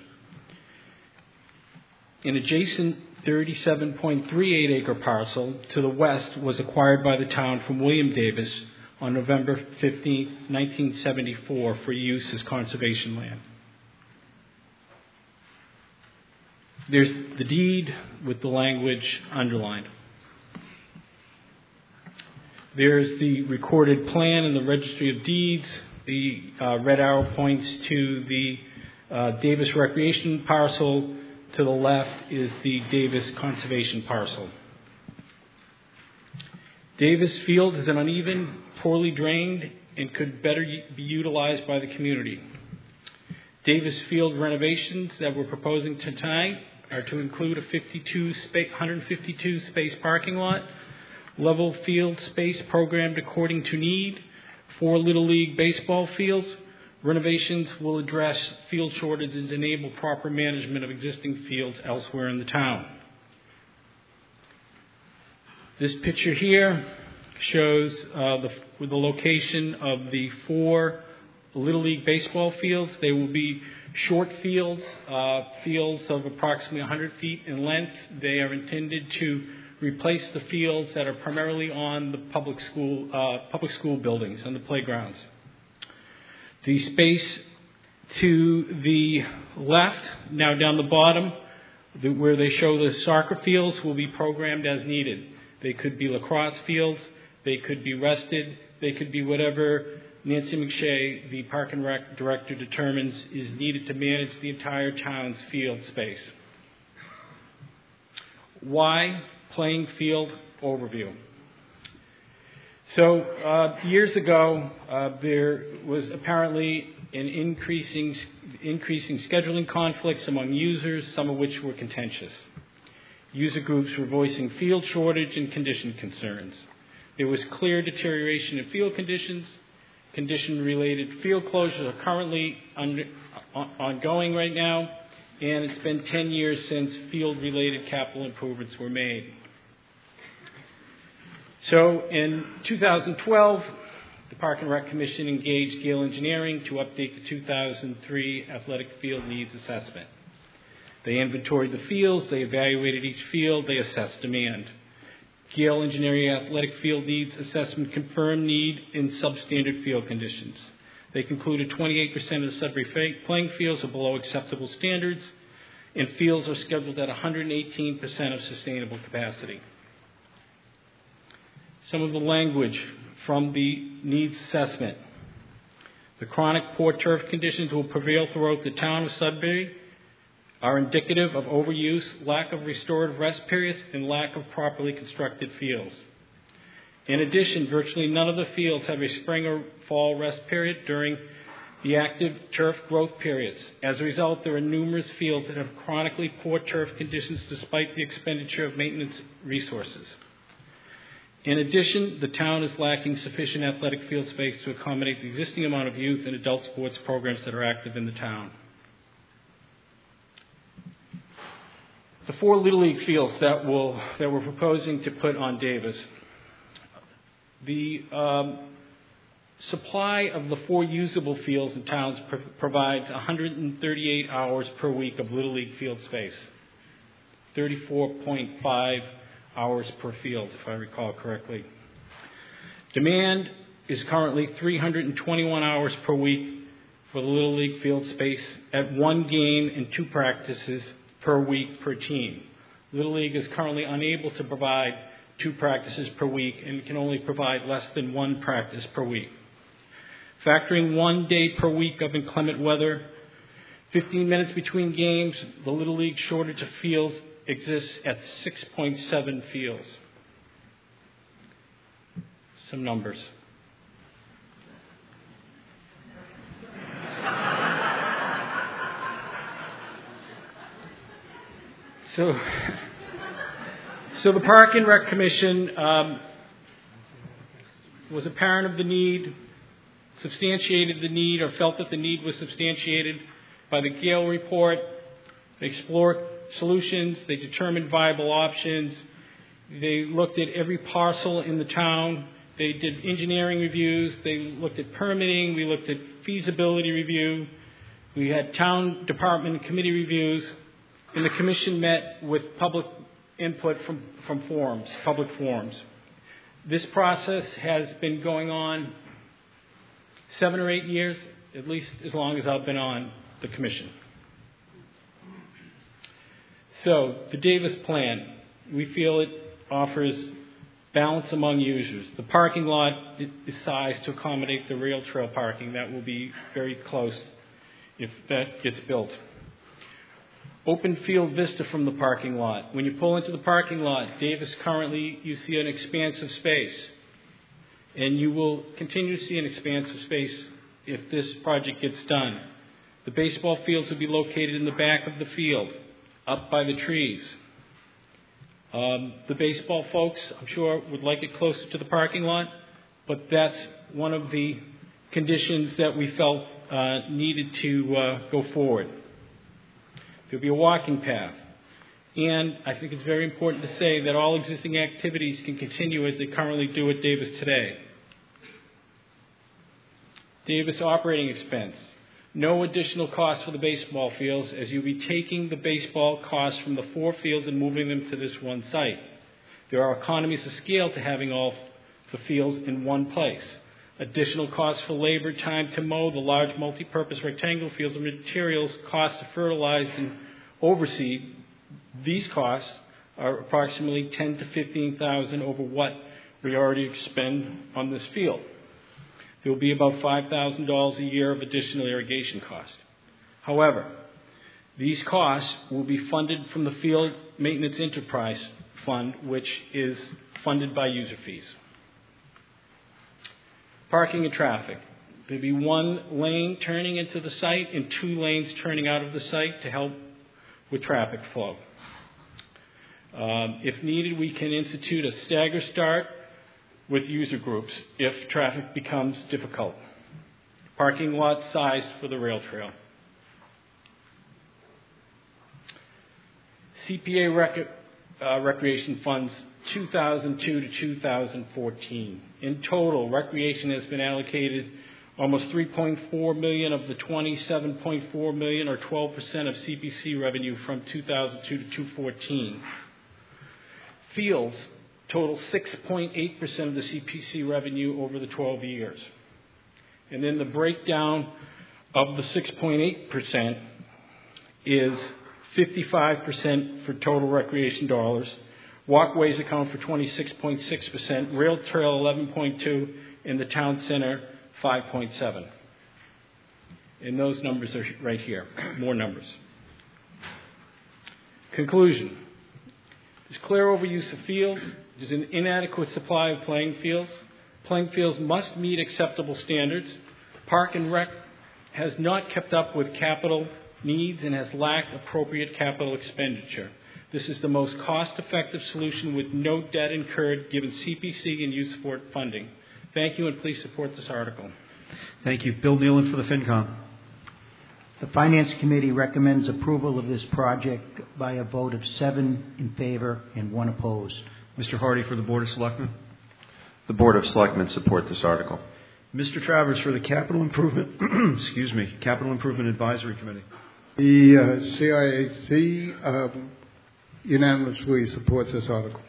An adjacent thirty-seven point three eight acre parcel to the west was acquired by the town from William Davis on November fifteenth, nineteen seventy-four for use as conservation land. There's the deed with the language underlined. There's the recorded plan in the Registry of Deeds. The uh, red arrow points to the uh, Davis Recreation parcel. To the left is the Davis Conservation parcel. Davis Field is an uneven, poorly drained, and could better be utilized by the community. Davis Field renovations that we're proposing tonight are to include a fifty-two space, one hundred fifty-two space parking lot, level field space programmed according to need, four Little League baseball fields. Renovations will address field shortages and enable proper management of existing fields elsewhere in the town. This picture here shows uh, the, the location of the four Little League baseball fields. They will be short fields, uh, fields of approximately one hundred feet in length. They are intended to replace the fields that are primarily on the public school, uh, public school buildings and the playgrounds. The space to the left, now down the bottom, the, where they show the soccer fields, will be programmed as needed. They could be lacrosse fields, they could be rested, they could be whatever Nancy McShay, the Park and Rec Director, determines is needed to manage the entire town's field space. Why playing field overview? So uh, years ago, uh, there was apparently an increasing, increasing scheduling conflicts among users, some of which were contentious. User groups were voicing field shortage and condition concerns. There was clear deterioration in field conditions. Condition-related field closures are currently under, on, ongoing right now, and it's been ten years since field-related capital improvements were made. So in two thousand twelve, the Park and Rec Commission engaged Gale Engineering to update the two thousand three Athletic Field Needs Assessment. They inventoried the fields, they evaluated each field, they assessed demand. Gale Engineering Athletic Field Needs Assessment confirmed need in substandard field conditions. They concluded twenty-eight percent of the Sudbury playing fields are below acceptable standards, and fields are scheduled at one hundred eighteen percent of sustainable capacity. Some of the language from the needs assessment. The chronic poor turf conditions will prevail throughout the town of Sudbury, are indicative of overuse, lack of restorative rest periods, and lack of properly constructed fields. In addition, virtually none of the fields have a spring or fall rest period during the active turf growth periods. As a result, there are numerous fields that have chronically poor turf conditions despite the expenditure of maintenance resources. In addition, the town is lacking sufficient athletic field space to accommodate the existing amount of youth and adult sports programs that are active in the town. The four Little League fields that, will, that we're proposing to put on Davis. The um, supply of the four usable fields in towns pr- provides one hundred thirty-eight hours per week of Little League field space, thirty-four point five hours per field, if I recall correctly. Demand is currently three hundred twenty-one hours per week for the Little League field space at one game and two practices per week per team. Little League is currently unable to provide two practices per week and can only provide less than one practice per week. Factoring one day per week of inclement weather, fifteen minutes between games, the Little League shortage of fields exists at six point seven fields. Some numbers. So, so the Park and Rec Commission um, was apparent of the need, substantiated the need, or felt that the need was substantiated by the Gale report. They explored solutions. They determined viable options. They looked at every parcel in the town. They did engineering reviews. They looked at permitting. We looked at feasibility review. We had town department and committee reviews. And the commission met with public input from, from forums, public forums. This process has been going on seven or eight years, at least as long as I've been on the commission. So, the Davis plan, we feel it offers balance among users. The parking lot is sized to accommodate the rail trail parking. That will be very close if that gets built. Open field vista from the parking lot. When you pull into the parking lot, Davis currently, you see an expansive space. And you will continue to see an expansive space if this project gets done. The baseball fields will be located in the back of the field, up by the trees. Um, the baseball folks, I'm sure, would like it closer to the parking lot, but that's one of the conditions that we felt uh, needed to uh, go forward. There'll be a walking path. And I think it's very important to say that all existing activities can continue as they currently do at Davis today. Davis operating expense. No additional cost for the baseball fields, as you'll be taking the baseball costs from the four fields and moving them to this one site. There are economies of scale to having all the fields in one place. Additional costs for labor, time to mow the large multi-purpose rectangular fields, and materials, costs to fertilize and overseed. These costs are approximately ten to fifteen thousand over what we already expend on this field. There will be about five thousand dollars a year of additional irrigation cost. However, these costs will be funded from the Field Maintenance Enterprise Fund, which is funded by user fees. Parking and traffic. There'll be one lane turning into the site and two lanes turning out of the site to help with traffic flow. Um, if needed, we can institute a stagger start with user groups if traffic becomes difficult. Parking lot sized for the rail trail. C P A rec- uh, Recreation Funds two thousand two to two thousand fourteen. In total, recreation has been allocated almost three point four million dollars of the twenty-seven point four million dollars or twelve percent of C P C revenue from two thousand two to two thousand fourteen. Fields total six point eight percent of the C P C revenue over the twelve years. And then the breakdown of the six point eight percent is fifty-five percent for total recreation dollars. Walkways account for twenty-six point six percent, rail trail eleven point two percent, and the town center five point seven percent. And those numbers are right here, more numbers. Conclusion. There's clear overuse of fields. There's an inadequate supply of playing fields. Playing fields must meet acceptable standards. Park and Rec has not kept up with capital needs and has lacked appropriate capital expenditure. This is the most cost-effective solution with no debt incurred given C P C and youth support funding. Thank you, and please support this article. Thank you. Bill Nealon for the FinCom. The Finance Committee recommends approval of this project by a vote of seven in favor and one opposed. Mister Hardy for the Board of Selectmen. The Board of Selectmen support this article. Mister Travers for the Capital Improvement, excuse me, Capital Improvement Advisory Committee. The uh, C I A C um, unanimously supports this article.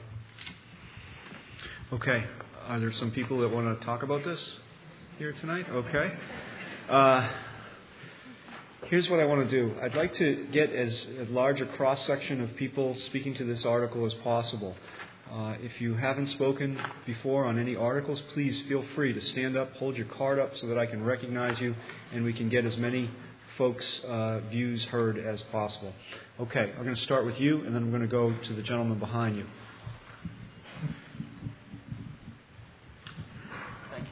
Okay. Are there some people that want to talk about this here tonight? Okay. Uh, here's what I want to do. I'd like to get as large a cross-section of people speaking to this article as possible. Uh, if you haven't spoken before on any articles, please feel free to stand up, hold your card up so that I can recognize you, and we can get as many folks' uh, views heard as possible. Okay, I'm going to start with you, and then I'm going to go to the gentleman behind you. Thank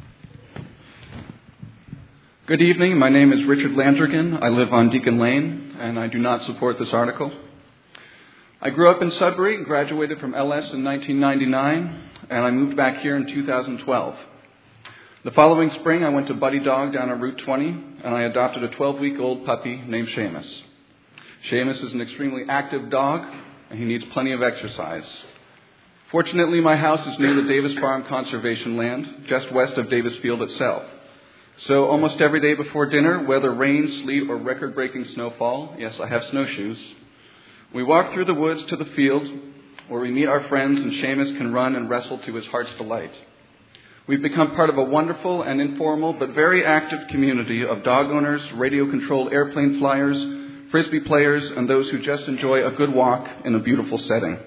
you. Good evening. My name is Richard Landrigan. I live on Deacon Lane. and I do not support this article. I grew up in Sudbury and graduated from L S in nineteen ninety-nine, and I moved back here in two thousand twelve. The following spring, I went to Buddy Dog down on Route twenty, and I adopted a twelve-week-old puppy named Seamus. Seamus is an extremely active dog, and he needs plenty of exercise. Fortunately, my house is near the Davis Farm Conservation Land, just west of Davis Field itself. So almost every day before dinner, whether rain, sleet, or record-breaking snowfall, yes, I have snowshoes, we walk through the woods to the field where we meet our friends and Seamus can run and wrestle to his heart's delight. We've become part of a wonderful and informal but very active community of dog owners, radio-controlled airplane flyers, frisbee players, and those who just enjoy a good walk in a beautiful setting.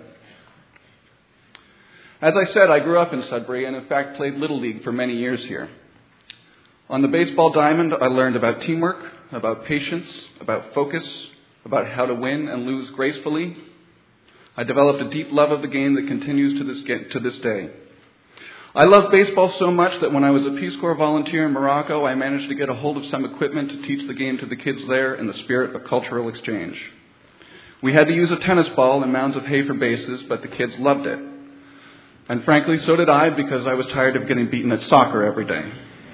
As I said, I grew up in Sudbury and in fact played Little League for many years here. On the baseball diamond, I learned about teamwork, about patience, about focus, about how to win and lose gracefully. I developed a deep love of the game that continues to this, to this day. I love baseball so much that when I was a Peace Corps volunteer in Morocco, I managed to get a hold of some equipment to teach the game to the kids there in the spirit of cultural exchange. We had to use a tennis ball and mounds of hay for bases, but the kids loved it. And frankly, so did I, because I was tired of getting beaten at soccer every day.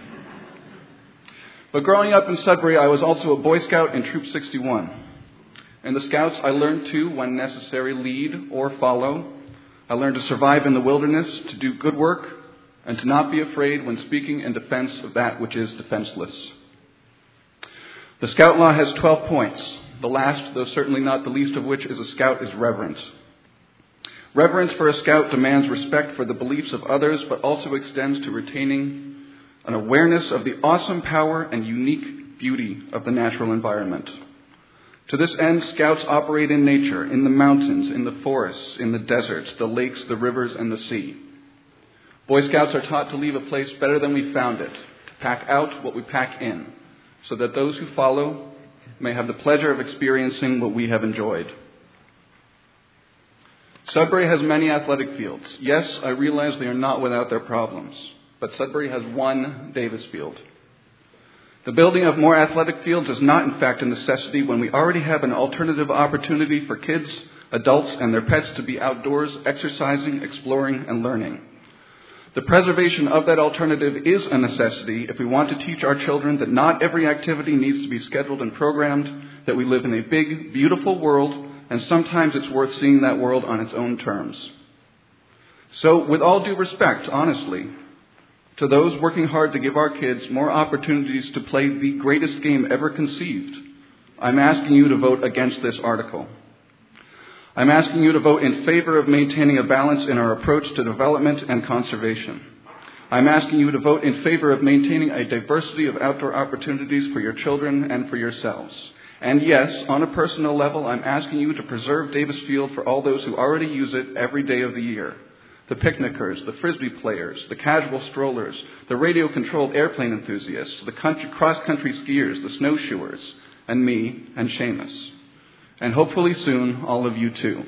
But growing up in Sudbury, I was also a Boy Scout in Troop sixty-one. In the Scouts, I learned to, when necessary, lead or follow. I learned to survive in the wilderness, to do good work, and to not be afraid when speaking in defense of that which is defenseless. The Scout Law has twelve points. The last, though certainly not the least of which is a Scout, is reverence. Reverence for a Scout demands respect for the beliefs of others, but also extends to retaining an awareness of the awesome power and unique beauty of the natural environment. To this end, Scouts operate in nature, in the mountains, in the forests, in the deserts, the lakes, the rivers, and the sea. Boy Scouts are taught to leave a place better than we found it, to pack out what we pack in, so that those who follow may have the pleasure of experiencing what we have enjoyed. Sudbury has many athletic fields. Yes, I realize they are not without their problems, but Sudbury has one Davis Field. The building of more athletic fields is not, in fact, a necessity when we already have an alternative opportunity for kids, adults, and their pets to be outdoors, exercising, exploring, and learning. The preservation of that alternative is a necessity if we want to teach our children that not every activity needs to be scheduled and programmed, that we live in a big, beautiful world, and sometimes it's worth seeing that world on its own terms. So, with all due respect, honestly, to those working hard to give our kids more opportunities to play the greatest game ever conceived, I'm asking you to vote against this article. I'm asking you to vote in favor of maintaining a balance in our approach to development and conservation. I'm asking you to vote in favor of maintaining a diversity of outdoor opportunities for your children and for yourselves. And yes, on a personal level, I'm asking you to preserve Davis Field for all those who already use it every day of the year. The picnickers, the frisbee players, the casual strollers, the radio-controlled airplane enthusiasts, the country, cross-country skiers, the snowshoers, and me and Seamus. And hopefully soon, all of you too.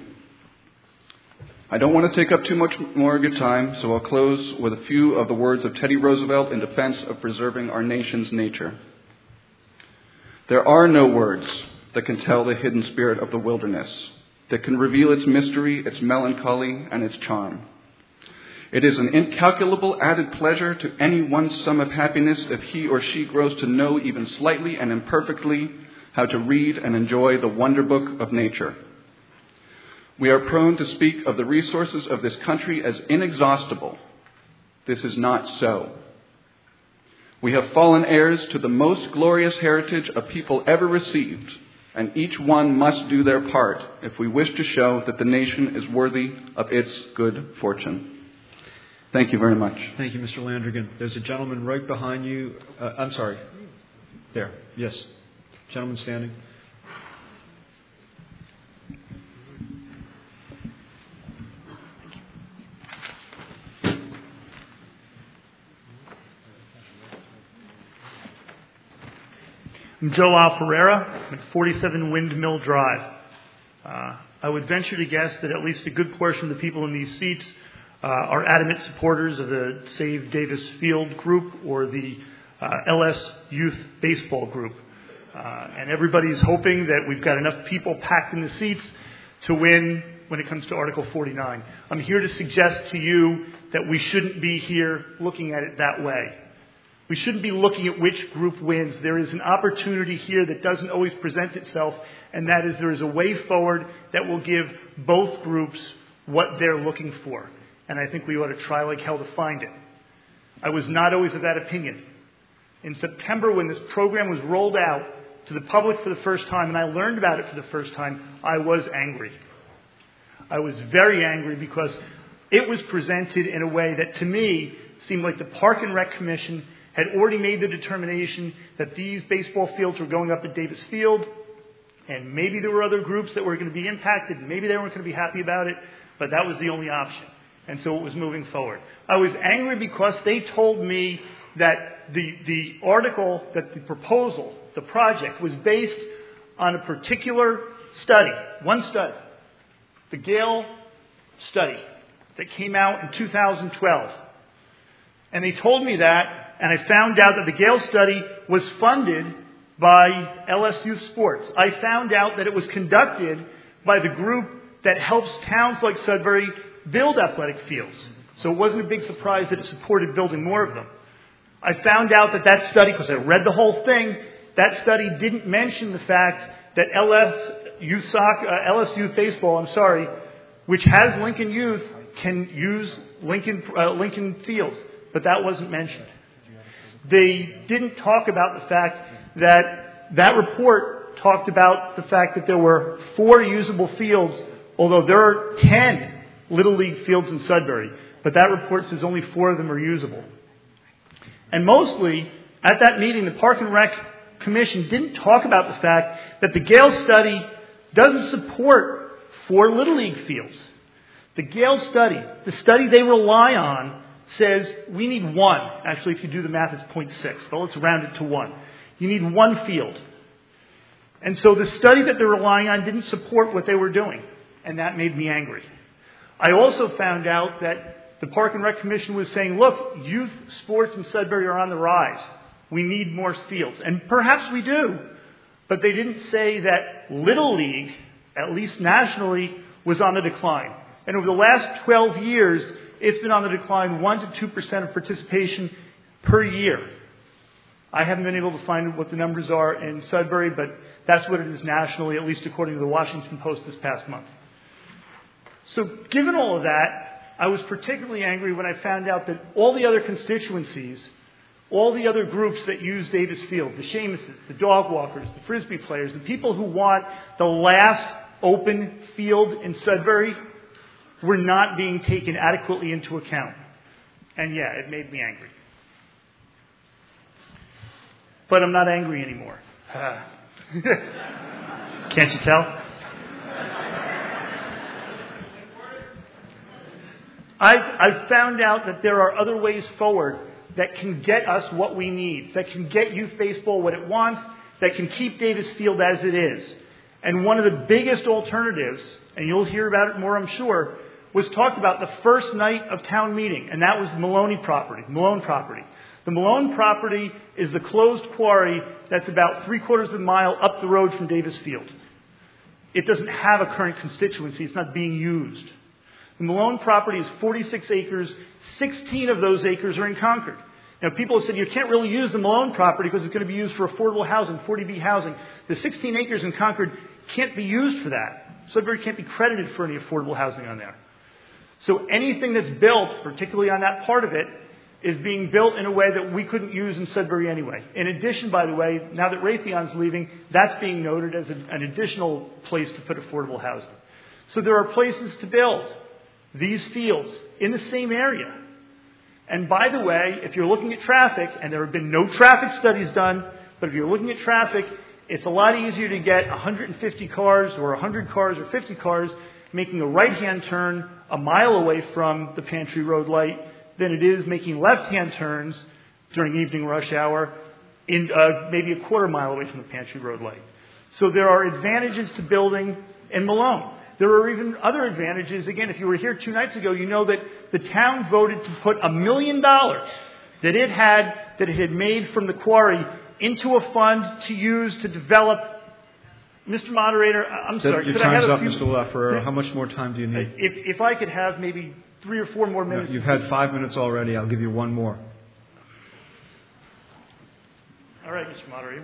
I don't want to take up too much more of your time, so I'll close with a few of the words of Teddy Roosevelt in defense of preserving our nation's nature. There are no words that can tell the hidden spirit of the wilderness, that can reveal its mystery, its melancholy, and its charm. It is an incalculable added pleasure to any one sum of happiness if he or she grows to know even slightly and imperfectly how to read and enjoy the wonder book of nature. We are prone to speak of the resources of this country as inexhaustible. This is not so. We have fallen heirs to the most glorious heritage a people ever received, and each one must do their part if we wish to show that the nation is worthy of its good fortune. Thank you very much. Thank you, Mister Landrigan. There's a gentleman right behind you. Uh, I'm sorry. There. Yes. Gentleman standing. I'm Joe Alferreira at forty-seven Windmill Drive. Uh, I would venture to guess that at least a good portion of the people in these seats uh, are adamant supporters of the Save Davis Field group or the uh, L S Youth Baseball group. Uh, and everybody's hoping that we've got enough people packed in the seats to win when it comes to Article forty-nine. I'm here to suggest to you that we shouldn't be here looking at it that way. We shouldn't be looking at which group wins. There is an opportunity here that doesn't always present itself, and that is there is a way forward that will give both groups what they're looking for. And I think we ought to try like hell to find it. I was not always of that opinion. In September, when this program was rolled out to the public for the first time, and I learned about it for the first time, I was angry. I was very angry because it was presented in a way that, to me, seemed like the Park and Rec Commission had already made the determination that these baseball fields were going up at Davis Field, and maybe there were other groups that were going to be impacted, and maybe they weren't going to be happy about it, but that was the only option. And so it was moving forward. I was angry because they told me that the, the article, that the proposal, the project, was based on a particular study, one study, the Gale study that came out in two thousand twelve. And they told me that, and I found out that the Gale study was funded by L S Youth Sports. I found out that it was conducted by the group that helps towns like Sudbury build athletic fields. So it wasn't a big surprise that it supported building more of them. I found out that that study, because I read the whole thing, that study didn't mention the fact that L S Youth Soccer, uh, L S Youth Baseball, I'm sorry, which has Lincoln Youth, can use Lincoln, uh, Lincoln Fields. But that wasn't mentioned. They didn't talk about the fact that that report talked about the fact that there were four usable fields, although there are ten Little League fields in Sudbury. But that report says only four of them are usable. And mostly, at that meeting, the Park and Rec Commission didn't talk about the fact that the Gale study doesn't support four Little League fields. The Gale study, the study they rely on, says we need one. Actually, if you do the math, it's zero point six, but let's round it to one. You need one field. And so the study that they're relying on didn't support what they were doing, and that made me angry. I also found out that the Park and Rec Commission was saying, look, youth sports in Sudbury are on the rise. We need more fields. And perhaps we do. But they didn't say that Little League, at least nationally, was on the decline. And over the last twelve years, it's been on the decline one to two percent of participation per year. I haven't been able to find what the numbers are in Sudbury, but that's what it is nationally, at least according to the Washington Post this past month. So given all of that, I was particularly angry when I found out that all the other constituencies, all the other groups that use Davis Field, the Seamuses, the dog walkers, the Frisbee players, the people who want the last open field in Sudbury, were not being taken adequately into account. And yeah, it made me angry. But I'm not angry anymore. Uh, can't you tell? I've, I've found out that there are other ways forward that can get us what we need, that can get youth baseball what it wants, that can keep Davis Field as it is. And one of the biggest alternatives, and you'll hear about it more, I'm sure, was talked about the first night of town meeting, and that was the Maloney property, Malone property. The Malone property is the closed quarry that's about three quarters of a mile up the road from Davis Field. It doesn't have a current constituency. It's not being used. The Malone property is forty-six acres. sixteen of those acres are in Concord. Now, people have said you can't really use the Malone property because it's going to be used for affordable housing, forty B housing. The sixteen acres in Concord can't be used for that. Sudbury can't be credited for any affordable housing on there. So anything that's built, particularly on that part of it, is being built in a way that we couldn't use in Sudbury anyway. In addition, by the way, now that Raytheon's leaving, that's being noted as a, an additional place to put affordable housing. So there are places to build these fields in the same area. And by the way, if you're looking at traffic, and there have been no traffic studies done, but if you're looking at traffic, it's a lot easier to get one hundred fifty cars or one hundred cars or fifty cars making a right-hand turn a mile away from the Pantry Road light than it is making left-hand turns during evening rush hour in uh, maybe a quarter mile away from the Pantry Road light. So there are advantages to building in Malone. There are even other advantages. Again, if you were here two nights ago, you know that the town voted to put a million dollars that it had that it had made from the quarry into a fund to use to develop. Mister Moderator, I'm sorry. Your could I have time's a up, few, Mister LaFerrera. How much more time do you need? If, if I could have maybe three or four more minutes. No, you've had five minutes already. I'll give you one more. All right, Mister Moderator.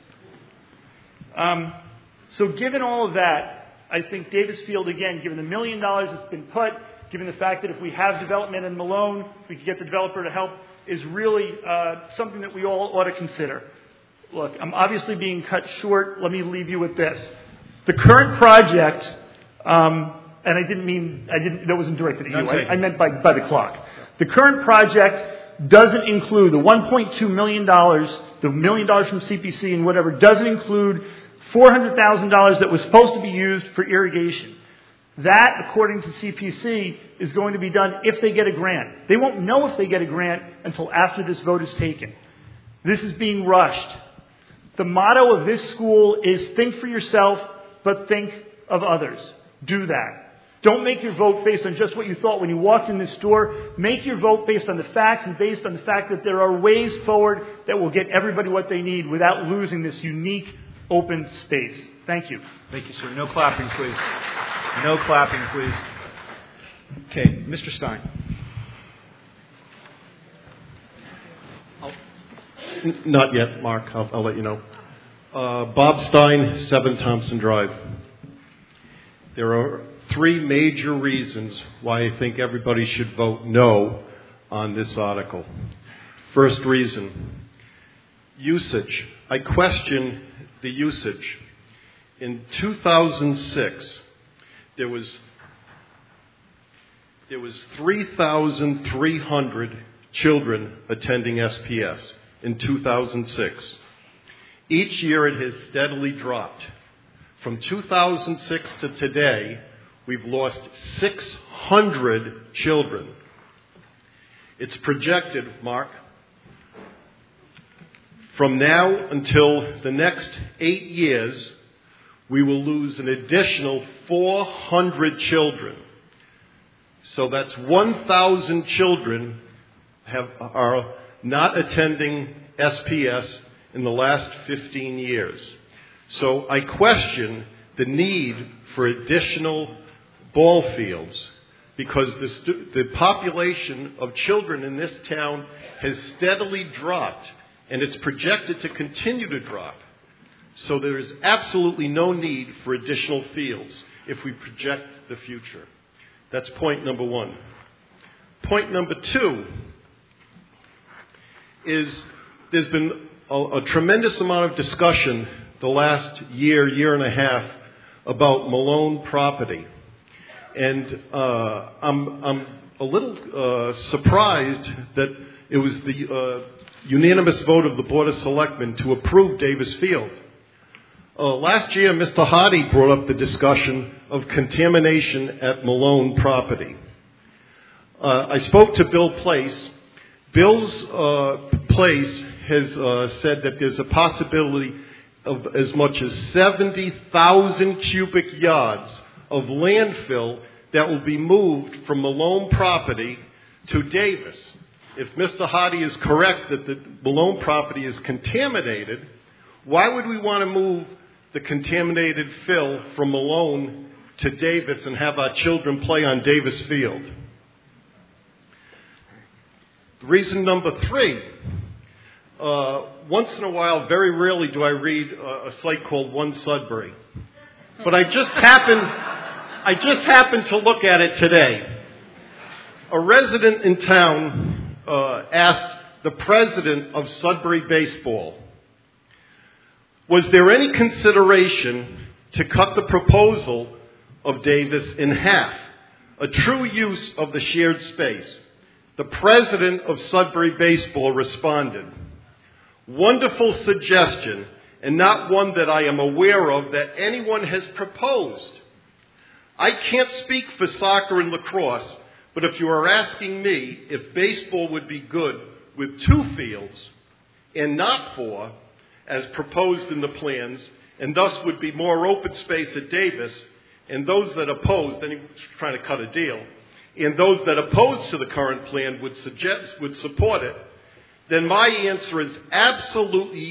Um, so given all of that, I think Davis Field, again, given the million dollars that's been put, given the fact that if we have development in Malone, we could get the developer to help, is really uh, something that we all ought to consider. Look, I'm obviously being cut short. Let me leave you with this. The current project, um, and I didn't mean, I didn't, that wasn't directed at you. I, I meant by, by the clock. The current project doesn't include the one point two million dollars, the million dollars from C P C and whatever, doesn't include four hundred thousand dollars that was supposed to be used for irrigation. That, according to C P C, is going to be done if they get a grant. They won't know if they get a grant until after this vote is taken. This is being rushed. The motto of this school is think for yourself, but think of others. Do that. Don't make your vote based on just what you thought when you walked in this door. Make your vote based on the facts and based on the fact that there are ways forward that will get everybody what they need without losing this unique open space. Thank you. Thank you, sir. No clapping, please. No clapping, please. Okay, Mister Stein. N- Not yet, Mark. I'll, I'll let you know. Uh, Bob Stein, seven Thompson Drive. There are three major reasons why I think everybody should vote no on this article. First reason, usage. I question the usage. In two thousand six, there was there was three thousand three hundred children attending S P S in two thousand six. Each year it has steadily dropped. From two thousand six to today, we've lost six hundred children. It's projected, Mark, from now until the next eight years, we will lose an additional four hundred children. So that's one thousand children have, are not attending S P S in the last fifteen years. So I question the need for additional ball fields because the, stu- the population of children in this town has steadily dropped and it's projected to continue to drop. So there is absolutely no need for additional fields if we project the future. That's point number one. Point number two is there's been a, a tremendous amount of discussion the last year, year and a half about Malone property. And uh, I'm, I'm a little uh, surprised that it was the uh, unanimous vote of the Board of Selectmen to approve Davis Field. Uh, last year, Mister Hardy brought up the discussion of contamination at Malone property. Uh, I spoke to Bill Place. Bill's uh, Place has uh, said that there's a possibility of as much as seventy thousand cubic yards of landfill that will be moved from Malone property to Davis. If Mister Hardy is correct that the Malone property is contaminated, why would we want to move the contaminated fill from Malone to Davis and have our children play on Davis Field? Reason number three, uh, once in a while, very rarely do I read a, a site called One Sudbury. But I just happened, I just happened to look at it today. A resident in town uh, asked the president of Sudbury Baseball, was there any consideration to cut the proposal of Davis in half, a true use of the shared space? The president of Sudbury Baseball responded, wonderful suggestion, and not one that I am aware of that anyone has proposed. I can't speak for soccer and lacrosse, but if you are asking me if baseball would be good with two fields and not four, as proposed in the plans, and thus would be more open space at Davis, and those that oppose, then he was trying to cut a deal, and those that oppose to the current plan would suggest, would support it, then my answer is absolutely,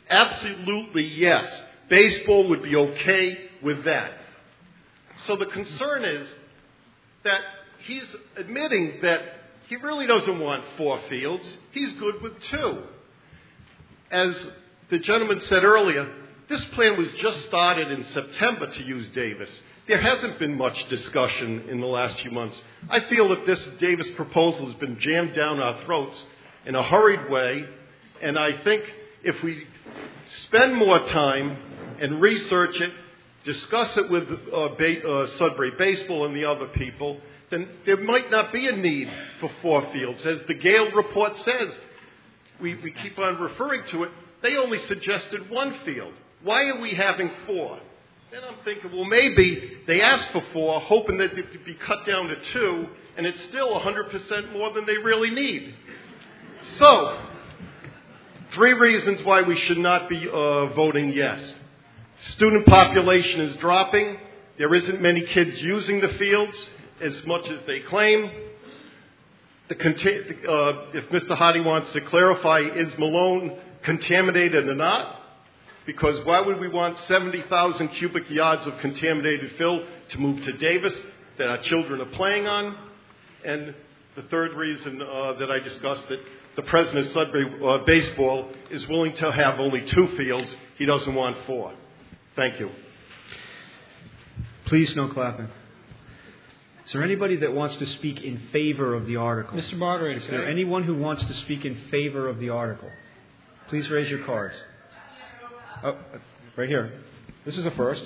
Absolutely yes. Baseball would be okay with that. So the concern is that he's admitting that he really doesn't want four fields. He's good with two. As the gentleman said earlier, this plan was just started in September to use Davis. There hasn't been much discussion in the last few months. I feel that this Davis proposal has been jammed down our throats in a hurried way, and I think if we spend more time and research it, discuss it with uh, ba- uh, Sudbury Baseball and the other people, then there might not be a need for four fields. As the Gale report says, we, we keep on referring to it, they only suggested one field. Why are we having four? Then I'm thinking, well, maybe they asked for four, hoping that it could be cut down to two, and it's still one hundred percent more than they really need. So, three reasons why we should not be uh, voting yes. Student population is dropping. There isn't many kids using the fields as much as they claim. The, uh, if Mister Hardy wants to clarify, is Malone contaminated or not? Because why would we want seventy thousand cubic yards of contaminated fill to move to Davis that our children are playing on? And the third reason uh, that I discussed, that the president of Sudbury uh, Baseball is willing to have only two fields. He doesn't want four. Thank you. Please, no clapping. Is there anybody that wants to speak in favor of the article? Mister Moderator, is there anyone who wants to speak in favor of the article? Please raise your cards. Oh, right here. This is a first.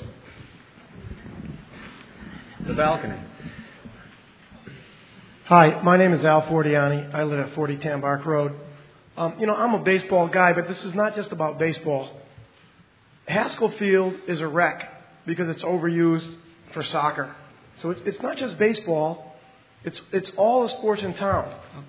The balcony. Hi, my name is Al Fortiani. I live at forty Tambark Road. Um, you know, I'm a baseball guy, but this is not just about baseball. Haskell Field is a wreck because it's overused for soccer. So it's, it's not just baseball. It's it's all the sports in town.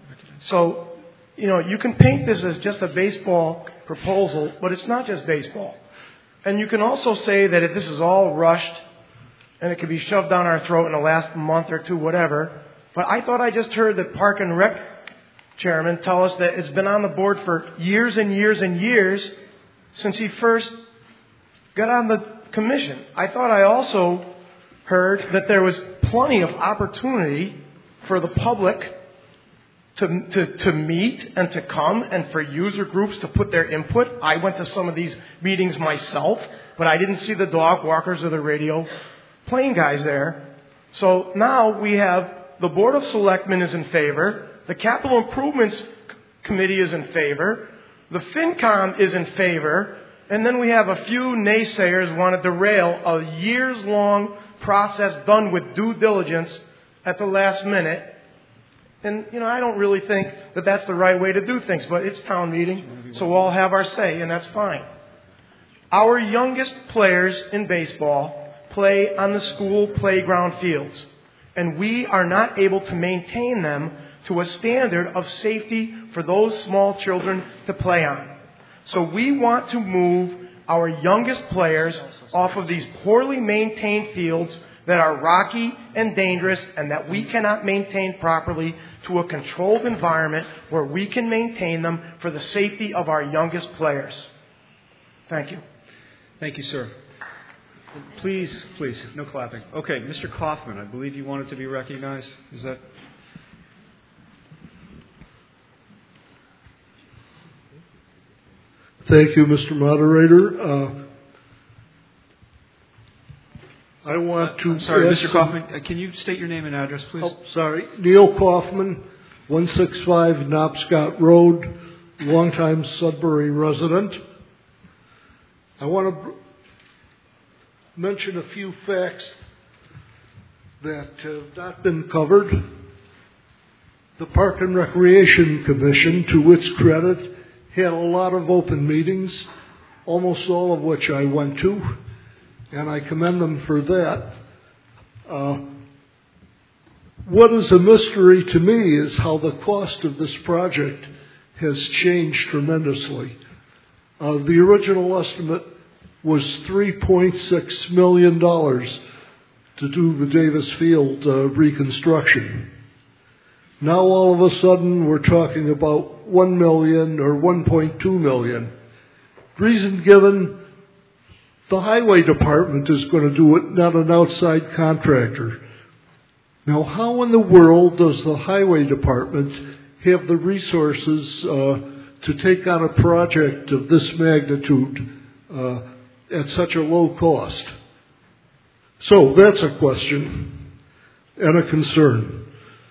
So, you know, you can paint this as just a baseball proposal, but it's not just baseball. And you can also say that if this is all rushed and it could be shoved down our throat in the last month or two, whatever. But I thought I just heard the Park and Rec chairman tell us that it's been on the board for years and years and years since he first got on the commission. I thought I also heard that there was plenty of opportunity for the public to, to, to meet and to come and for user groups to put their input. I went to some of these meetings myself, but I didn't see the dog walkers or the radio playing guys there. So now we have the Board of Selectmen is in favor, the Capital Improvements Committee is in favor, the FinCom is in favor, and then we have a few naysayers want to derail a years-long process done with due diligence at the last minute. And, you know, I don't really think that that's the right way to do things, but it's town meeting, so we'll all have our say, and that's fine. Our youngest players in baseball play on the school playground fields, and we are not able to maintain them to a standard of safety for those small children to play on. So we want to move our youngest players off of these poorly maintained fields that are rocky and dangerous and that we cannot maintain properly to a controlled environment where we can maintain them for the safety of our youngest players. Thank you. Thank you, sir. Please, please, no clapping. Okay, Mister Kaufman, I believe you wanted to be recognized. Is that... Thank you, Mister Moderator. Uh, I want to... I'm sorry, Mister Some... Kaufman, uh, can you state your name and address, please? Oh, sorry. Neil Kaufman, one sixty-five Knobscott Road, longtime Sudbury resident. I want to mention a few facts that have not been covered. The Park and Recreation Commission, to its credit, had a lot of open meetings, almost all of which I went to, and I commend them for that. Uh, what is a mystery to me is how the cost of this project has changed tremendously. Uh, the original estimate was three point six million dollars to do the Davis Field uh, reconstruction. Now all of a sudden we're talking about one million dollars or one point two million dollars. Reason given, the highway department is going to do it, not an outside contractor. Now, how in the world does the highway department have the resources uh, to take on a project of this magnitude uh, at such a low cost? So that's a question and a concern.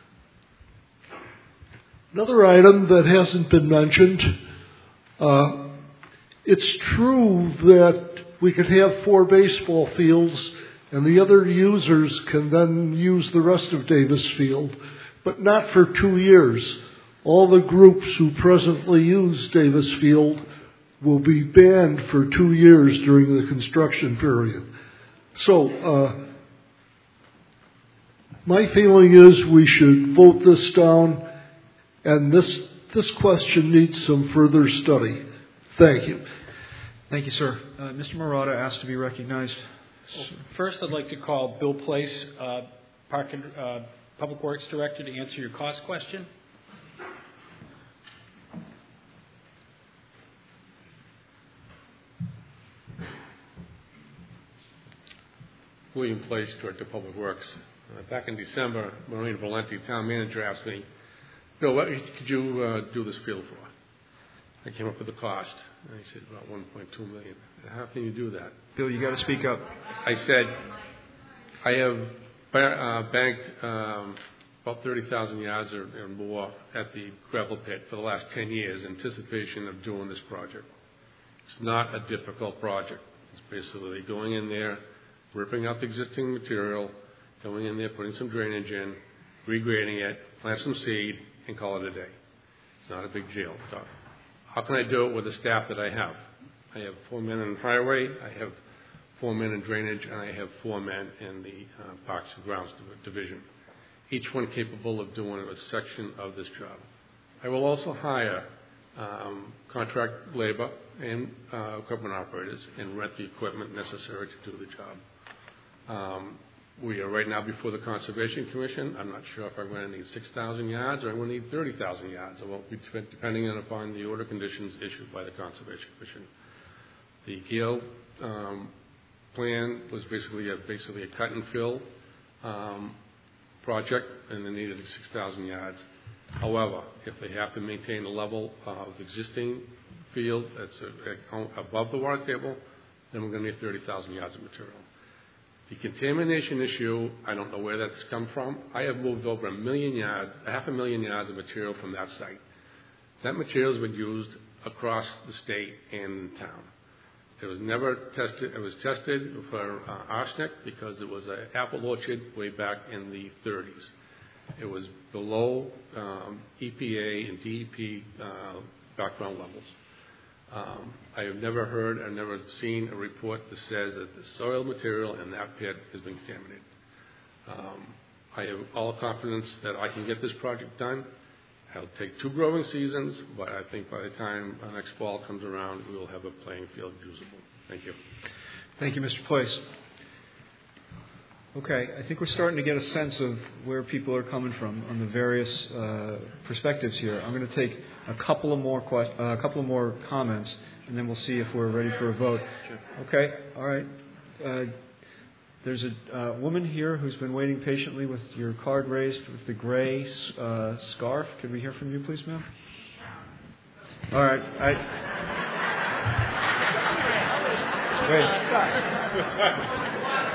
Another item that hasn't been mentioned, uh, it's true that we could have four baseball fields and the other users can then use the rest of Davis Field, but not for two years. All the groups who presently use Davis Field will be banned for two years during the construction period. So, uh, my feeling is we should vote this down, and this this question needs some further study. Thank you. Thank you, sir. Uh, Mister Marotta asked to be recognized. Well, first, I'd like to call Bill Place, uh, Park and, uh, Public Works Director, to answer your cost question. William Place, Director of Public Works. Uh, back in December, Maureen Valenti, Town Manager, asked me, Bill, what could you uh, do this field for? I came up with the cost. And he said, about one point two million dollars. How can you do that? Bill, you got to speak up. I said, I have uh, banked um, about thirty thousand yards or, or more at the gravel pit for the last ten years in anticipation of doing this project. It's not a difficult project. It's basically going in there, ripping out the existing material, going in there, putting some drainage in, regrading it, plant some seed, and call it a day. It's not a big deal. So how can I do it with the staff that I have? I have four men in highway, I have four men in drainage, and I have four men in the uh, Parks and Grounds division. Each one capable of doing a section of this job. I will also hire um, contract labor and uh, equipment operators and rent the equipment necessary to do the job. Um, we are right now before the Conservation Commission. I'm not sure if I'm going to need six thousand yards or I'm going to need thirty thousand yards. It won't be depending upon the order conditions issued by the Conservation Commission. The Gale um, plan was basically a, basically a cut and fill um, project, and they needed six thousand yards. However, if they have to maintain the level of existing field that's a, a, above the water table, then we're going to need thirty thousand yards of material. The contamination issue, I don't know where that's come from. I have moved over a million yards, half a million yards of material from that site. That material has been used across the state and in town. It was never tested. It was tested for uh, arsenic because it was an apple orchard way back in the thirties. It was below um, E P A and D E P uh, background levels. Um, I have never heard, I've never seen a report that says that the soil material in that pit has been contaminated. Um, I have all confidence that I can get this project done. It'll take two growing seasons, but I think by the time next fall comes around, we will have a playing field usable. Thank you. Thank you, Mister Place. Okay, I think we're starting to get a sense of where people are coming from on the various uh, perspectives here. I'm going to take a couple of more quest- uh, a couple of more comments, and then we'll see if we're ready for a vote. Sure. Okay, all right. Uh, there's a uh, woman here who's been waiting patiently with your card raised with the gray uh, scarf. Could we hear from you, please, ma'am? All right. I... Wait.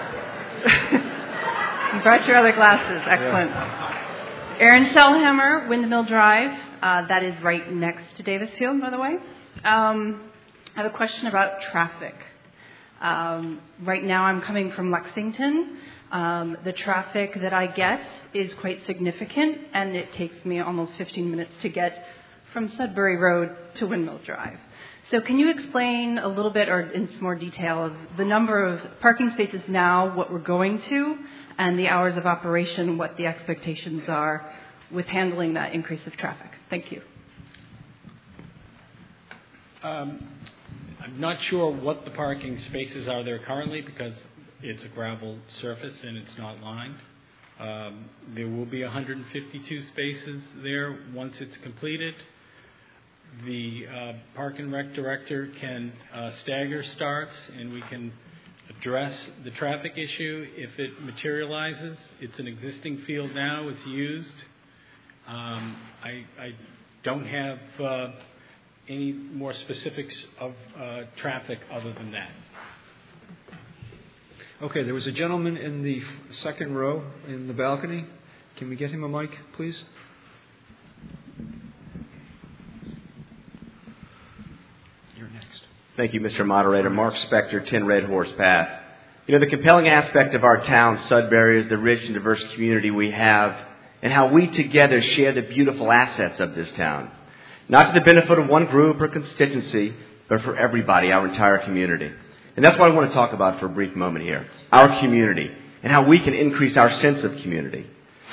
You brought your other glasses. Excellent. Yeah. Erin Selhammer, Windmill Drive. Uh, that is right next to Davis Field, by the way. Um, I have a question about traffic. Um, right now I'm coming from Lexington. Um, the traffic that I get is quite significant, and it takes me almost fifteen minutes to get from Sudbury Road to Windmill Drive. So can you explain a little bit, or in some more detail, of the number of parking spaces now, what we're going to, and the hours of operation, what the expectations are with handling that increase of traffic? Thank you. Um, I'm not sure what the parking spaces are there currently because it's a gravel surface and it's not lined. Um, there will be one hundred fifty-two spaces there once it's completed. The uh, Park and Rec Director can uh, stagger starts and we can address the traffic issue if it materializes. It's an existing field now. It's used. Um, I, I don't have uh, any more specifics of uh, traffic other than that. Okay, there was a gentleman in the second row in the balcony. Can we get him a mic, please? You're next. Thank you, Mister Moderator. Mark Spector, ten Red Horse Path. You know, the compelling aspect of our town, Sudbury, is the rich and diverse community we have and how we together share the beautiful assets of this town. Not to the benefit of one group or constituency, but for everybody, our entire community. And that's what I want to talk about for a brief moment here. Our community and how we can increase our sense of community,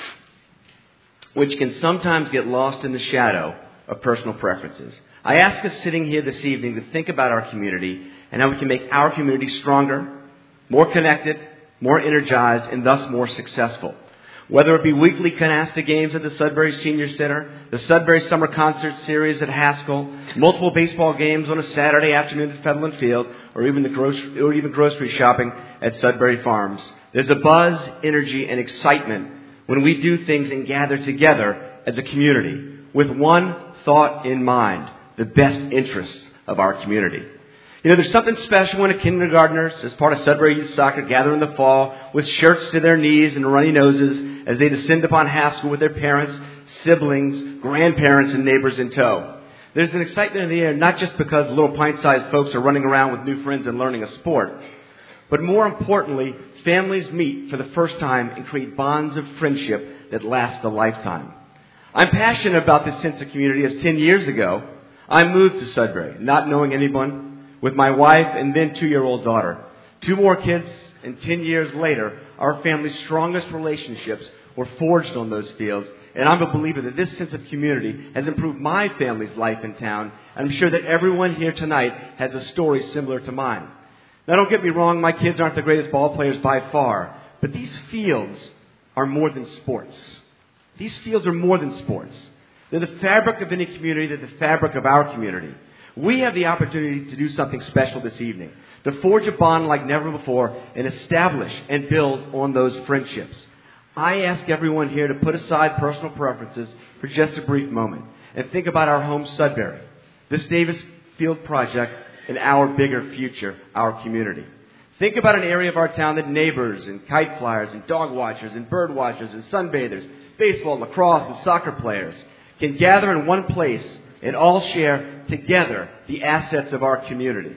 which can sometimes get lost in the shadow of personal preferences. I ask us sitting here this evening to think about our community and how we can make our community stronger, more connected, more energized, and thus more successful. Whether it be weekly canasta games at the Sudbury Senior Center, the Sudbury Summer Concert Series at Haskell, multiple baseball games on a Saturday afternoon at Fetherland Field, or even the grocery, or even grocery shopping at Sudbury Farms. There's a buzz, energy, and excitement when we do things and gather together as a community with one thought in mind: the best interests of our community. You know, there's something special when a kindergartners, as part of Sudbury Youth Soccer, gather in the fall with shirts to their knees and runny noses as they descend upon Haskell with their parents, siblings, grandparents, and neighbors in tow. There's an excitement in the air, not just because little pint-sized folks are running around with new friends and learning a sport, but more importantly, families meet for the first time and create bonds of friendship that last a lifetime. I'm passionate about this sense of community as ten years ago, I moved to Sudbury, not knowing anyone, with my wife and then two-year-old daughter. Two more kids, and ten years later, our family's strongest relationships were forged on those fields. And I'm a believer that this sense of community has improved my family's life in town. And I'm sure that everyone here tonight has a story similar to mine. Now, don't get me wrong, my kids aren't the greatest ball players by far. But these fields are more than sports. These fields are more than sports. They're the fabric of any community. They're the fabric of our community. We have the opportunity to do something special this evening, to forge a bond like never before and establish and build on those friendships. I ask everyone here to put aside personal preferences for just a brief moment and think about our home Sudbury, this Davis Field project, and our bigger future, our community. Think about an area of our town that neighbors and kite flyers and dog watchers and bird watchers and sunbathers, baseball, lacrosse, and soccer players can gather in one place and all share together the assets of our community,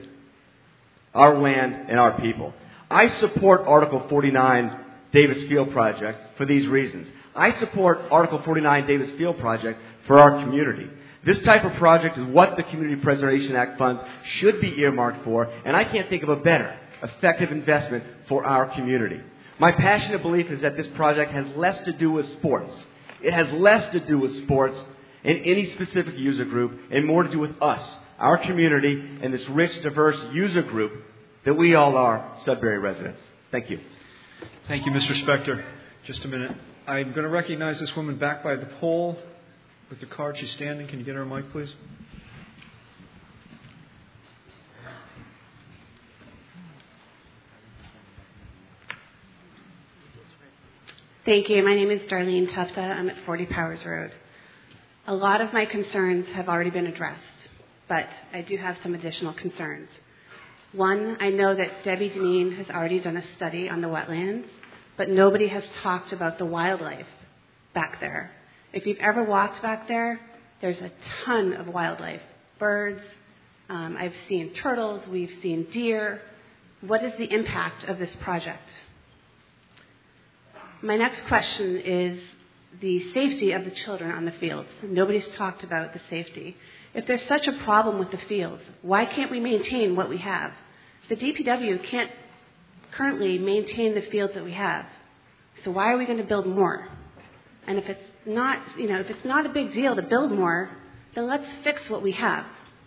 our land, and our people. I support Article forty-nine Davis Field Project for these reasons. I support Article forty-nine Davis Field Project for our community. This type of project is what the Community Preservation Act funds should be earmarked for, and I can't think of a better, effective investment for our community. My passionate belief is that this project has less to do with sports. It has less to do with sports in any specific user group and more to do with us, our community, and this rich, diverse user group that we all are, Sudbury residents. Thank you. Thank you, Mister Spector. Just a minute. I'm going to recognize this woman back by the pole with the card. She's standing. Can you get her a mic, please? Thank you. My name is Darlene Tufta. I'm at forty Powers Road. A lot of my concerns have already been addressed, but I do have some additional concerns. One, I know that Debbie Deneen has already done a study on the wetlands, but nobody has talked about the wildlife back there. If you've ever walked back there, there's a ton of wildlife. Birds, um, I've seen turtles, we've seen deer. What is the impact of this project? My next question is the safety of the children on the fields. Nobody's talked about the safety. If there's such a problem with the fields, why can't we maintain what we have? The D P W can't currently maintain the fields that we have. So why are we going to build more? And if it's not, you know, if it's not a big deal to build more, then let's fix what we have.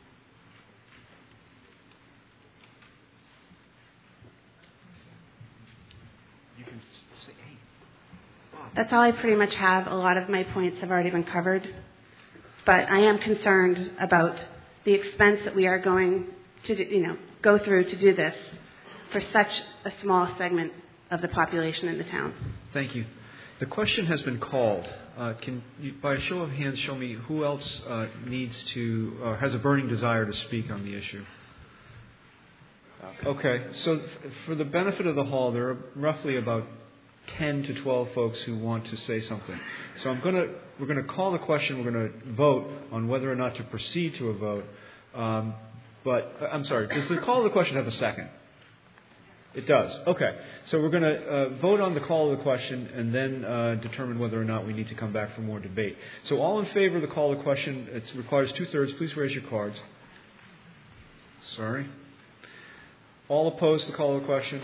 That's all I pretty much have. A lot of my points have already been covered. But I am concerned about the expense that we are going to, do, you know, go through to do this for such a small segment of the population in the town. Thank you. The question has been called. Uh, can you, by a show of hands, show me who else uh, needs to, or has a burning desire to speak on the issue? Okay, so f- for the benefit of the hall, there are roughly about ten to twelve folks who want to say something. So I'm going to, we're going to call the question. We're going to vote on whether or not to proceed to a vote. Um, but I'm sorry. Does the call of the question have a second? It does. Okay. So we're going to uh, vote on the call of the question and then uh, determine whether or not we need to come back for more debate. So all in favor of the call of the question, it requires two-thirds. Please raise your cards. Sorry. All opposed to the call of the question?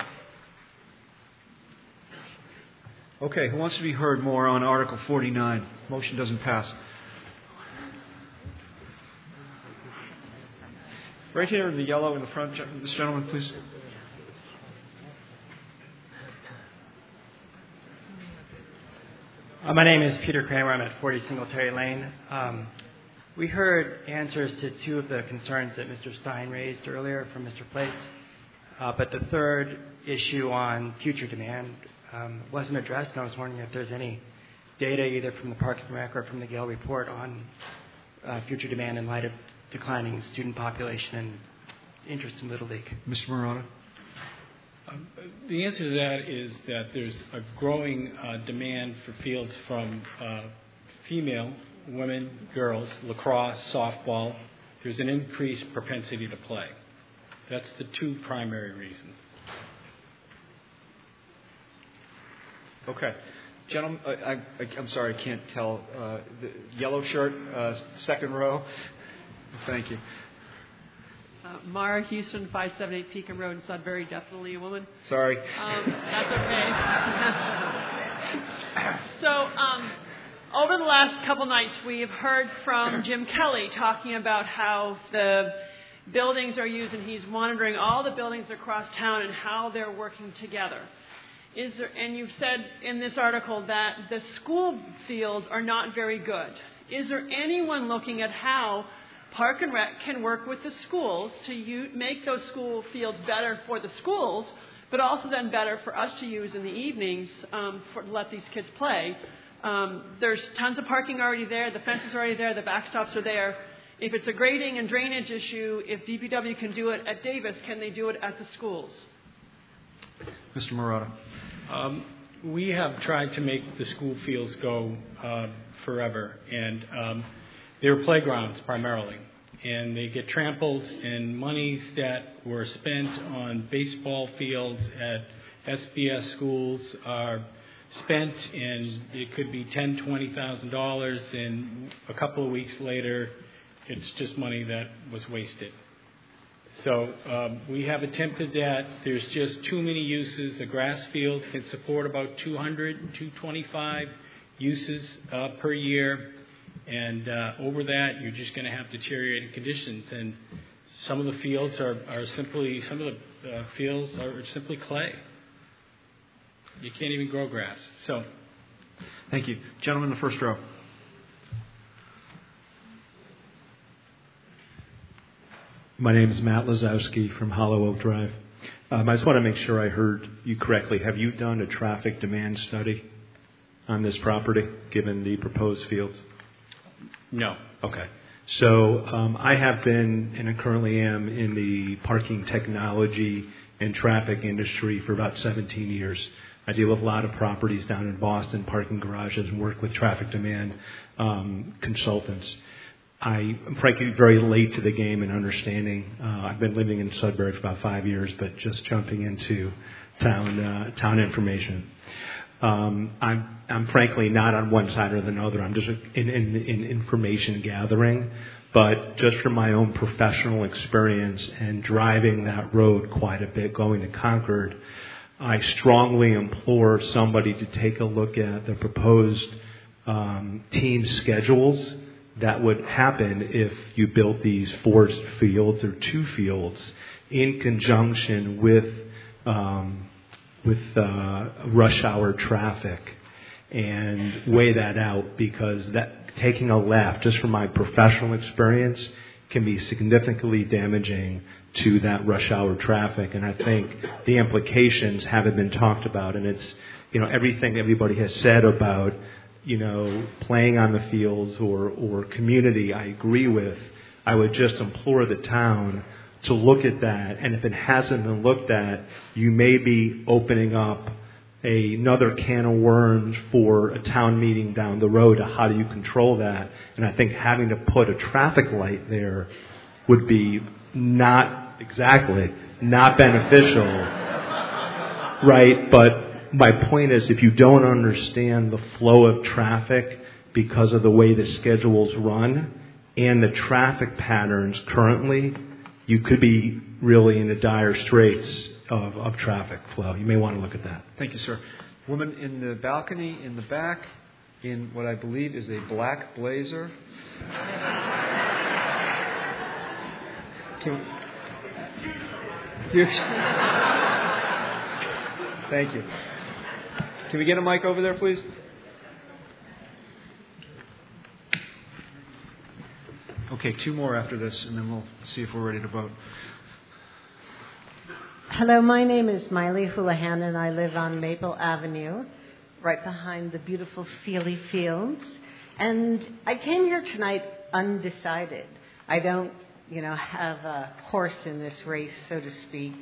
Okay. Who wants to be heard more on Article forty-nine? Motion doesn't pass. Right here in the yellow in the front, this gentleman, please. Uh, my name is Peter Kramer. I'm at forty Singletary Lane. Um, we heard answers to two of the concerns that Mister Stein raised earlier from Mister Place, uh, but the third issue on future demand um, wasn't addressed, and I was wondering if there's any data either from the Parks and Rec or from the Gale report on uh, future demand in light of declining student population and interest in Little League. Mister Murata? Um, the answer to that is that there's a growing uh, demand for fields from uh, female, women, girls, lacrosse, softball. There's an increased propensity to play. That's the two primary reasons. Okay. Gentlemen, I, I, I'm sorry, I can't tell. Uh, the yellow shirt, uh, second row. Thank you. Uh, Mara Houston, five seventy-eight Pekin Road in Sudbury, definitely a woman. Sorry. Um, that's okay. so, um, over the last couple nights, we have heard from Jim Kelly talking about how the buildings are used, and he's monitoring all the buildings across town and how they're working together. Is there, and you've said in this article that the school fields are not very good. Is there anyone looking at how Park and Rec can work with the schools to u- make those school fields better for the schools, but also then better for us to use in the evenings um, for, to let these kids play? Um, there's tons of parking already there. The fences are already there. The backstops are there. If it's a grading and drainage issue, if D P W can do it at Davis, can they do it at the schools? Mister Murata. Um, we have tried to make the school fields go uh, forever, and um, they're playgrounds primarily, and they get trampled, and monies that were spent on baseball fields at S B S schools are spent, and it could be ten thousand dollars, twenty thousand dollars, and a couple of weeks later, it's just money that was wasted. So um, we have attempted that. There's just too many uses. A grass field can support about two hundred, two hundred twenty-five uses uh, per year. And uh, over that, you're just going to have deteriorating conditions. And some of the fields are, are simply, some of the uh, fields are simply clay. You can't even grow grass. So, thank you. Gentleman in the first row. My name is Matt Lazowski from Hollow Oak Drive. Um, I just want to make sure I heard you correctly. Have you done a traffic demand study on this property, given the proposed fields? No. Okay. So um, I have been, and I currently am, in the parking technology and traffic industry for about seventeen years. I deal with a lot of properties down in Boston, parking garages, and work with traffic demand um, consultants. I'm frankly very late to the game in understanding. Uh, I've been living in Sudbury for about five years, but just jumping into town uh, town information. Um, I'm, I'm frankly not on one side or the other. I'm just in, in, in information gathering. But just from my own professional experience and driving that road quite a bit, going to Concord, I strongly implore somebody to take a look at the proposed um, team schedules that would happen if you built these four fields or two fields in conjunction with um, with uh, rush hour traffic, and weigh that out, because that taking a left, just from my professional experience, can be significantly damaging to that rush hour traffic. And I think the implications haven't been talked about. And it's, you know, everything everybody has said about, you know, playing on the fields or, or community, I agree with. I would just implore the town to look at that. And if it hasn't been looked at, you may be opening up a, another can of worms for a town meeting down the road. How do you control that? And I think having to put a traffic light there would be not exactly, not beneficial, right? But my point is, if you don't understand the flow of traffic because of the way the schedules run and the traffic patterns currently, you could be really in the dire straits of, of traffic flow. You may want to look at that. Thank you, sir. Woman in the balcony in the back in what I believe is a black blazer. Can, thank you. Can we get a mic over there, please? Okay, two more after this, and then we'll see if we're ready to vote. Hello, my name is Miley Houlihan, and I live on Maple Avenue, right behind the beautiful Feely Fields. And I came here tonight undecided. I don't, you know, have a horse in this race, so to speak.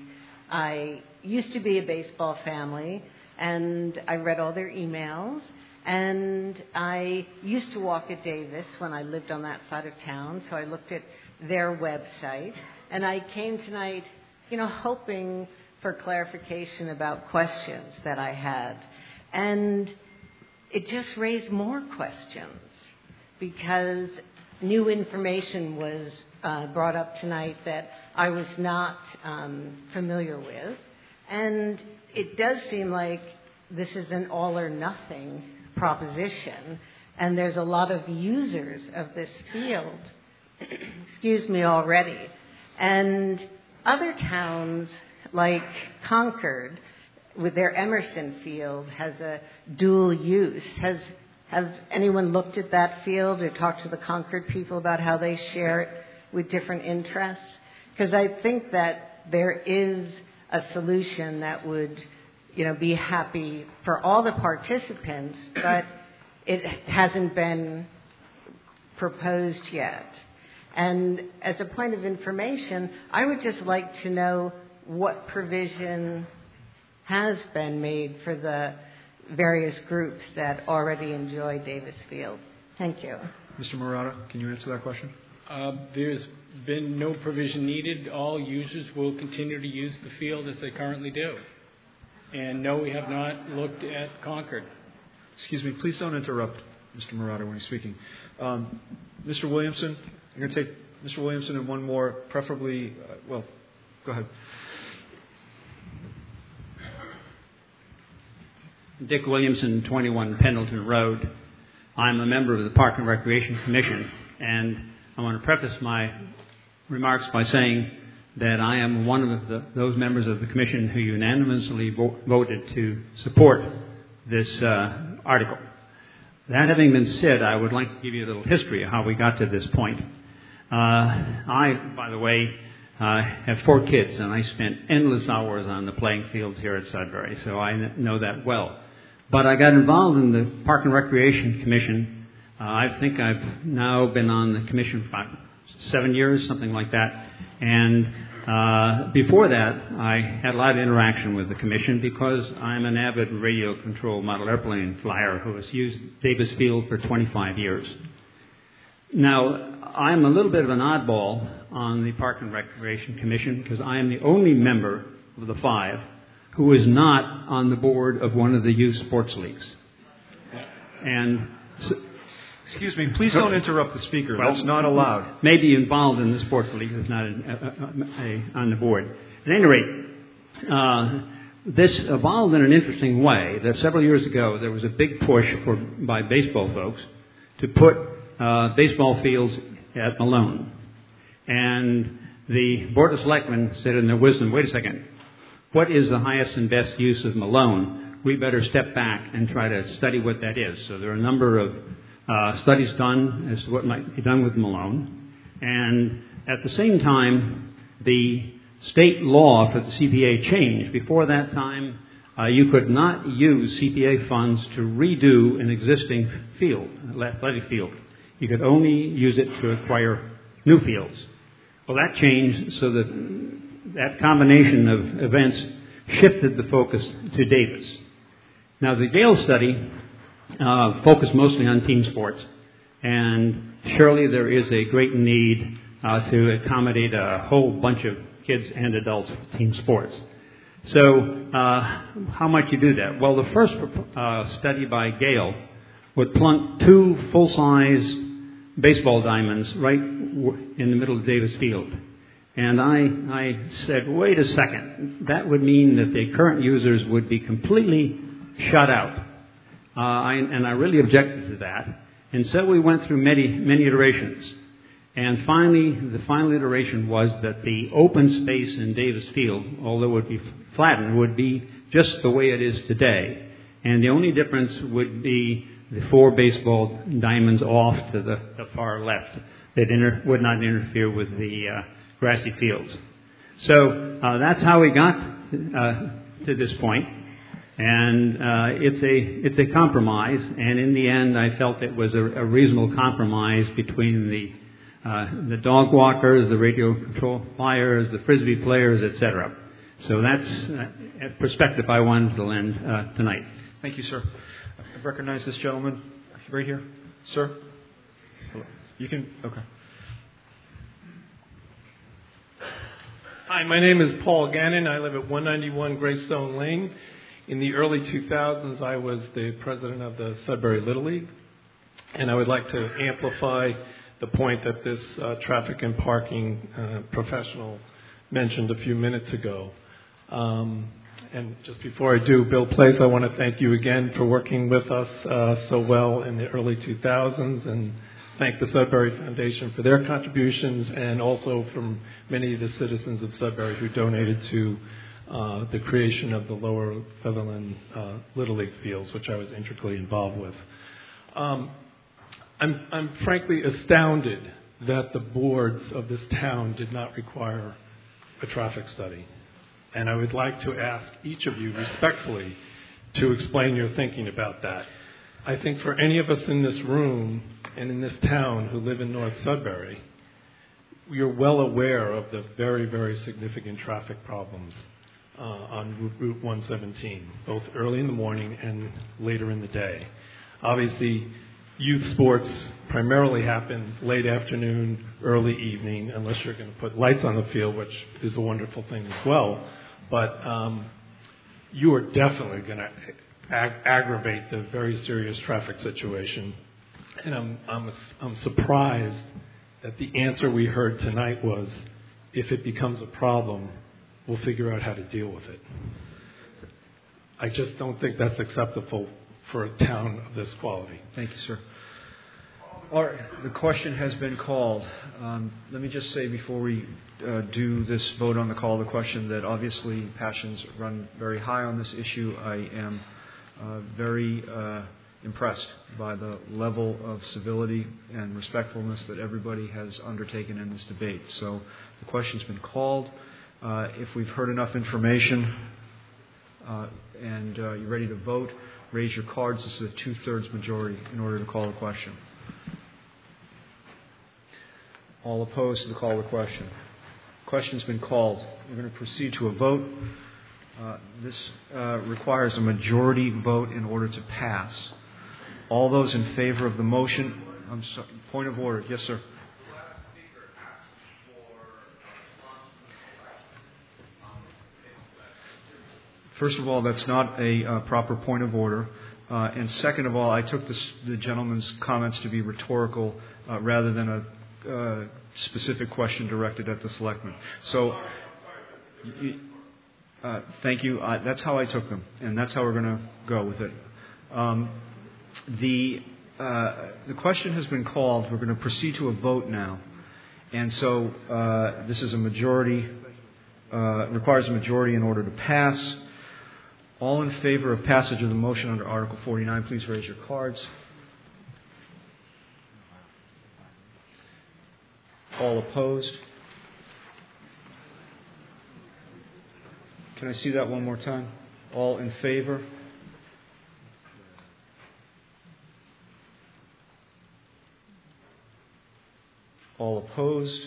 I used to be a baseball family, and I read all their emails. And I used to walk at Davis when I lived on that side of town, so I looked at their website. And I came tonight, you know, hoping for clarification about questions that I had. And it just raised more questions because new information was uh, brought up tonight that I was not um, familiar with. And it does seem like this is an all or nothing proposition, and there's a lot of users of this field, excuse me, already. And other towns like Concord, with their Emerson field, has a dual use. Has has anyone looked at that field or talked to the Concord people about how they share it with different interests? Because I think that there is a solution that would, you know, be happy for all the participants, but it hasn't been proposed yet. And as a point of information, I would just like to know what provision has been made for the various groups that already enjoy Davis Field. Thank you. Mister Murata, can you answer that question? Uh, there's been no provision needed. All users will continue to use the field as they currently do. And no, we have not looked at Concord. Excuse me, please don't interrupt Mister Murata when he's speaking. Um, Mister Williamson, I'm going to take Mister Williamson and one more, preferably, uh, well, go ahead. Dick Williamson, twenty-one Pendleton Road. I'm a member of the Park and Recreation Commission, and I want to preface my remarks by saying that I am one of the, those members of the Commission who unanimously vo- voted to support this uh, article. That having been said, I would like to give you a little history of how we got to this point. Uh, I, by the way, uh, have four kids, and I spent endless hours on the playing fields here at Sudbury, so I n- know that well. But I got involved in the Park and Recreation Commission. Uh, I think I've now been on the commission for about seven years, something like that. And uh, before that, I had a lot of interaction with the commission because I'm an avid radio-controlled model airplane flyer who has used Davis Field for twenty-five years. Now, I'm a little bit of an oddball on the Park and Recreation Commission because I am the only member of the five who is not on the board of one of the youth sports leagues. And so, excuse me, please don't interrupt the speaker. Well, that's not allowed. Maybe involved in the sports league is not a, a, a, on the board. At any rate, uh, this evolved in an interesting way. That several years ago there was a big push for by baseball folks to put uh, baseball fields at Malone, and the Board of Selectmen said in their wisdom, "Wait a second. What is the highest and best use of Malone? We better step back and try to study what that is." So there are a number of uh, studies done as to what might be done with Malone. And at the same time, the state law for the C P A changed. Before that time, uh, you could not use C P A funds to redo an existing field, athletic field. You could only use it to acquire new fields. Well, that changed so that that combination of events shifted the focus to Davis. Now, the Gale study uh, focused mostly on team sports, and surely there is a great need uh, to accommodate a whole bunch of kids and adults with team sports. So, uh, how might you do that? Well, the first uh, study by Gale would plunk two full-size baseball diamonds right in the middle of Davis Field. And I, I said, wait a second, that would mean that the current users would be completely shut out. Uh, I, and I really objected to that. And so we went through many, many iterations. And finally, the final iteration was that the open space in Davis Field, although it would be flattened, would be just the way it is today. And the only difference would be the four baseball diamonds off to the, the far left that inter, would not interfere with the uh, grassy fields. So uh, that's how we got uh, to this point. And uh, it's a it's a compromise. And in the end, I felt it was a, a reasonable compromise between the uh, the dog walkers, the radio control flyers, the frisbee players, et cetera. So that's uh, a perspective I wanted to lend uh, tonight. Thank you, sir. I recognize this gentleman right here. Sir? You can, okay. Hi, my name is Paul Gannon. I live at one ninety-one Greystone Lane. In the early two thousands, I was the president of the Sudbury Little League. And I would like to amplify the point that this uh, traffic and parking uh, professional mentioned a few minutes ago. Um, And just before I do, Bill Place, I want to thank you again for working with us uh, so well in the early two thousands, and thank the Sudbury Foundation for their contributions, and also from many of the citizens of Sudbury who donated to uh, the creation of the Lower Sutherland uh, Little League fields, which I was intricately involved with. Um, I'm, I'm frankly astounded that the boards of this town did not require a traffic study. And I would like to ask each of you respectfully to explain your thinking about that. I think for any of us in this room and in this town who live in North Sudbury, we are well aware of the very, very significant traffic problems uh, on Route one seventeen, both early in the morning and later in the day. Obviously, youth sports primarily happen late afternoon, early evening, unless you're going to put lights on the field, which is a wonderful thing as well. But um, you are definitely going to ag- aggravate the very serious traffic situation. And I'm, I'm, I'm surprised that the answer we heard tonight was, if it becomes a problem, we'll figure out how to deal with it. I just don't think that's acceptable for a town of this quality. Thank you, sir. All right, the question has been called. Um, let me just say before we uh, do this vote on the call of the question that obviously passions run very high on this issue. I am uh, very uh, impressed by the level of civility and respectfulness that everybody has undertaken in this debate. So the question's been called. Uh, if we've heard enough information uh, and uh, you're ready to vote, raise your cards. This is a two-thirds majority in order to call the question. All opposed to the call of the question. Question's been called. We're going to proceed to a vote. Uh, this uh, requires a majority vote in order to pass. All those in favor of the motion. I'm sorry, point of order. Yes, sir. First of all, that's not a uh, proper point of order. Uh, and second of all, I took this, the gentleman's comments to be rhetorical uh, rather than a uh, specific question directed at the selectmen. So, uh, thank you. Uh, that's how I took them, and that's how we're going to go with it. Um, the uh, the question has been called. We're going to proceed to a vote now, and so uh, this is a majority. Uh, requires a majority in order to pass. All in favor of passage of the motion under Article forty-nine, please raise your cards. All opposed? Can I see that one more time? All in favor? All opposed?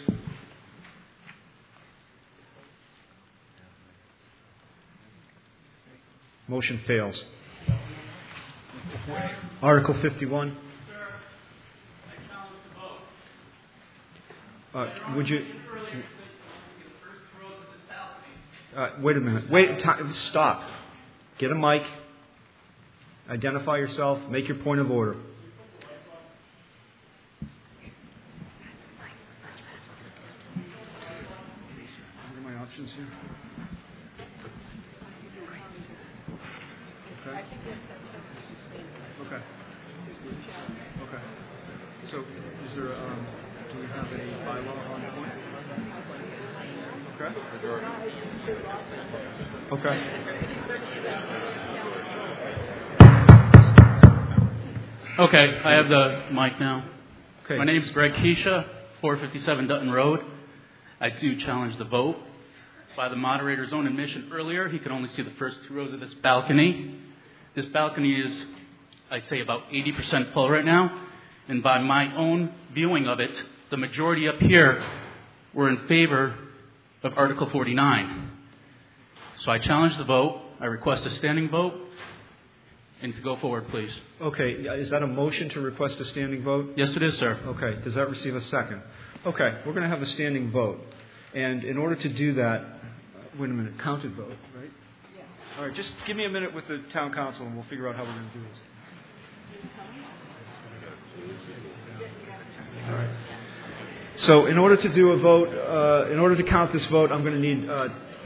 Motion fails. Article fifty-one. Uh, would you... Uh, wait a minute. Wait. T- stop. Get a mic. Identify yourself. Make your point of order. What are my options here? Okay. Okay. Okay. So, is there? Um, do we have a bylaw on point? Okay. Okay. Okay, I have the mic now. Okay. My name's Greg Keisha, four fifty-seven Dutton Road. I do challenge the vote. By the moderator's own admission earlier, he could only see the first two rows of this balcony. This balcony is, I'd say, about eighty percent full right now. And by my own viewing of it, the majority up here were in favor of Article forty-nine. So I challenge the vote. I request a standing vote. And to go forward, please. Okay. Is that a motion to request a standing vote? Yes, it is, sir. Okay. Does that receive a second? Okay. We're going to have a standing vote. And in order to do that, wait a minute, counted vote, right? Yes. All right. Just give me a minute with the town council and we'll figure out how we're going to do this. All right. So in order to do a vote, uh, in order to count this vote, I'm going to need... Uh,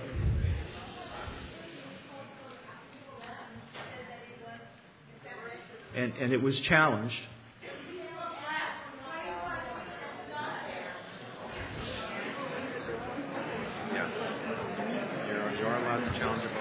and, and it was challenged. Yeah. You're, you are allowed to challenge a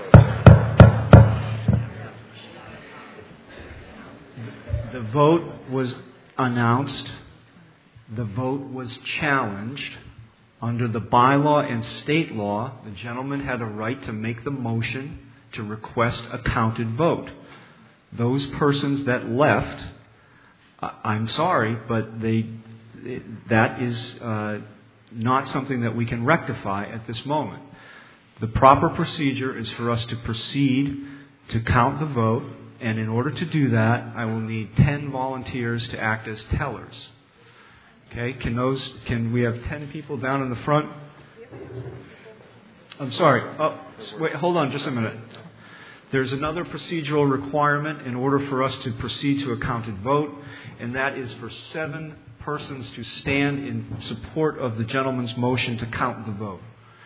vote. The vote was announced. The vote was challenged. Under the bylaw and state law, the gentleman had a right to make the motion to request a counted vote. Those persons that left, I'm sorry, but they that is uh, not something that we can rectify at this moment. The proper procedure is for us to proceed to count the vote, and in order to do that, I will need ten volunteers to act as tellers. Okay, can those? Can we have ten people down in the front? I'm sorry. Oh, wait, hold on, just a minute. There's another procedural requirement in order for us to proceed to a counted vote, and that is for seven persons to stand in support of the gentleman's motion to count the vote.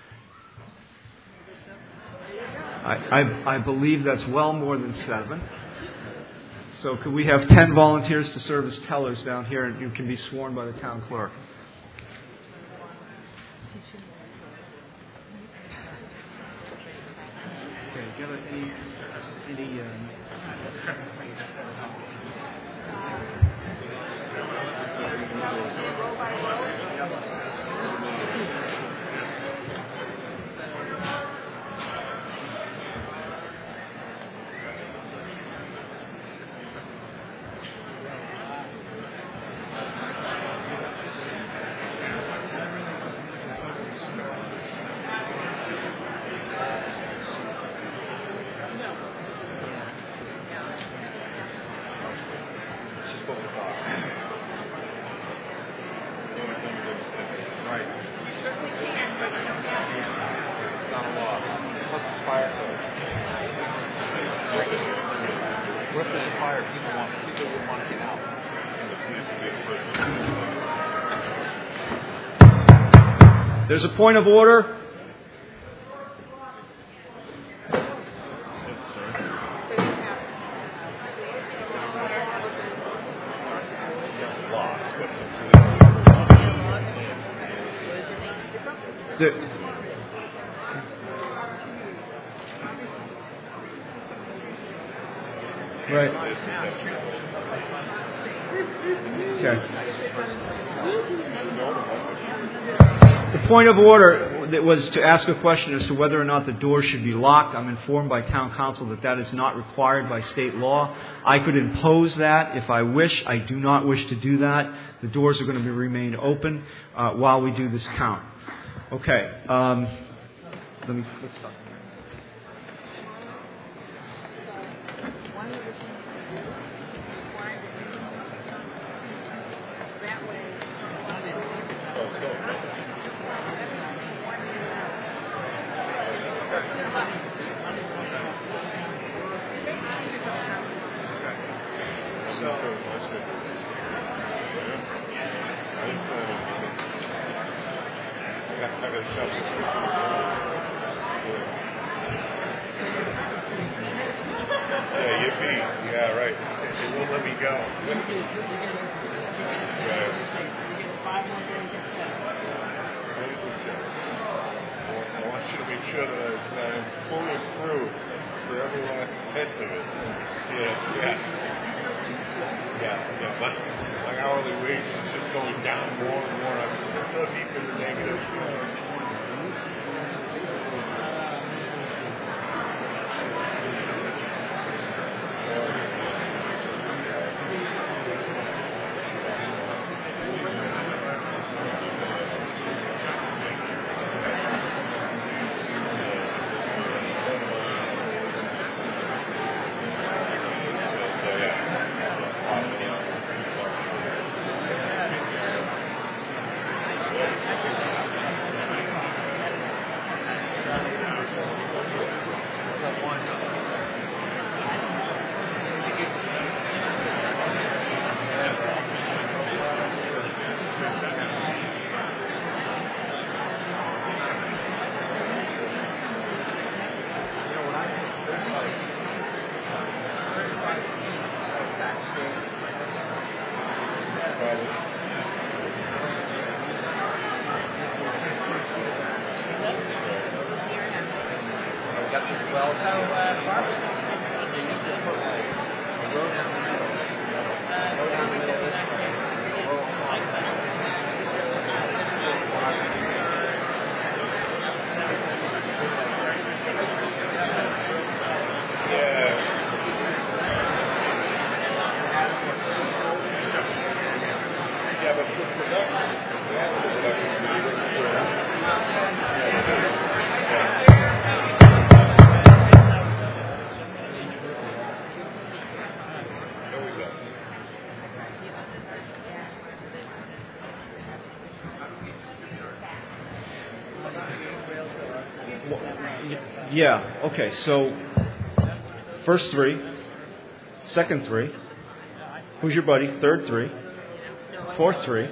I, I, I believe that's well more than seven. So could we have ten volunteers to serve as tellers down here, and you can be sworn by the town clerk. Okay, do you have any, any um, There's a point of order. The, right. Okay. The point of order, that was to ask a question as to whether or not the doors should be locked. I'm informed by town council that that is not required by state law. I could impose that if I wish. I do not wish to do that. The doors are going to be remain open uh, while we do this count. Okay. Um, let me let's stop. Yeah, okay, so first three, second three, who's your buddy? Third three, fourth three.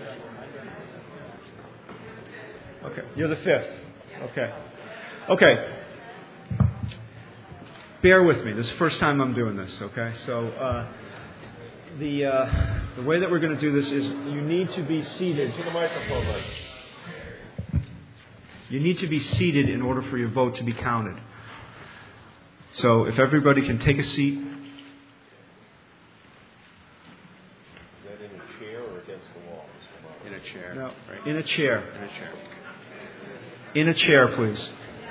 Okay, you're the fifth. Okay. Okay. Bear with me. This is the first time I'm doing this, okay? So uh, the uh, the way that we're going to do this is you need to be seated. To the microphone, right? You need to be seated in order for your vote to be counted. So if everybody can take a seat. Is that in a chair or against the wall? In a chair. No, right? in a chair. In a chair. In a chair, please.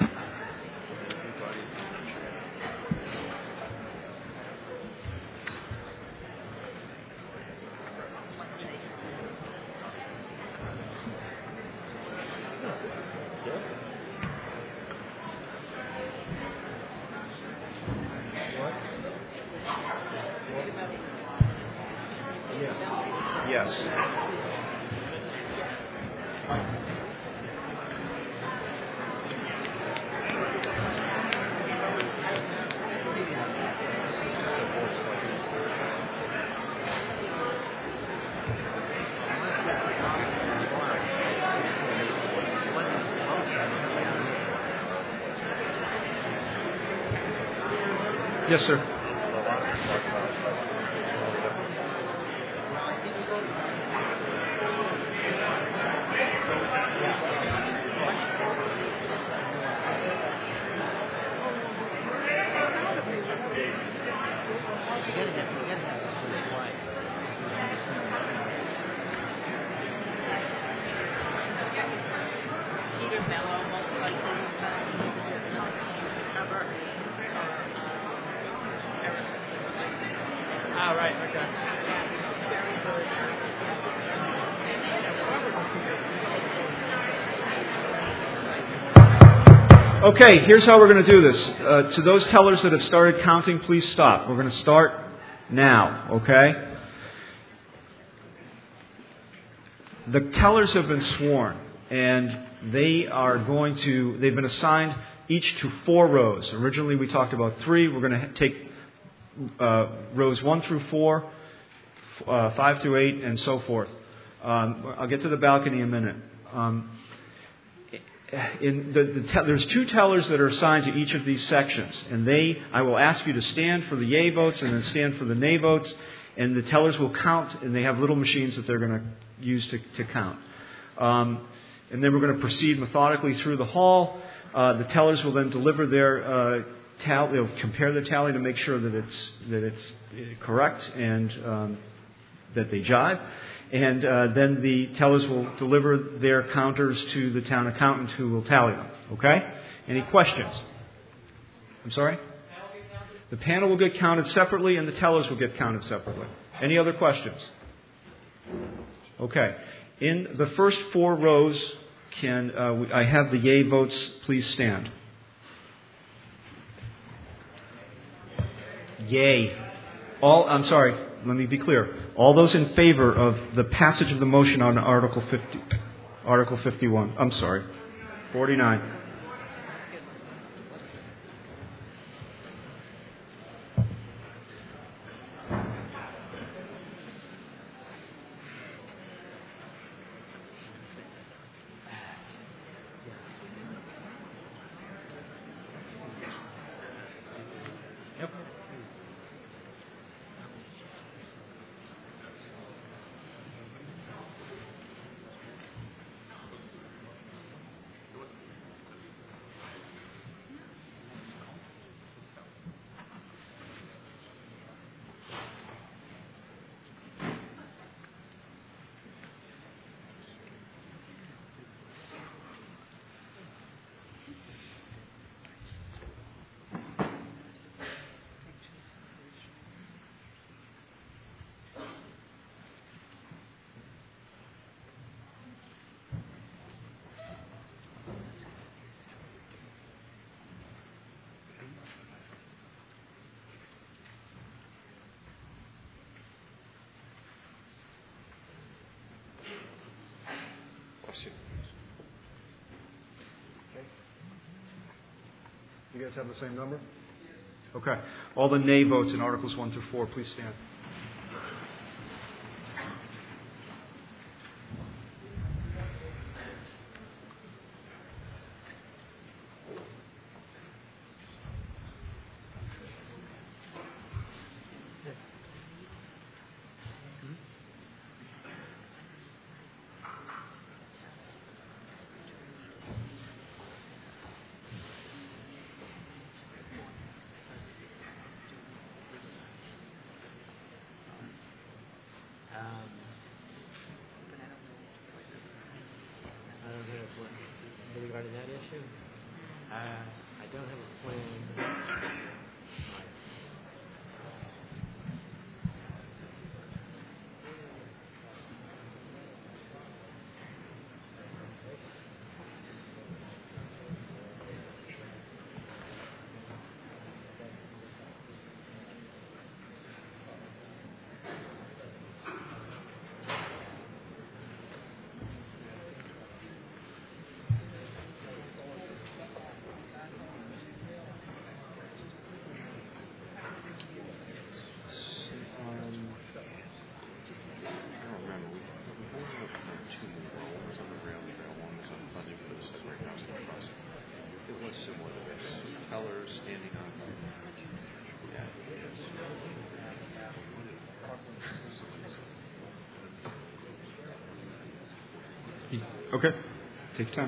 Yes. Yes, sir. Ah, right, okay. Okay, here's how we're going to do this. Uh, to those tellers that have started counting, please stop. We're going to start now, okay? The tellers have been sworn, and they are going to, they've been assigned each to four rows. Originally we talked about three. We're going to take uh, rows one through four, uh, five through eight, and so forth. Um, I'll get to the balcony in a minute. Um, in the, the te- there's two tellers that are assigned to each of these sections, and they, I will ask you to stand for the yay votes and then stand for the nay votes, and the tellers will count, and they have little machines that they're going to use to, to count. Um, and then we're going to proceed methodically through the hall. Uh, the tellers will then deliver their uh, tally. They'll compare the tally to make sure that it's that it's correct and um, that they jive. And uh, then the tellers will deliver their counters to the town accountant, who will tally them. Okay? Any questions? I'm sorry? The panel will get counted separately, and the tellers will get counted separately. Any other questions? Okay. In the first four rows, can uh, I have the yay votes please stand? Yay. All. I'm sorry. Let me be clear. All those in favor of the passage of the motion on Article fifty, Article fifty-one. I'm sorry. forty-nine. You guys have the same number? Okay. All the nay votes in Articles one through four, please stand. Regarding that issue, uh, I don't have a plan. Okay. Take your time.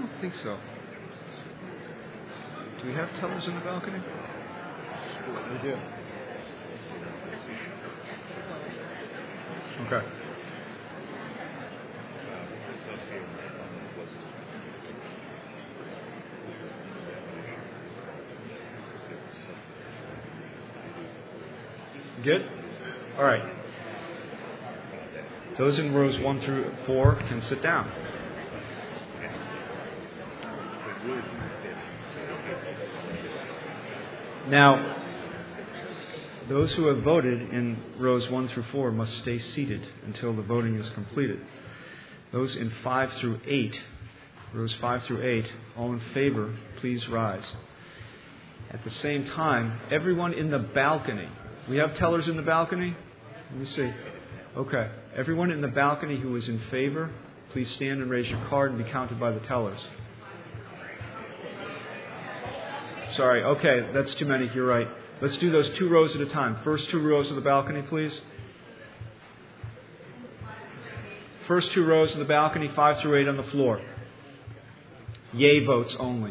don't think so. Do we have tellers in the balcony? We do. Okay. Good? All right. Those in rows one through four can sit down. Now, those who have voted in rows one through four must stay seated until the voting is completed. Those in five through eight, rows five through eight, all in favor, please rise. At the same time, everyone in the balcony, we have tellers in the balcony? Let me see. Okay. Everyone in the balcony who is in favor, please stand and raise your card and be counted by the tellers. Sorry. Okay, that's too many. You're right. Let's do those two rows at a time. First two rows of the balcony, please. First two rows of the balcony, five through eight on the floor. Yay votes only.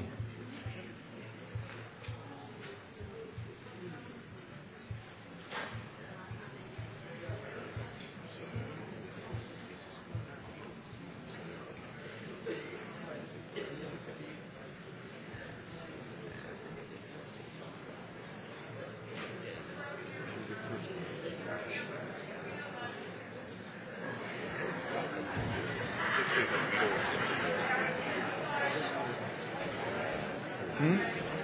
Hmm?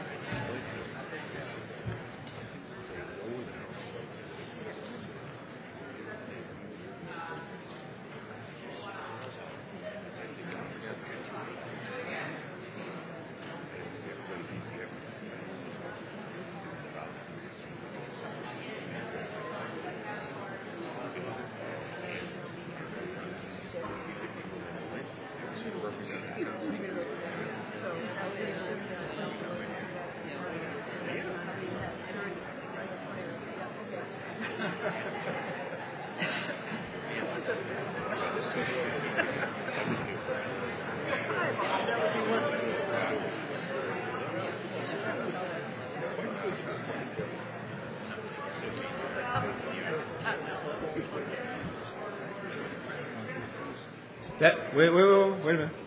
That, wait, wait, wait, wait a minute.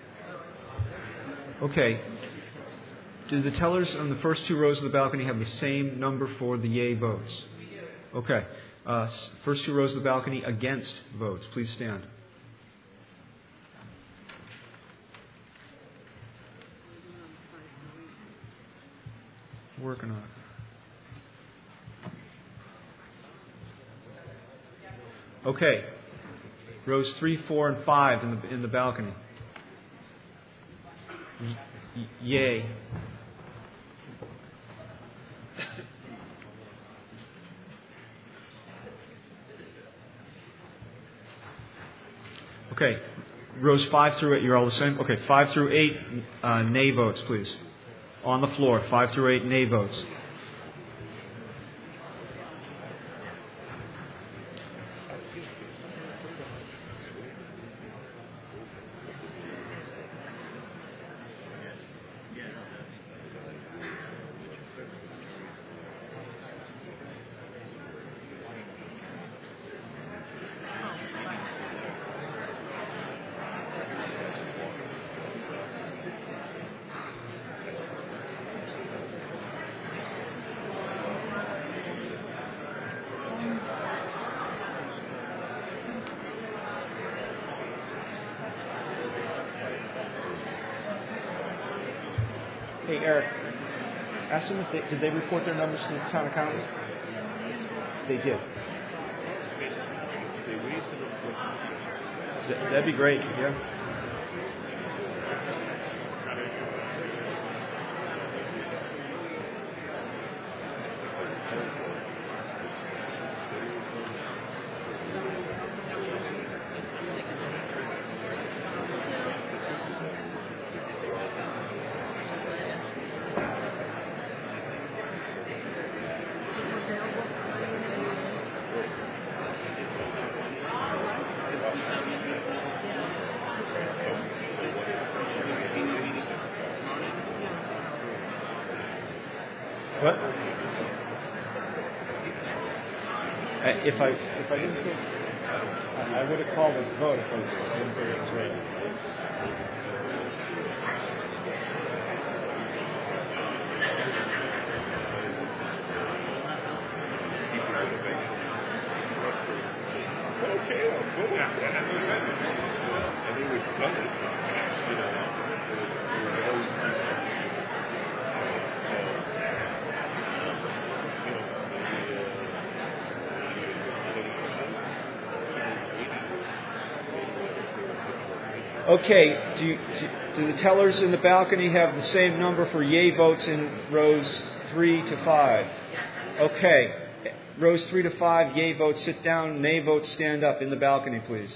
Okay. Do the tellers on the first two rows of the balcony have the same number for the yay votes? Okay. Uh, first two rows of the balcony against votes. Please stand. Working on it. Okay. Rows three, four, and five in the in the balcony. Y- y- yay. Okay. Rows five through eight, you're all the same? Okay, five through eight, uh, nay votes, please. On the floor, five through eight, nay votes. Hey, Eric, ask them if they, did they report their numbers to the town accountant? They did. Th- That'd be great, yeah. What? I, if I if I didn't think, I would have called a vote if I didn't think it was right. Okay, well, cool. Yeah, that's okay. I think we've done it. You know, it was always Okay, do, you, do, do the tellers in the balcony have the same number for yay votes in rows three to five? Okay, rows three to five, yay votes sit down, nay votes stand up in the balcony, please.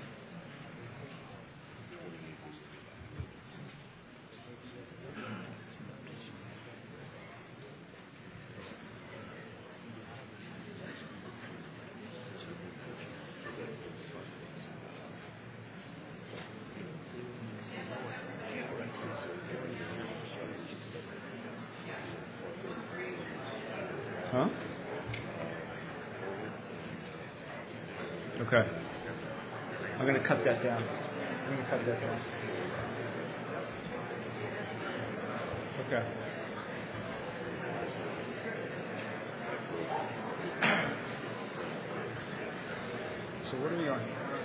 Huh? Okay. I'm going to cut that down. I'm going to cut that down. Okay. So what are we on?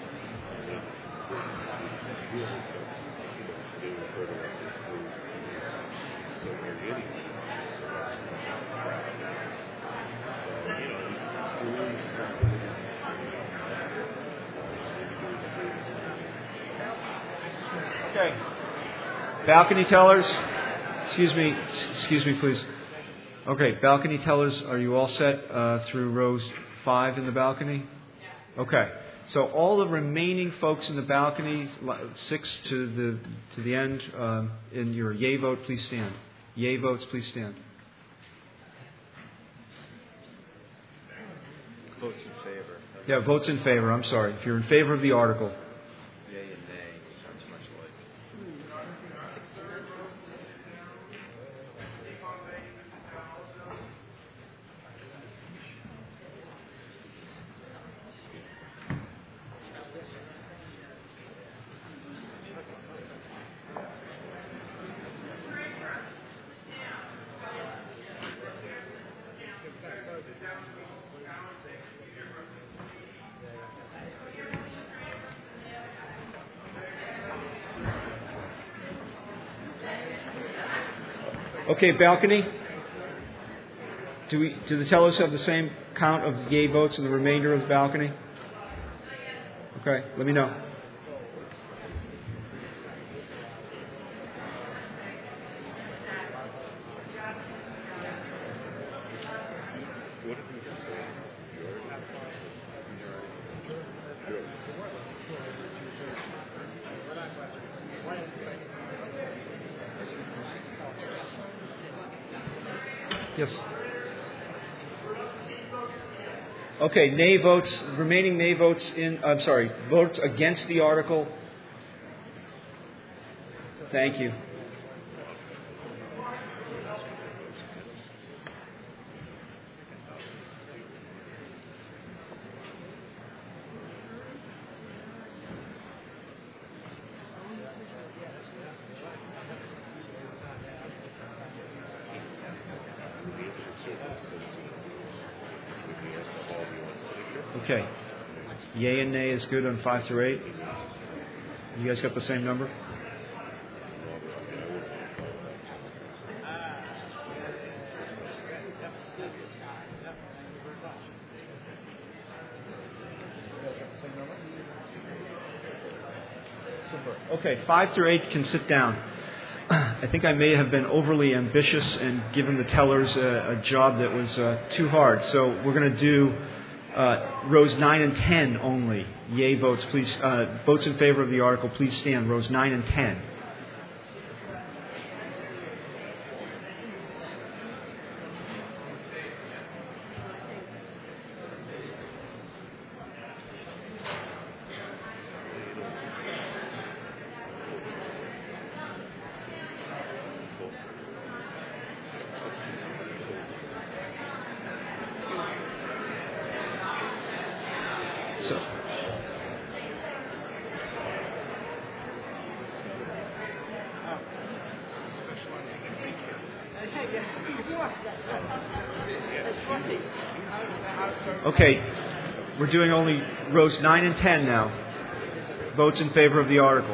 Okay. Balcony tellers, excuse me, excuse me, please. Okay, balcony tellers, are you all set uh, through rows five in the balcony? Okay. So all the remaining folks in the balcony, six to the to the end, um, in your yay vote, please stand. Yay votes, please stand. Votes in favor. Yeah, votes in favor. I'm sorry. If you're in favor of the article. Yay and nay sounds much like. Okay, balcony. Do we? Do the tellers have the same count of yay votes in the remainder of the balcony? Okay, let me know. Yes. Okay, nay votes, remaining nay votes in, I'm sorry, votes against the article. Thank you. Okay. Yay and nay is good on five through eight. You guys got the same number? Okay, five through eight can sit down. I think I may have been overly ambitious and given the tellers a, a job that was uh, too hard. So we're going to do uh, rows nine and ten only. Yay votes, please. Uh, votes in favor of the article, please stand. Rows nine and ten. Okay, we're doing only rows nine and ten now. Votes in favor of the article.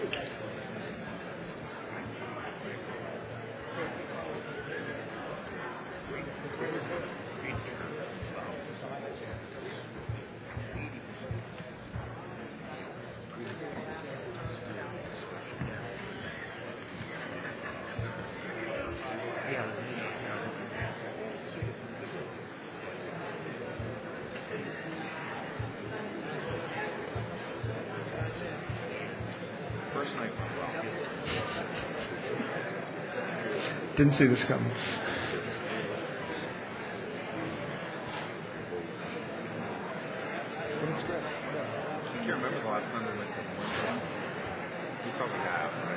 First night went well. Didn't see this coming. I can't remember the last time we went to the one. You probably have, right?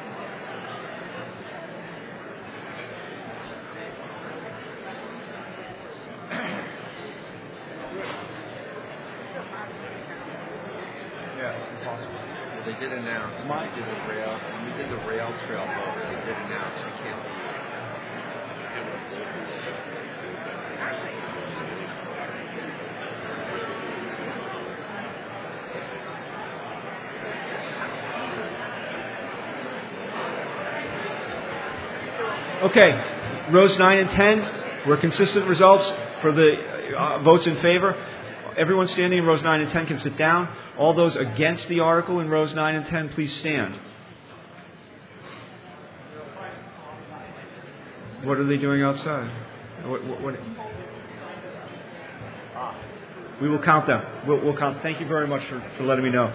Yeah, it's impossible. Well, they did announce when we did the rail when we did the rail trail vote. They did announce you can't be. Okay, rows nine and ten were consistent results for the uh, votes in favor. Everyone standing in rows nine and ten can sit down. All those against the article in rows nine and ten, please stand. What are they doing outside? What, what, what? We will count them. We'll, we'll count. Thank you very much for, for letting me know.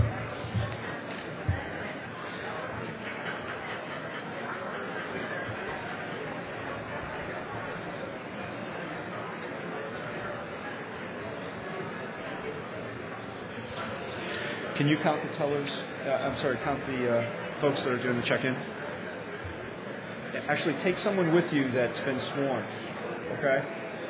Can you count the tellers? Uh, I'm sorry, count the uh, folks that are doing the check-in? Actually, take someone with you that's been sworn. Okay?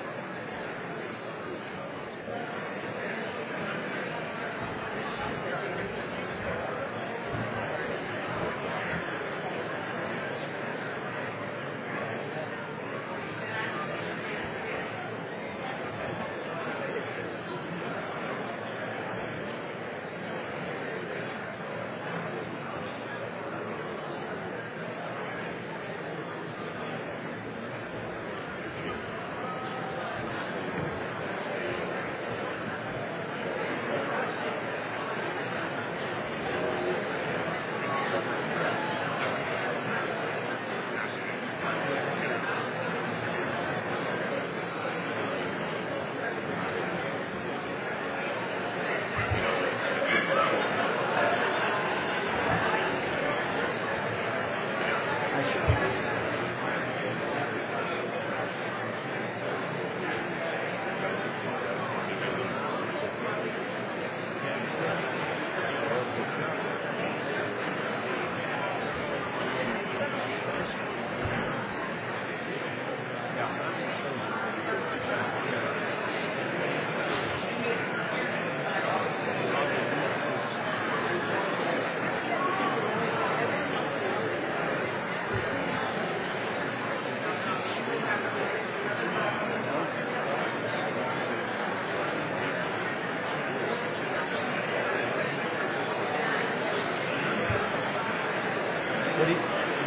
What do you...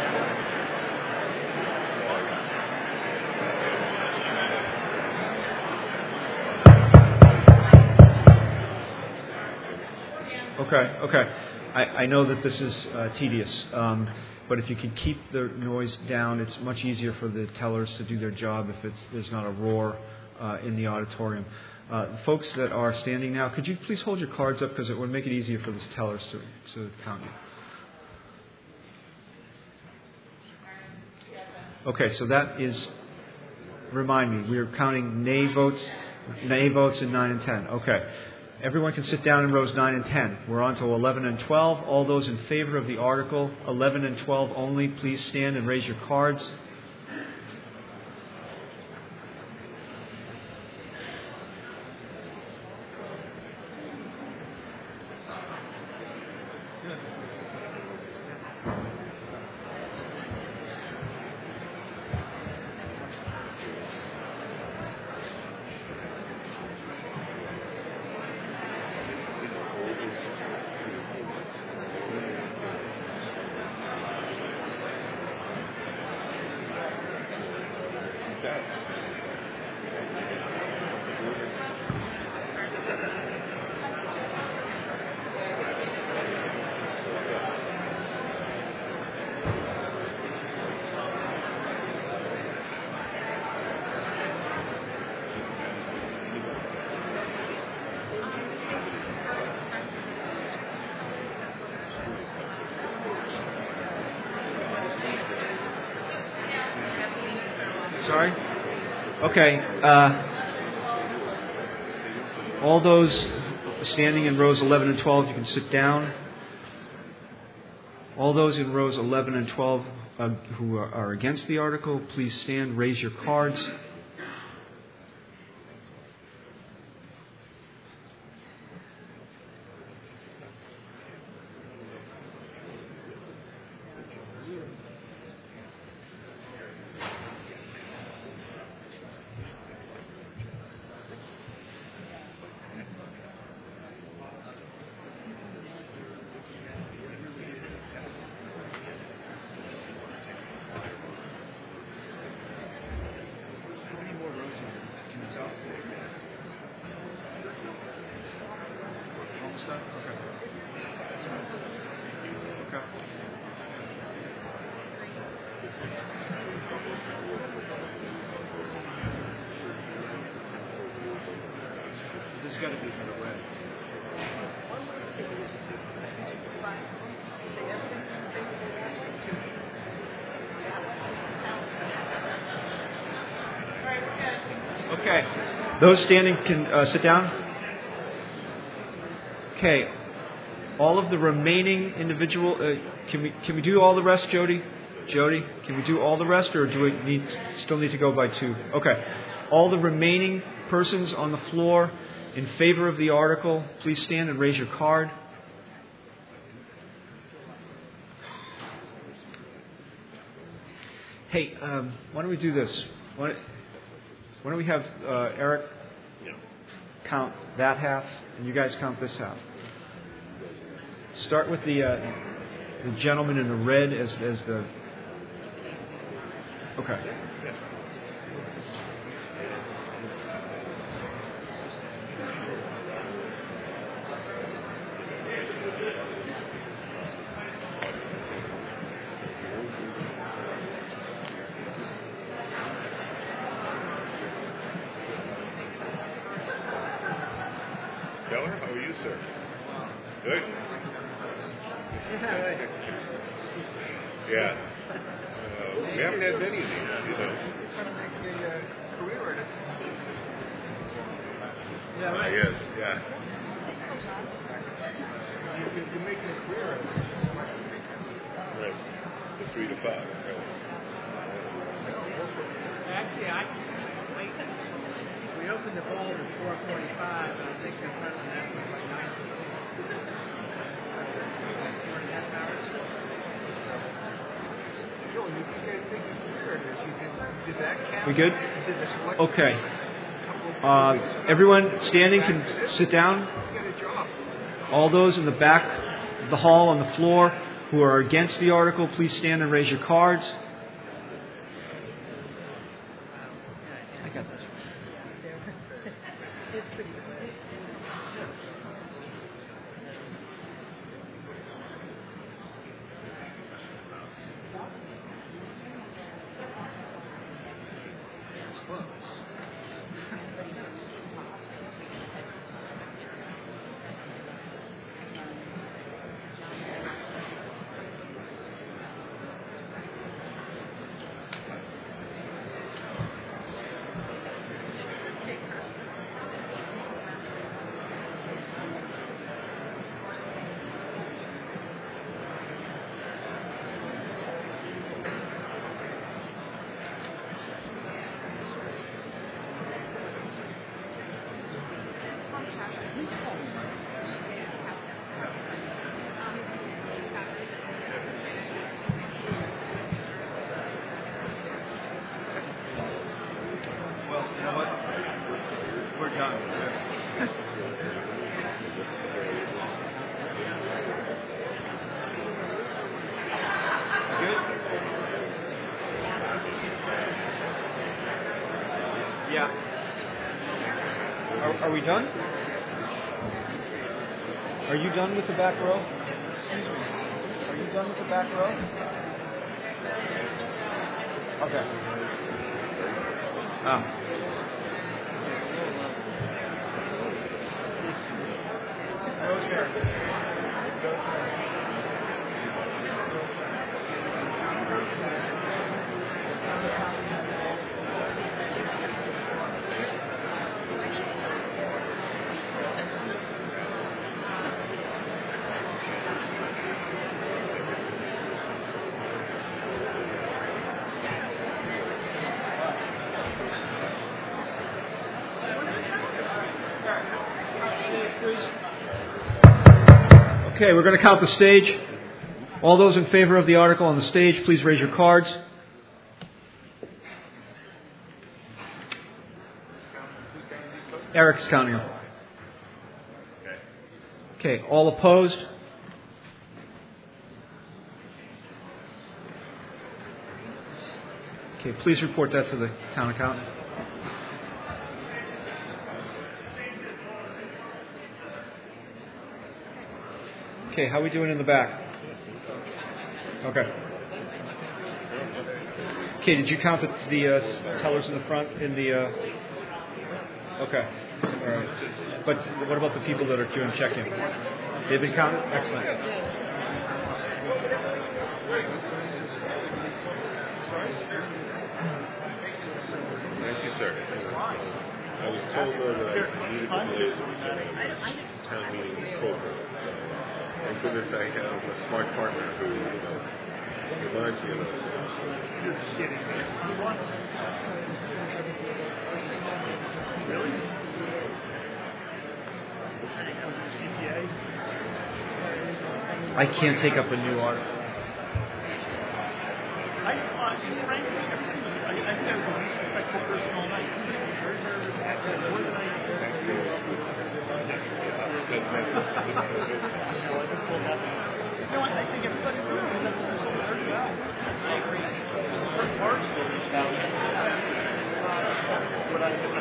Okay, okay. I, I know that this is uh, tedious, um, but if you can keep the noise down, it's much easier for the tellers to do their job if it's, there's not a roar uh, in the auditorium. Uh, folks that are standing now, could you please hold your cards up because it would make it easier for the tellers to, to count you. Okay, so that is, remind me, we are counting nay votes, nay votes in nine and ten. Okay. Everyone can sit down in rows nine and ten. We're on to eleven and twelve. All those in favor of the article, eleven and twelve only, please stand and raise your cards. that. Sorry? Okay. Uh, all those standing in rows eleven and twelve, you can sit down. All those in rows eleven and twelve uh, who are, are against the article, please stand, raise your cards. This got to be for the red. Okay. Those standing can uh, sit down. Okay. All of the remaining individual. Uh, can we can we do all the rest, Jody? Jody, can we do all the rest, or do we need still need to go by two? Okay. All the remaining persons on the floor in favor of the article, please stand and raise your card. Hey, um, why don't we do this? Why, why don't we have uh, Eric count that half, and you guys count this half. Start with the uh, the gentleman in the red as as the. Okay. Keller, how are you, sir? Good? Yeah. Uh, we haven't had many of these, you know. Yeah, Uh, right. yes, yeah. You- You're making a career out of this. Right. The three to five. Right. Actually, I, I, we opened the bowl at four forty-five, and I think they're running that for like nine fifteen. Four and a half hours. Joel, you can get a big career in this. You did, did that count? We good? You did the select- Okay. Uh, everyone standing can sit down. All those in the back of the hall on the floor who are against the article, please stand and raise your cards. I got this. Yeah. Are, are we done? Are you done with the back row? Excuse me. Are you done with the back row? Okay. Ah. Okay, we're going to count the stage. All those in favor of the article on the stage, please raise your cards. Eric's counting them. Okay, all opposed? Okay, please report that to the town accountant. Okay, how are we doing in the back? Okay. Okay, did you count the, the uh, tellers in the front in the... Uh... Okay. All right. But what about the people that are doing check-in? They've been counted? Excellent. Thank you, sir. I was told that I needed to play town meeting in Cobra. Thank goodness I have a smart partner who, you know, reminds me of those. You're kidding me. Really? I can't take up a new article. I, uh, frankly, I think I was the least effective person all night. Very nervous, acted more than I No, I think everybody's good. That's what they're so about. I agree. Certain parts of it, what I what I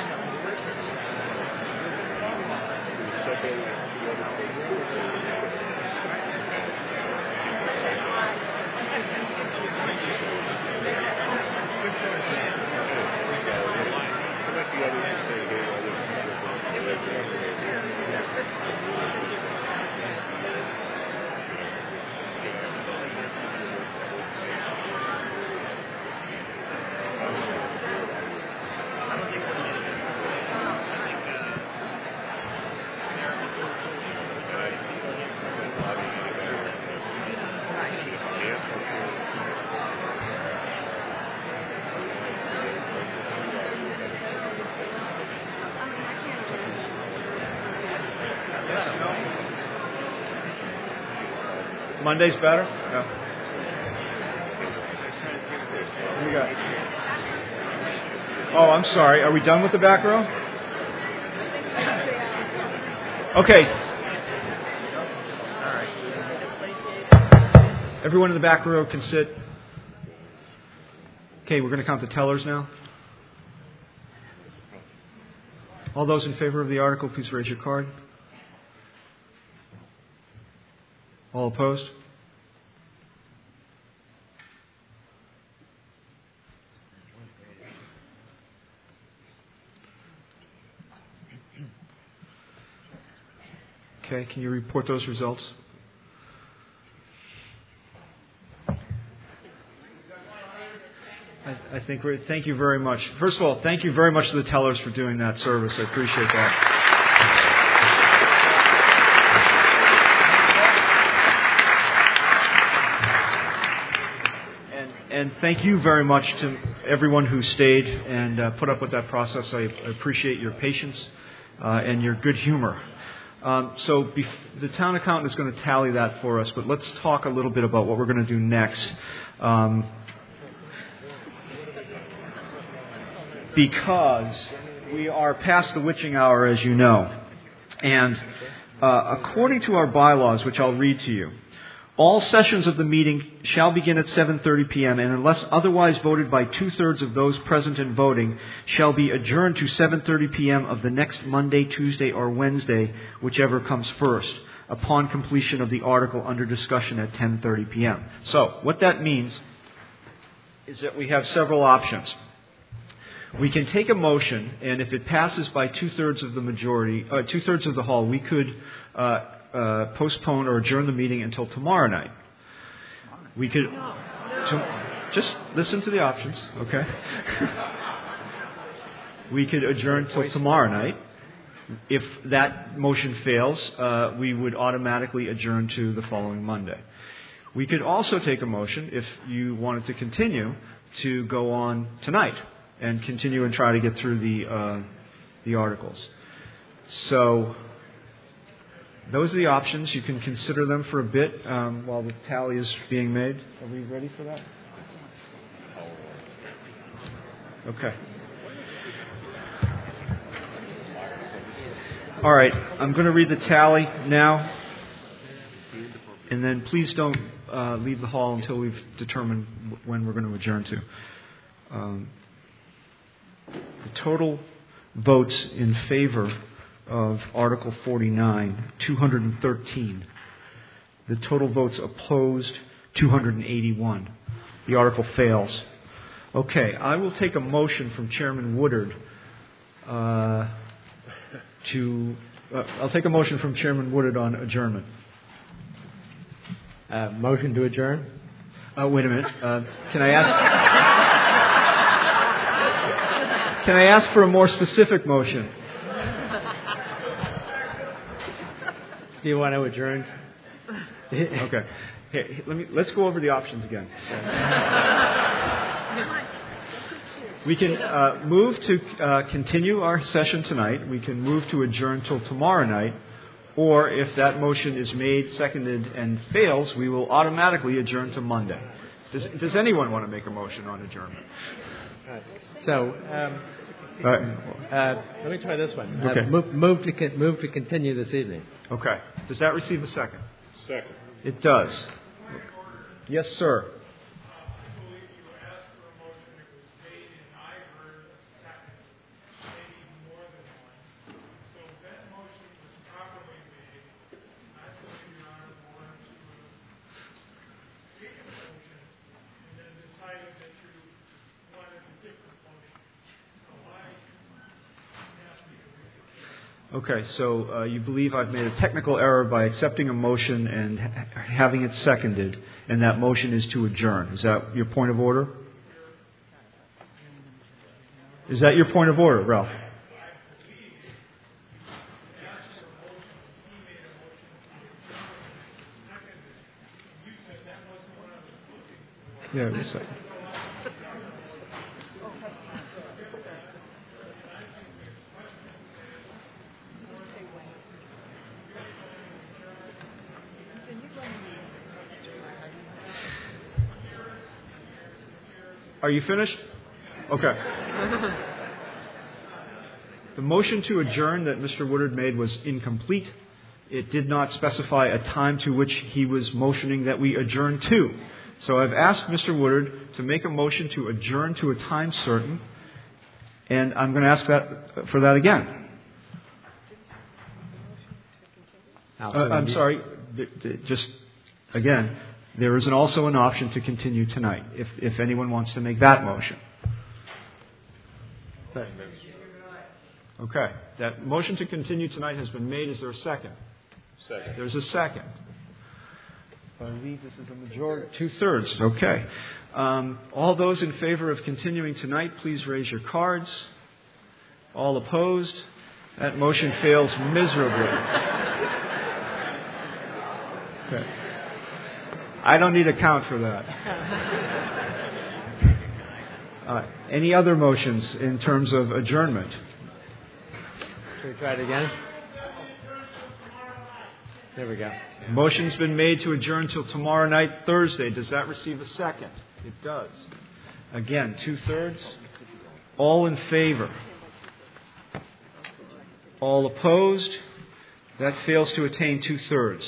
second, Monday's better? No. What do you got? Oh, I'm sorry. Are we done with the back row? Okay. Everyone in the back row can sit. Okay, we're going to count the tellers now. All those in favor of the article, please raise your card. All opposed? Okay, can you report those results? I, I think we're, thank you very much. First of all, thank you very much to the tellers for doing that service. I appreciate that. And thank you very much to everyone who stayed and uh, put up with that process. I appreciate your patience uh, and your good humor. Um, so bef- the town accountant is going to tally that for us, but let's talk a little bit about what we're going to do next. Um, because we are past the witching hour, as you know. And uh, according to our bylaws, which I'll read to you, all sessions of the meeting shall begin at seven thirty p.m. and unless otherwise voted by two-thirds of those present and voting, shall be adjourned to seven thirty p.m. of the next Monday, Tuesday, or Wednesday, whichever comes first, upon completion of the article under discussion at ten thirty p.m. So, what that means is that we have several options. We can take a motion, and if it passes by two-thirds of the majority, uh, two-thirds of the hall, we could uh, uh, postpone or adjourn the meeting until tomorrow night. We could to, just listen to the options, okay? We could adjourn till tomorrow night. If that motion fails, uh, we would automatically adjourn to the following Monday. We could also take a motion, if you wanted to continue, to go on tonight and continue and try to get through the uh, the articles. So those are the options. You can consider them for a bit um, while the tally is being made. Are we ready for that? Okay. All right. I'm going to read the tally now, and then please don't uh, leave the hall until we've determined when we're going to adjourn to. Um, The total votes in favor of Article forty-nine, two hundred thirteen. The total votes opposed, two hundred eighty-one. The article fails. Okay, I will take a motion from Chairman Woodard uh, to... Uh, I'll take a motion from Chairman Woodard on adjournment. Uh, motion to adjourn? Uh, wait a minute. Uh, can I ask... Can I ask for a more specific motion? Do you want to adjourn? Okay. Hey, let me, let's go over the options again. We can uh, move to uh, continue our session tonight. We can move to adjourn till tomorrow night. Or if that motion is made, seconded, and fails, we will automatically adjourn to Monday. Does, does anyone want to make a motion on adjournment? So, um, uh, uh, let me try this one. Okay. Uh, move, move, to con- move to continue this evening. Okay. Does that receive a second? Second. It does. Yes, sir. Decide Okay, so uh, you believe I've made a technical error by accepting a motion and ha- having it seconded, and that motion is to adjourn. Is that your point of order? Is that your point of order, Ralph? Yeah, just a second. Are you finished? Okay. The motion to adjourn that Mister Woodard made was incomplete. It did not specify a time to which he was motioning that we adjourn to. So I've asked Mister Woodard to make a motion to adjourn to a time certain, and I'm going to ask that for that again. Uh, I'm sorry. Just again, there is an also an option to continue tonight, if if anyone wants to make that motion. Okay. That motion to continue tonight has been made. Is there a second? Second. There's a second. I believe this is a majority. Two-thirds. Okay. Um, all those in favor of continuing tonight, please raise your cards. All opposed? That motion fails miserably. Okay. I don't need a count for that. Uh, any other motions in terms of adjournment? Should we try it again? There we go. Motion's been made to adjourn till tomorrow night, Thursday. Does that receive a second? It does. Again, two-thirds. All in favor? All opposed? That fails to attain two-thirds.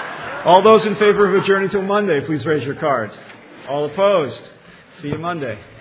All those in favor of adjourning till Monday, please raise your cards. All opposed? See you Monday.